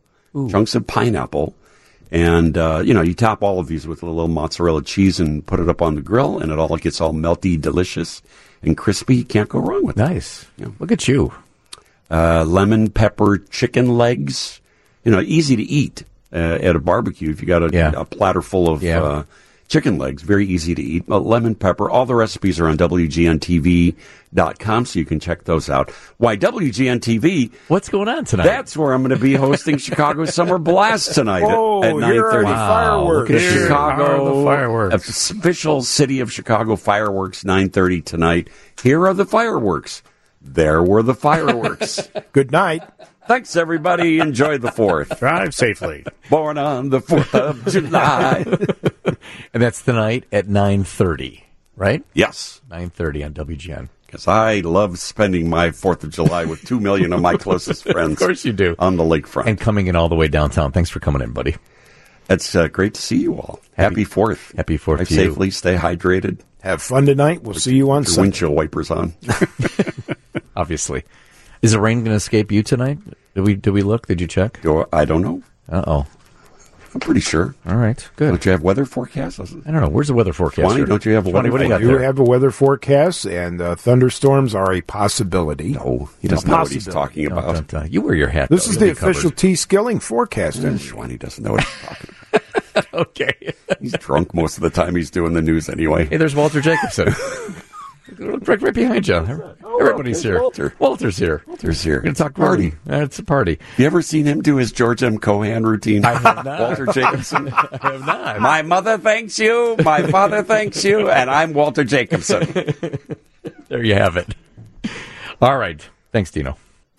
and you top all of these with a little mozzarella cheese and put it up on the grill, and it gets all melty, delicious, and crispy. You can't go wrong with it. Nice. Yeah. Look at you. Lemon pepper chicken legs, easy to eat at a barbecue if you got a platter full of chicken legs, very easy to eat. Lemon pepper. All the recipes are on WGNTV.com, so you can check those out. Why, WGN-TV? What's going on tonight? That's where I'm going to be hosting Chicago Summer Blast tonight at 9:30. Here are the fireworks. Look at Chicago, fireworks. Official City of Chicago fireworks, 9:30 tonight. Here are the fireworks. There were the fireworks. Good night. Thanks, everybody. Enjoy the 4th. Drive safely. Born on the 4th of July. And that's tonight at 9:30, right? Yes. 9:30 on WGN. Because I love spending my 4th of July with 2 million of my closest friends. Of course you do. On the lakefront. And coming in all the way downtown. Thanks for coming in, buddy. It's great to see you all. Happy 4th. Happy 4th Drive to you. Safely, stay hydrated. Have fun tonight. We'll see you on Sunday. Windshield wipers on. Obviously. Is the rain going to escape you tonight? Did we look? Did you check? I don't know. Uh-oh. I'm pretty sure. All right, good. Don't you have weather forecasts? I don't know. Where's the weather forecast? Bonnie, don't you have a weather forecast? We do have a weather forecast, and thunderstorms are a possibility. No, he doesn't know what he's talking about. You wear your hat. This is the official T. Skilling forecast. Schwani doesn't know what he's talking about. Okay. He's drunk most of the time he's doing the news anyway. Hey, there's Walter Jacobson. right behind you. Everybody's here. Walter's here. We're going to talk party. It's a party. You ever seen him do his George M. Cohan routine? I have not. Walter Jacobson? I have not. My mother thanks you. My father thanks you. And I'm Walter Jacobson. There you have it. All right. Thanks, Dino.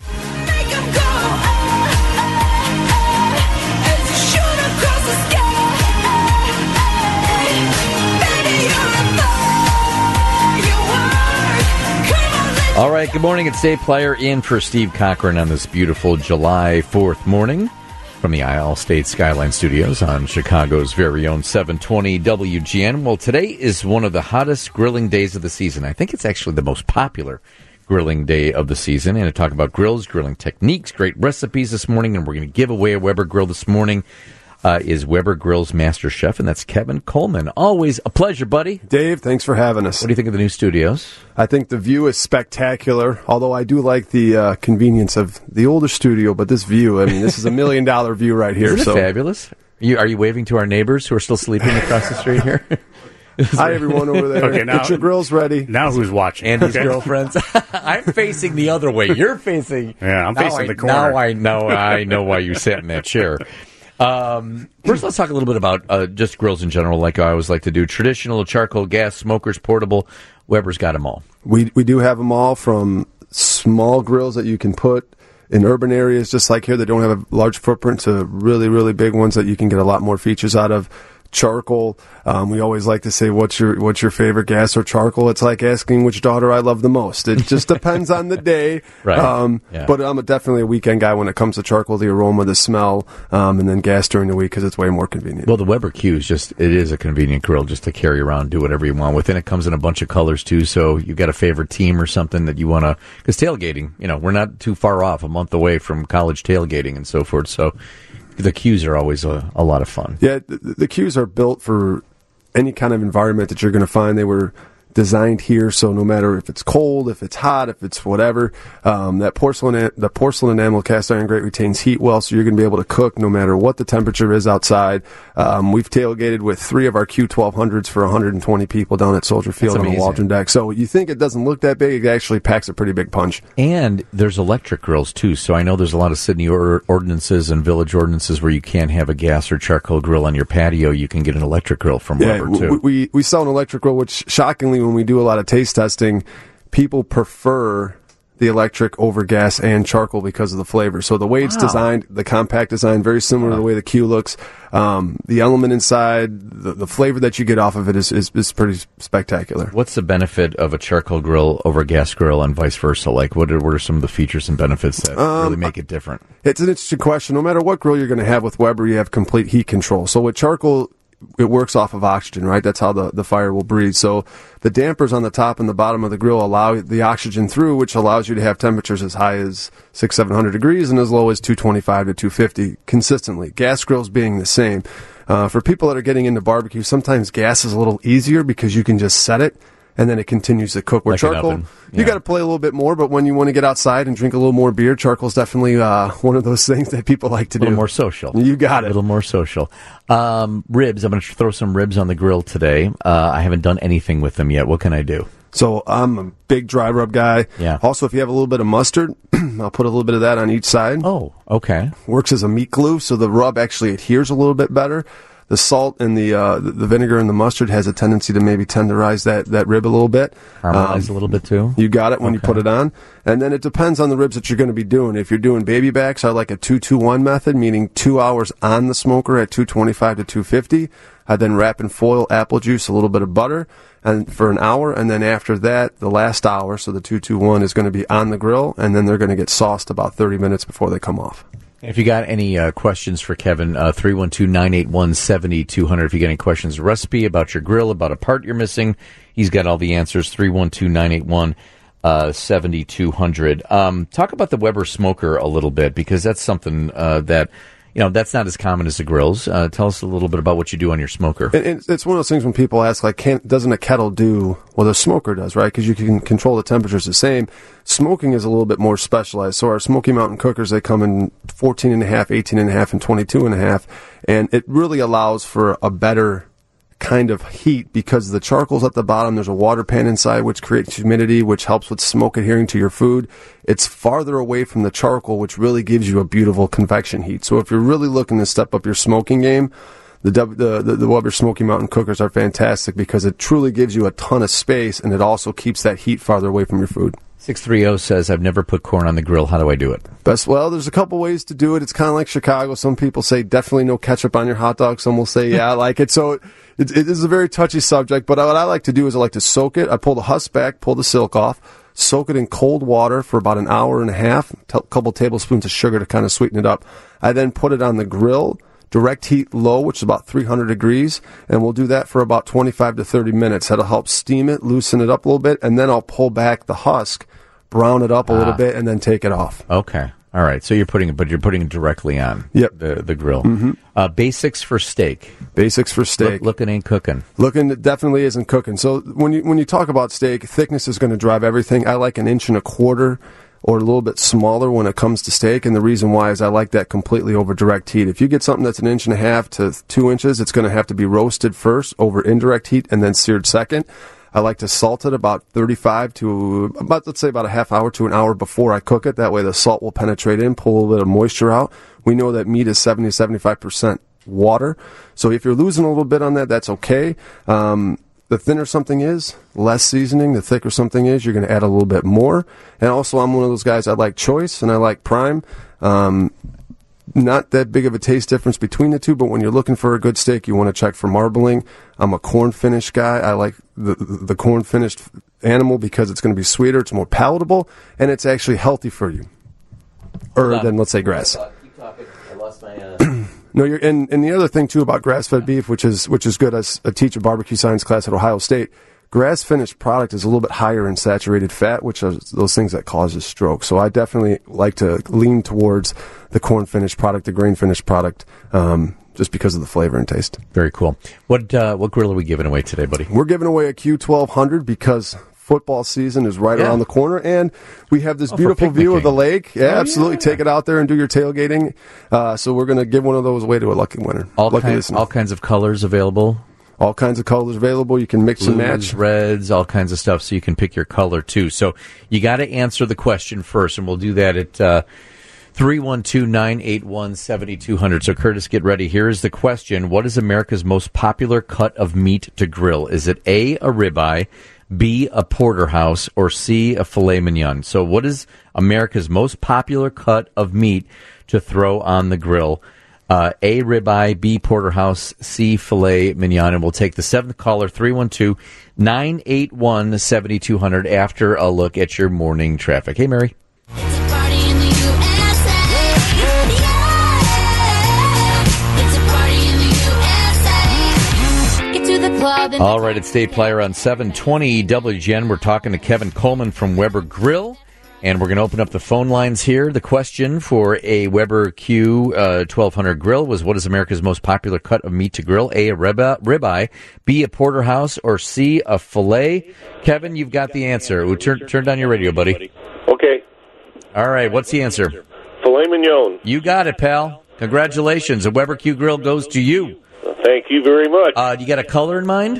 All right, good morning. It's Dave Plyer in for Steve Cochran on this beautiful July 4th morning from the Allstate Skyline Studios on Chicago's very own 720 WGN. Well, today is one of the hottest grilling days of the season. I think it's actually the most popular grilling day of the season, and to talk about grills, grilling techniques, great recipes this morning, and we're going to give away a Weber grill this morning. Is Weber Grills Master Chef, and that's Kevin Coleman. Always a pleasure, buddy. Dave, thanks for having us. What do you think of the new studios? I think the view is spectacular, although I do like the convenience of the older studio, but this view, I mean, this is $1 million view right here. Isn't it fabulous? Are you waving to our neighbors who are still sleeping across the street here? Hi, everyone over there. Okay, now, get your grills ready. Now who's watching? Andy's girlfriends. I'm facing the other way. You're facing. Yeah, I'm facing the corner. Now I know why you sat in that chair. First, let's talk a little bit about just grills in general, like I always like to do. Traditional, charcoal, gas, smokers, portable. Weber's got them all. We do have them all, from small grills that you can put in urban areas, just like here, that don't have a large footprint, to really, really big ones that you can get a lot more features out of. Charcoal. We always like to say, what's your favorite, gas or charcoal? It's like asking which daughter I love the most. It just depends on the day. Right. But I'm definitely a weekend guy when it comes to charcoal, the aroma, the smell, and then gas during the week because it's way more convenient. Well, the Weber Q it is a convenient grill just to carry around, do whatever you want with. And it comes in a bunch of colors too. So you've got a favorite team or something that you want to, because tailgating, we're not too far off, a month away from college tailgating and so forth. So the Qs are always a lot of fun. Yeah, the Qs are built for any kind of environment that you're going to find. They were designed here, so no matter if it's cold, if it's hot, if it's whatever, the porcelain enamel cast iron grate retains heat well, so you're going to be able to cook no matter what the temperature is outside. We've tailgated with 3 of our Q1200s for 120 people down at Soldier Field on the Waldron deck. So you think it doesn't look that big, it actually packs a pretty big punch. And there's electric grills too, so I know there's a lot of Sydney ordinances and village ordinances where you can't have a gas or charcoal grill on your patio. You can get an electric grill from Weber too. We sell an electric grill, which shockingly, when we do a lot of taste testing, people prefer the electric over gas and charcoal because of the flavor. So the way it's designed, the compact design, very similar to the way the Q looks. The element inside, the flavor that you get off of it is pretty spectacular. What's the benefit of a charcoal grill over a gas grill and vice versa? Like, what are some of the features and benefits that really make it different? It's an interesting question. No matter what grill you're going to have with Weber, you have complete heat control. So with charcoal, it works off of oxygen, right? That's how the fire will breathe. So the dampers on the top and the bottom of the grill allow the oxygen through, which allows you to have temperatures as high as 600-700 degrees and as low as 225 to 250 consistently. Gas grills being the same. For people that are getting into barbecue, sometimes gas is a little easier because you can just set it and then it continues to cook. Where charcoal, you got to play a little bit more, but when you want to get outside and drink a little more beer, charcoal is definitely one of those things that people like to do. A little more social. You got it. A little more social. Ribs. I'm going to throw some ribs on the grill today. I haven't done anything with them yet. What can I do? So I'm a big dry rub guy. Yeah. Also, if you have a little bit of mustard, I'll put a little bit of that on each side. Oh, okay. Works as a meat glue, so the rub actually adheres a little bit better. The salt and the vinegar and the mustard has a tendency to maybe tenderize that rib a little bit. Caramelize a little bit too? You got it when you put it on. And then it depends on the ribs that you're going to be doing. If you're doing baby backs, I like a 2-2-1 method, meaning 2 hours on the smoker at 225 to 250. I then wrap in foil, apple juice, a little bit of butter, and for an hour. And then after that, the last hour, so the 2-2-1 is going to be on the grill, and then they're going to get sauced about 30 minutes before they come off. If you got any questions for Kevin, 312-981-7200. If you got any questions, a recipe about your grill, about a part you're missing, he's got all the answers. 312-981-7200. Talk about the Weber smoker a little bit, because that's something that, that's not as common as the grills. Tell us a little bit about what you do on your smoker. And it's one of those things when people ask, like, doesn't a kettle do what a smoker does, right? Because you can control the temperatures the same. Smoking is a little bit more specialized. So our Smoky Mountain cookers, they come in 14.5, 18.5, and 22.5. And it really allows for a better kind of heat because the charcoal's at the bottom. There's a water pan inside, which creates humidity, which helps with smoke adhering to your food. It's farther away from the charcoal, which really gives you a beautiful convection heat. So if you're really looking to step up your smoking game, the Weber Smoky Mountain cookers are fantastic because it truly gives you a ton of space, and it also keeps that heat farther away from your food. 630 says, I've never put corn on the grill. How do I do it? Well, there's a couple ways to do it. It's kind of like Chicago. Some people say definitely no ketchup on your hot dog. Some will say, yeah, I like it. So it is a very touchy subject. But what I like to do is I like to soak it. I pull the husk back, pull the silk off, soak it in cold water for about an hour and a half, a couple tablespoons of sugar to kind of sweeten it up. I then put it on the grill. Direct heat low, which is about 300 degrees, and we'll do that for about 25 to 30 minutes. That'll help steam it, loosen it up a little bit, and then I'll pull back the husk, brown it up a little bit, and then take it off. Okay. All right. So you're putting it directly on the grill. Mm-hmm. Basics for steak. Basics for steak. Looking ain't cooking. Looking definitely isn't cooking. So when you talk about steak, thickness is going to drive everything. I like 1.25 inches or a little bit smaller when it comes to steak, and the reason why is I like that completely over direct heat. If you get something that's 1.5 inches to 2 inches, it's going to have to be roasted first over indirect heat and then seared second. I like to salt it about 35 to let's say about a half hour to an hour before I cook it. That way the salt will penetrate in, pull a little bit of moisture out. We know that meat is 70 to 75% water. So if you're losing a little bit on that, that's okay. The thinner something is, less seasoning. The thicker something is, you're going to add a little bit more. And also, I'm one of those guys, I like choice and I like prime. Not that big of a taste difference between the two, but when you're looking for a good steak, you want to check for marbling. I'm a corn finish guy. I like the corn finished animal because it's going to be sweeter, it's more palatable, and it's actually healthy for you. Than, let's say, grass. Keep talking. I lost my... No, and the other thing too about grass-fed beef, which is good. As I teach a barbecue science class at Ohio State, grass-finished product is a little bit higher in saturated fat, which are those things that causes stroke. So I definitely like to lean towards the corn-finished product, the grain-finished product, just because of the flavor and taste. Very cool. What grill are we giving away today, buddy? We're giving away a Q1200 because football season is right around the corner, and we have this beautiful view of the lake. Yeah, absolutely. Take it out there and do your tailgating. So we're going to give one of those away to a lucky winner. All kinds of colors available. All kinds of colors available. You can mix Blues, and match. Reds, all kinds of stuff, so you can pick your color, too. So you got to answer the question first, and we'll do that at 312-981-7200. So, Curtis, get ready. Here is the question. What is America's most popular cut of meat to grill? Is it A, a ribeye, B, a porterhouse, or C, a filet mignon? So what is America's most popular cut of meat to throw on the grill? A, ribeye, B, porterhouse, C, filet mignon. And we'll take the seventh caller, 312-981-7200, after a look at your morning traffic. Hey, Mary. All right, it's Dave Plyer on 720 WGN. We're talking to Kevin Coleman from Weber Grill, and we're going to open up the phone lines here. The question for a Weber Q 1200 grill was, what is America's most popular cut of meat to grill? A, a ribeye, B, a porterhouse, or C, a filet? Kevin, you've got the answer. Turn down your radio, buddy. Okay. All right, what's the answer? Filet mignon. You got it, pal. Congratulations. A Weber Q grill goes to you. Thank you very much. You got a color in mind?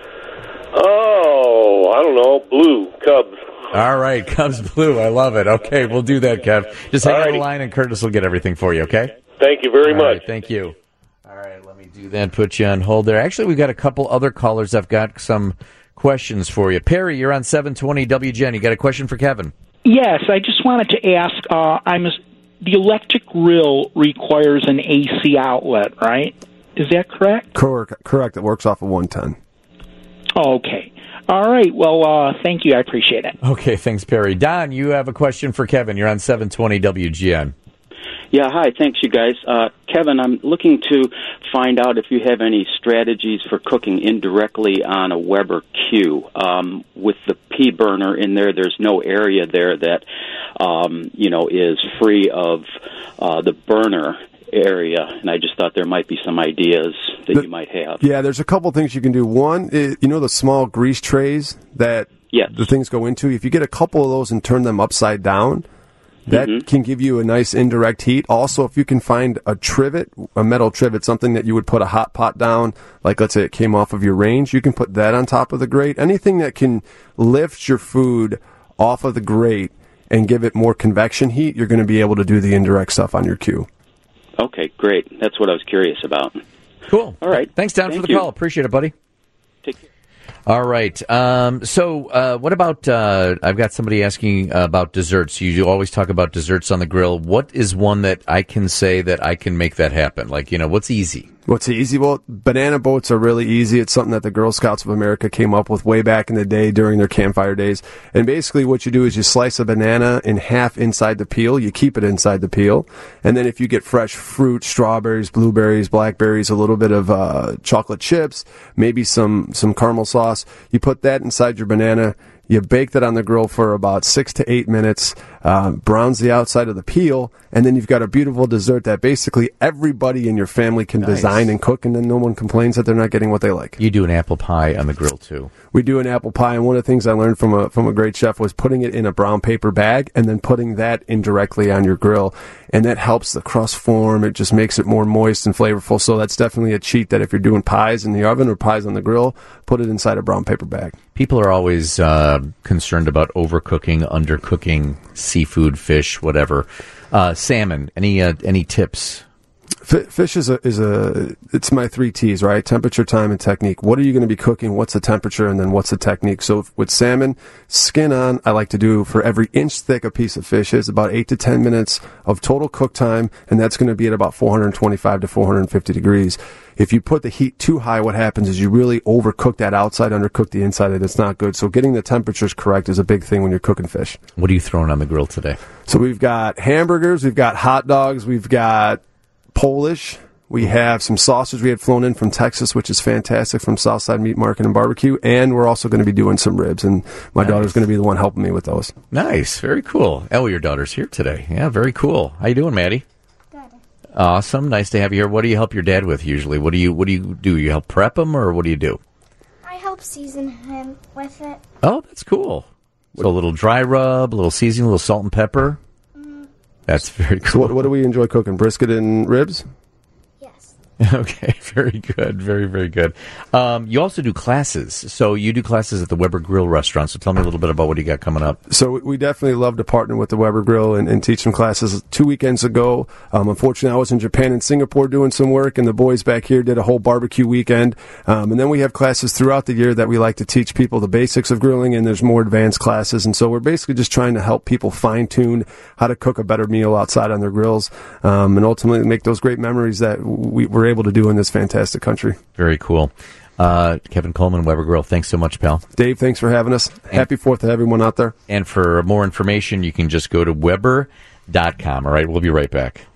Oh, I don't know. Blue. Cubs. All right, Cubs blue. I love it. Okay, we'll do that, Kev. Just hang on the line, and Curtis will get everything for you, okay? Thank you very much. Right, thank you. All right, let me do that. Put you on hold there. Actually, we've got a couple other callers. I've got some questions for you. Perry, you're on 720 WGN. You got a question for Kevin? Yes, I just wanted to ask, the electric grill requires an AC outlet, right? Is that correct? Correct. It works off of 110. Oh, okay. All right. Well, thank you. I appreciate it. Okay, thanks, Perry. Don, you have a question for Kevin. You're on 720 WGN. Yeah, hi. Thanks, you guys. Kevin, I'm looking to find out if you have any strategies for cooking indirectly on a Weber Q. With the P burner in there, there's no area there that, is free of the burner area, and I just thought there might be some ideas that you might have. Yeah, there's a couple things you can do. One, the small grease trays that the things go into? If you get a couple of those and turn them upside down, that can give you a nice indirect heat. Also, if you can find a trivet, a metal trivet, something that you would put a hot pot down, like let's say it came off of your range, you can put that on top of the grate. Anything that can lift your food off of the grate and give it more convection heat, you're going to be able to do the indirect stuff on your Q. Okay, great. That's what I was curious about. Cool. All right. Thanks, Don, for the call. Appreciate it, buddy. Take care. All right. So what about, I've got somebody asking about desserts. You always talk about desserts on the grill. What is one that I can say that I can make that happen? Like, what's easy? What's easy? Well, banana boats are really easy. It's something that the Girl Scouts of America came up with way back in the day during their campfire days. And basically what you do is you slice a banana in half inside the peel. You keep it inside the peel. And then if you get fresh fruit, strawberries, blueberries, blackberries, a little bit of chocolate chips, maybe some caramel sauce, you put that inside your banana. You bake that on the grill for about 6 to 8 minutes, browns the outside of the peel, and then you've got a beautiful dessert that basically everybody in your family can design and cook, and then no one complains that they're not getting what they like. You do an apple pie on the grill, too. We do an apple pie, and one of the things I learned from a great chef was putting it in a brown paper bag and then putting that indirectly on your grill, and that helps the crust form. It just makes it more moist and flavorful, so that's definitely a cheat that if you're doing pies in the oven or pies on the grill, put it inside a brown paper bag. People are always concerned about overcooking, undercooking seafood, fish, whatever. Salmon. Any tips? Fish it's my 3 T's, right? Temperature, time, and technique. What are you going to be cooking? What's the temperature? And then what's the technique? So with salmon, skin on, I like to do for every inch thick a piece of fish is about 8 to 10 minutes of total cook time, and that's going to be at about 425 to 450 degrees. If you put the heat too high, what happens is you really overcook that outside, undercook the inside, and it's not good. So getting the temperatures correct is a big thing when you're cooking fish. What are you throwing on the grill today? So we've got hamburgers, we've got hot dogs, we've got Polish. We have some sausage we had flown in from Texas, which is fantastic, from Southside Meat Market and Barbecue. And we're also going to be doing some ribs, and my daughter's going to be the one helping me with those. Nice. Very cool. Oh, your daughter's here today. Yeah, very cool. How you doing, Maddie? Good. Awesome. Nice to have you here. What do you help your dad with usually? What do you do? You help prep him, or what do you do? I help season him with it. Oh, that's cool. So a little dry rub, a little seasoning, a little salt and pepper. That's very cool. So what do we enjoy cooking? Brisket and ribs? Yes. Okay, very good. Very, very good. You also do classes. So you do classes at the Weber Grill restaurant. So tell me a little bit about what you got coming up. So we definitely love to partner with the Weber Grill and teach some classes. 2 weekends ago, unfortunately, I was in Japan and Singapore doing some work, and the boys back here did a whole barbecue weekend. And then we have classes throughout the year that we like to teach people the basics of grilling, and there's more advanced classes. And so we're basically just trying to help people fine-tune how to cook a better meal outside on their grills, and ultimately make those great memories that we're able to do in this fantastic country. Very cool. Kevin Coleman, Weber Grill, thanks so much, pal. Dave, thanks for having us. Happy 4th to everyone out there. And for more information, you can just go to Weber.com. All right, we'll be right back.